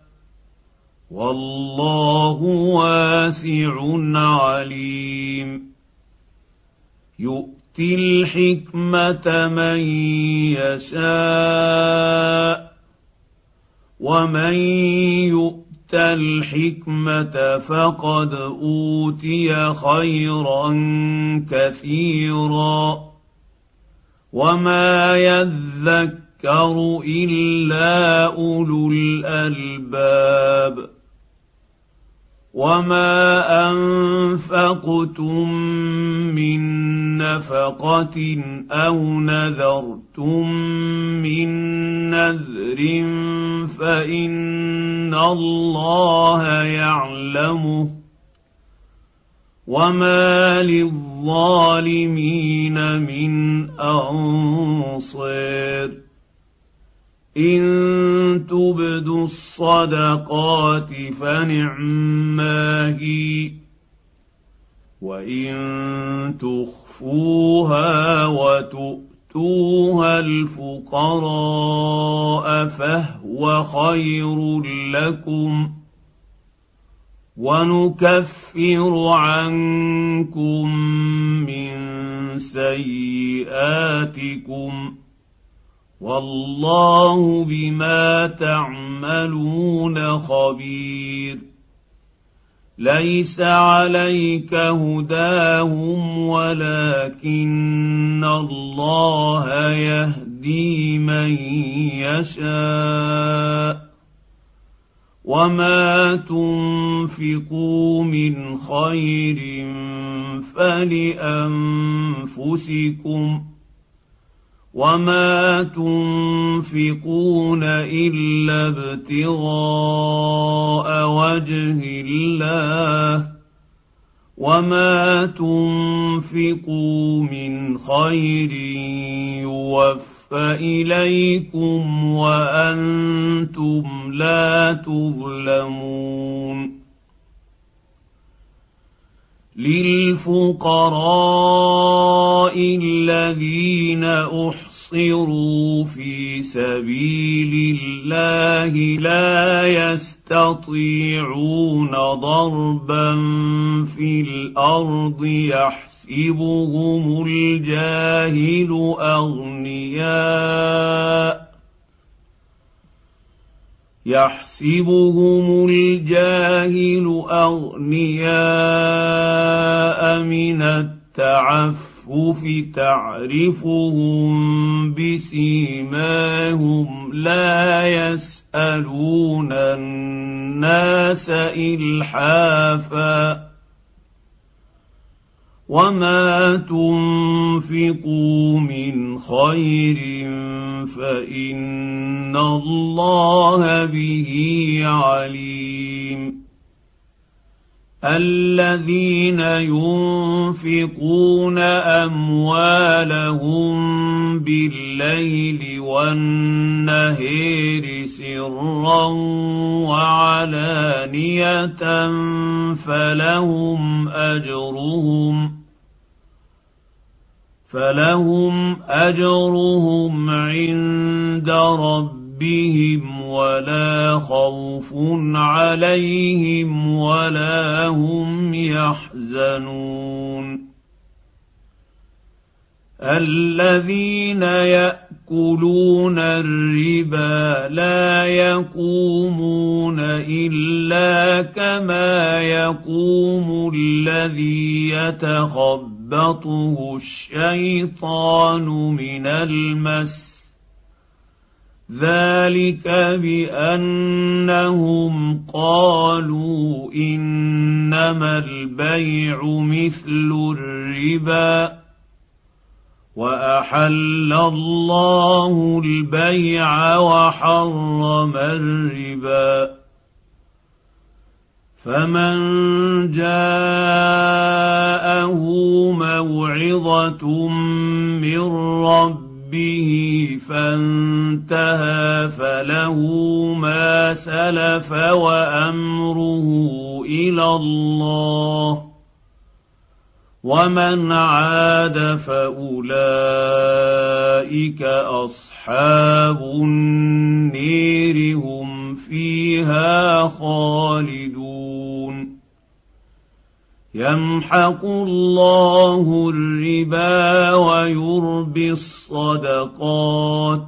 والله واسع عليم يؤتي الحكمة من يشاء ومن يؤت الحكمة فقد أوتي خيرا كثيرا وما يذكر إلا أولو الألباب وما أنفقتم من نفقة أو نذرتم من نذر فإن الله يعلمه وما للظالمين من أنصير إن تبدوا الصدقات فنعما هي وإن تخفوها وتؤتوها الفقراء فهو خير لكم ونكفر عنكم من سيئاتكم والله بما تعملون خبير ليس عليك هداهم ولكن الله يهدي من يشاء وما تنفقوا من خير فلأنفسكم وما تنفقون إلا ابتغاء وجه الله وما تنفقوا من خير يوفى إليكم وأنتم لا تظلمون للفقراء الذين أحصروا في سبيل الله لا يستطيعون ضربا في الأرض يحسبهم الجاهل أغنياء من التعفف تعرفهم بسيماهم لا يسألون الناس إلحافا وما تنفقوا من خير فإن الله به عليم الذين ينفقون أموالهم بالليل والنهار سرا وعلانية فلهم أجرهم عند ربهم ولا خوف عليهم ولا هم يحزنون الذين يأكلون الربا لا يقومون إلا كما يقوم الذي يتخبطه الشيطان من المس ذلك بأنهم قالوا إنما البيع مثل الربا وأحل الله البيع وحرم الربا فمن جاءه موعظة من ربه فانتهى فله ما سلف وأمره إلى الله ومن عاد فأولئك أصحاب النير هم فيها خالدون يمحق الله الربا ويربي الصدقات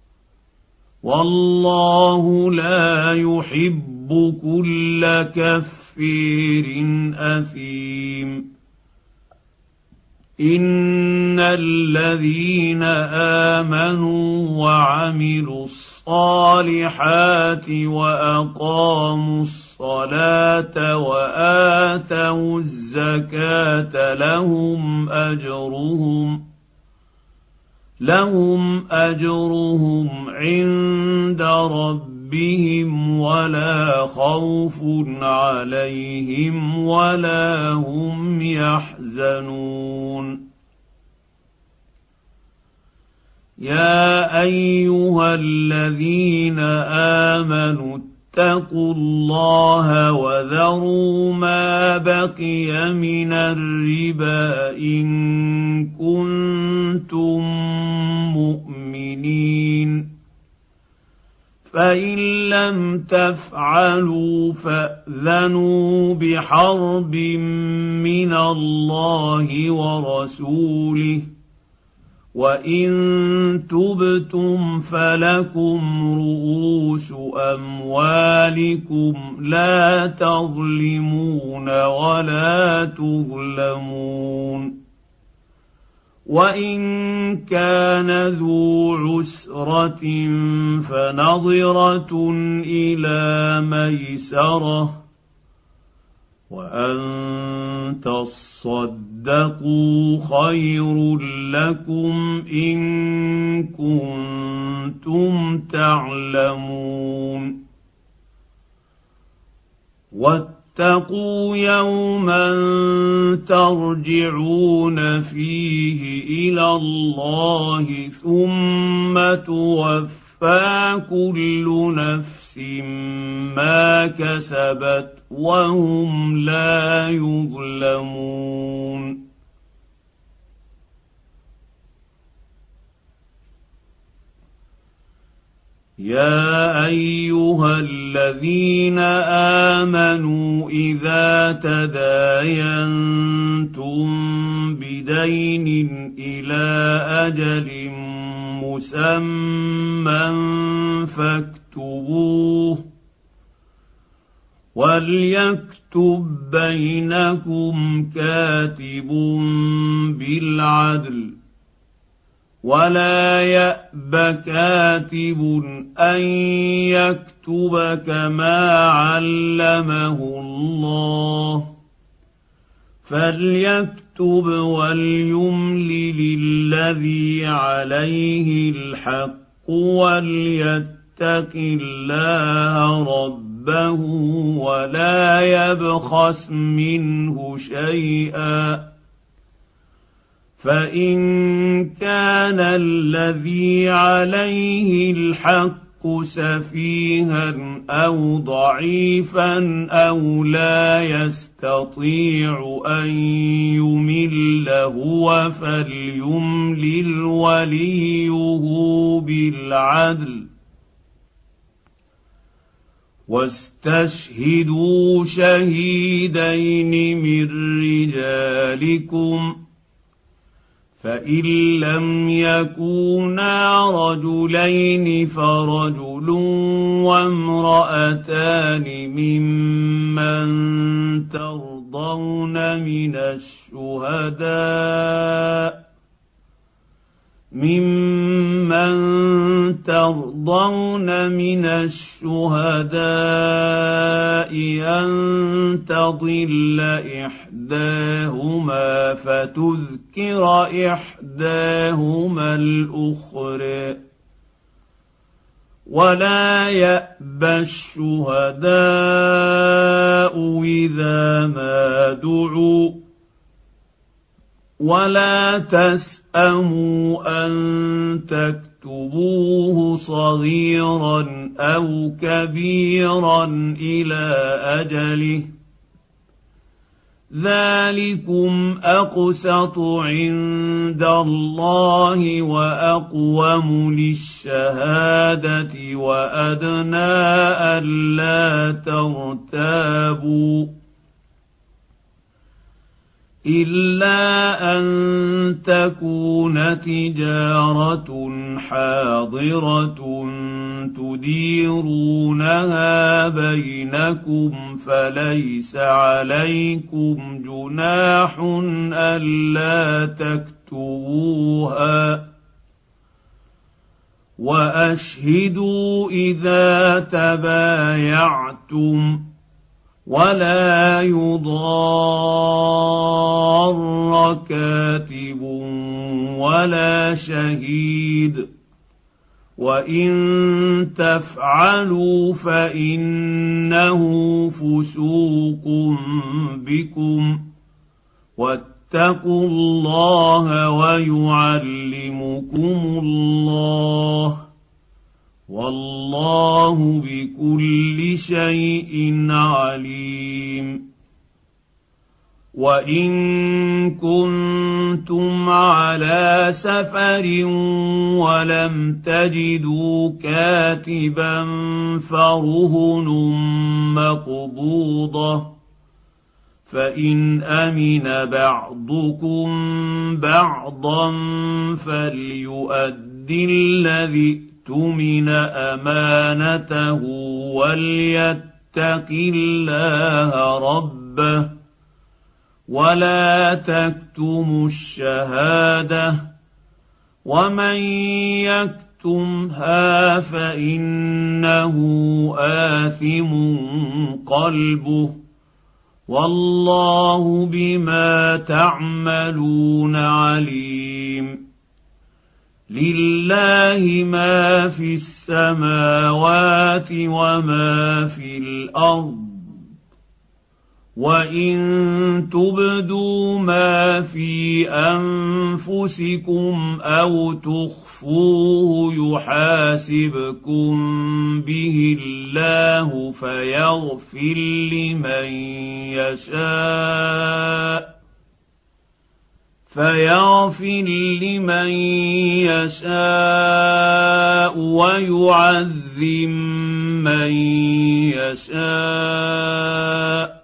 والله لا يحب كل كفير أثيم إن الذين آمنوا وعملوا الصالحات وأقاموا الصلاة وآتوا الزكاة لهم أجرهم عند ربهم ولا خوف عليهم ولا هم يحزنون. يا أيها الذين آمنوا اتقوا الله وذروا ما بقي من الربا إن كنتم مؤمنين، فإن لم تفعلوا فأذنوا بحرب من الله ورسوله، وإن تبتم فلكم رؤوس أموالكم لا تظلمون ولا تظلمون. وإن كان ذو عسرة فنظرة إلى ميسرة، وأن تصدقوا خير لكم إن كنتم تعلمون. واتقوا يوما ترجعون فيه إلى الله ثم توفى كل نفس ما كسبت وهم لا يظلمون. يا أيها الذين آمنوا إذا تداينتم بدين إلى أجل مسمى فاكتبوه، وليكتب بينكم كاتب بالعدل، ولا يأب كاتب أن يكتب كما علمه الله، فليكتب وليملل الذي عليه الحق وليتق الله ربه ولا يبخس منه شيئا، فإن كان الذي عليه الحق سفيها أو ضعيفا أو لا يستطيع أن يمل هو فليملل وليه بالعدل، واستشهدوا شهيدين من رجالكم، فإن لم يكونا رجلين فرجل وامرأتان ممن ترضون من الشهداء أن تضل إحداهما فتذكر إحداهما الأخرى، ولا يأبى الشهداء إذا ما دعوا، ولا تسأموا أن تكتبوه صغيرا أو كبيرا إلى أجله، ذلكم أقسط عند الله وأقوم للشهادة وأدنى ألا ترتابوا، إلا أن تكون تجارة حاضرة تديرونها بينكم فليس عليكم جناح ألا تكتبوها، وأشهدوا إذا تبايعتم ولا يضار كاتب ولا شهيد وإن تفعلوا فإنه فسوق بكم واتقوا الله ويعلمكم الله والله بكل شيء عليم وإن كنتم على سفر ولم تجدوا كاتبا فرهن مقبوضة فإن أمن بعضكم بعضا فليؤدي الذي اؤتمن أمانته وليتق الله ربه ولا تكتموا الشهادة ومن يكتمها فإنه آثم قلبه والله بما تعملون عليم لله ما في السماوات وما في الأرض وإن تبدوا ما في أنفسكم أو تخفوه يحاسبكم به الله فيغفر لمن يشاء ويعذب من يشاء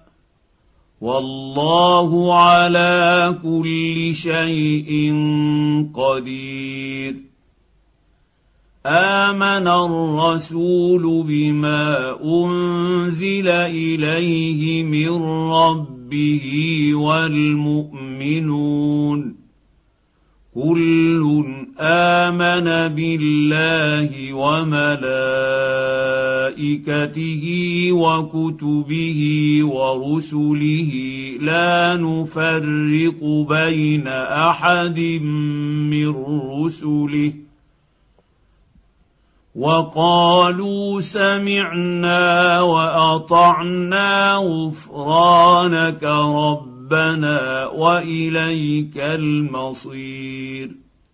والله على كل شيء قدير آمن الرسول بما أنزل إليه من ربه والمؤمنون كل آمن بالله وملائكته وكتبه ورسله لا نفرق بين أحد من رسله وقالوا سمعنا وأطعنا غفرانك ربنا وإليك المصير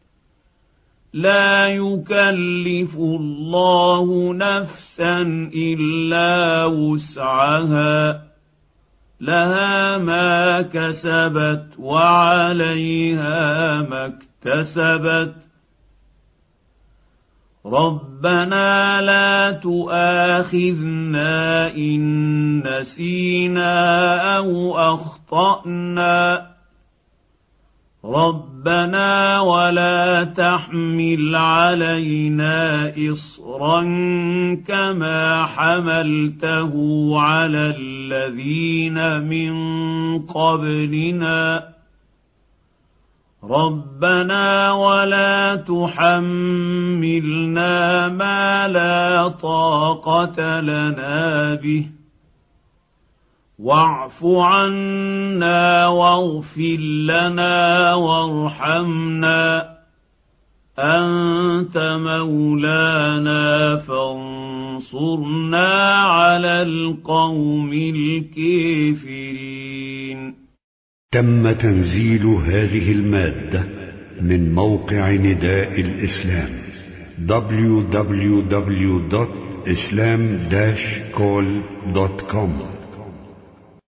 لا يكلف الله نفسا إلا وسعها لها ما كسبت وعليها ما اكتسبت ربنا لا تؤاخذنا إن نسينا أو أخطأنا ربنا ولا تحمل علينا إصرا كما حملته على الذين من قبلنا ربنا ولا تحملنا ما لا طاقة لنا به واعف عنا واغفر لنا وارحمنا أنت مولانا فانصرنا على القوم الكافرين. تم تنزيل هذه المادة من موقع نداء الإسلام www.islam-call.com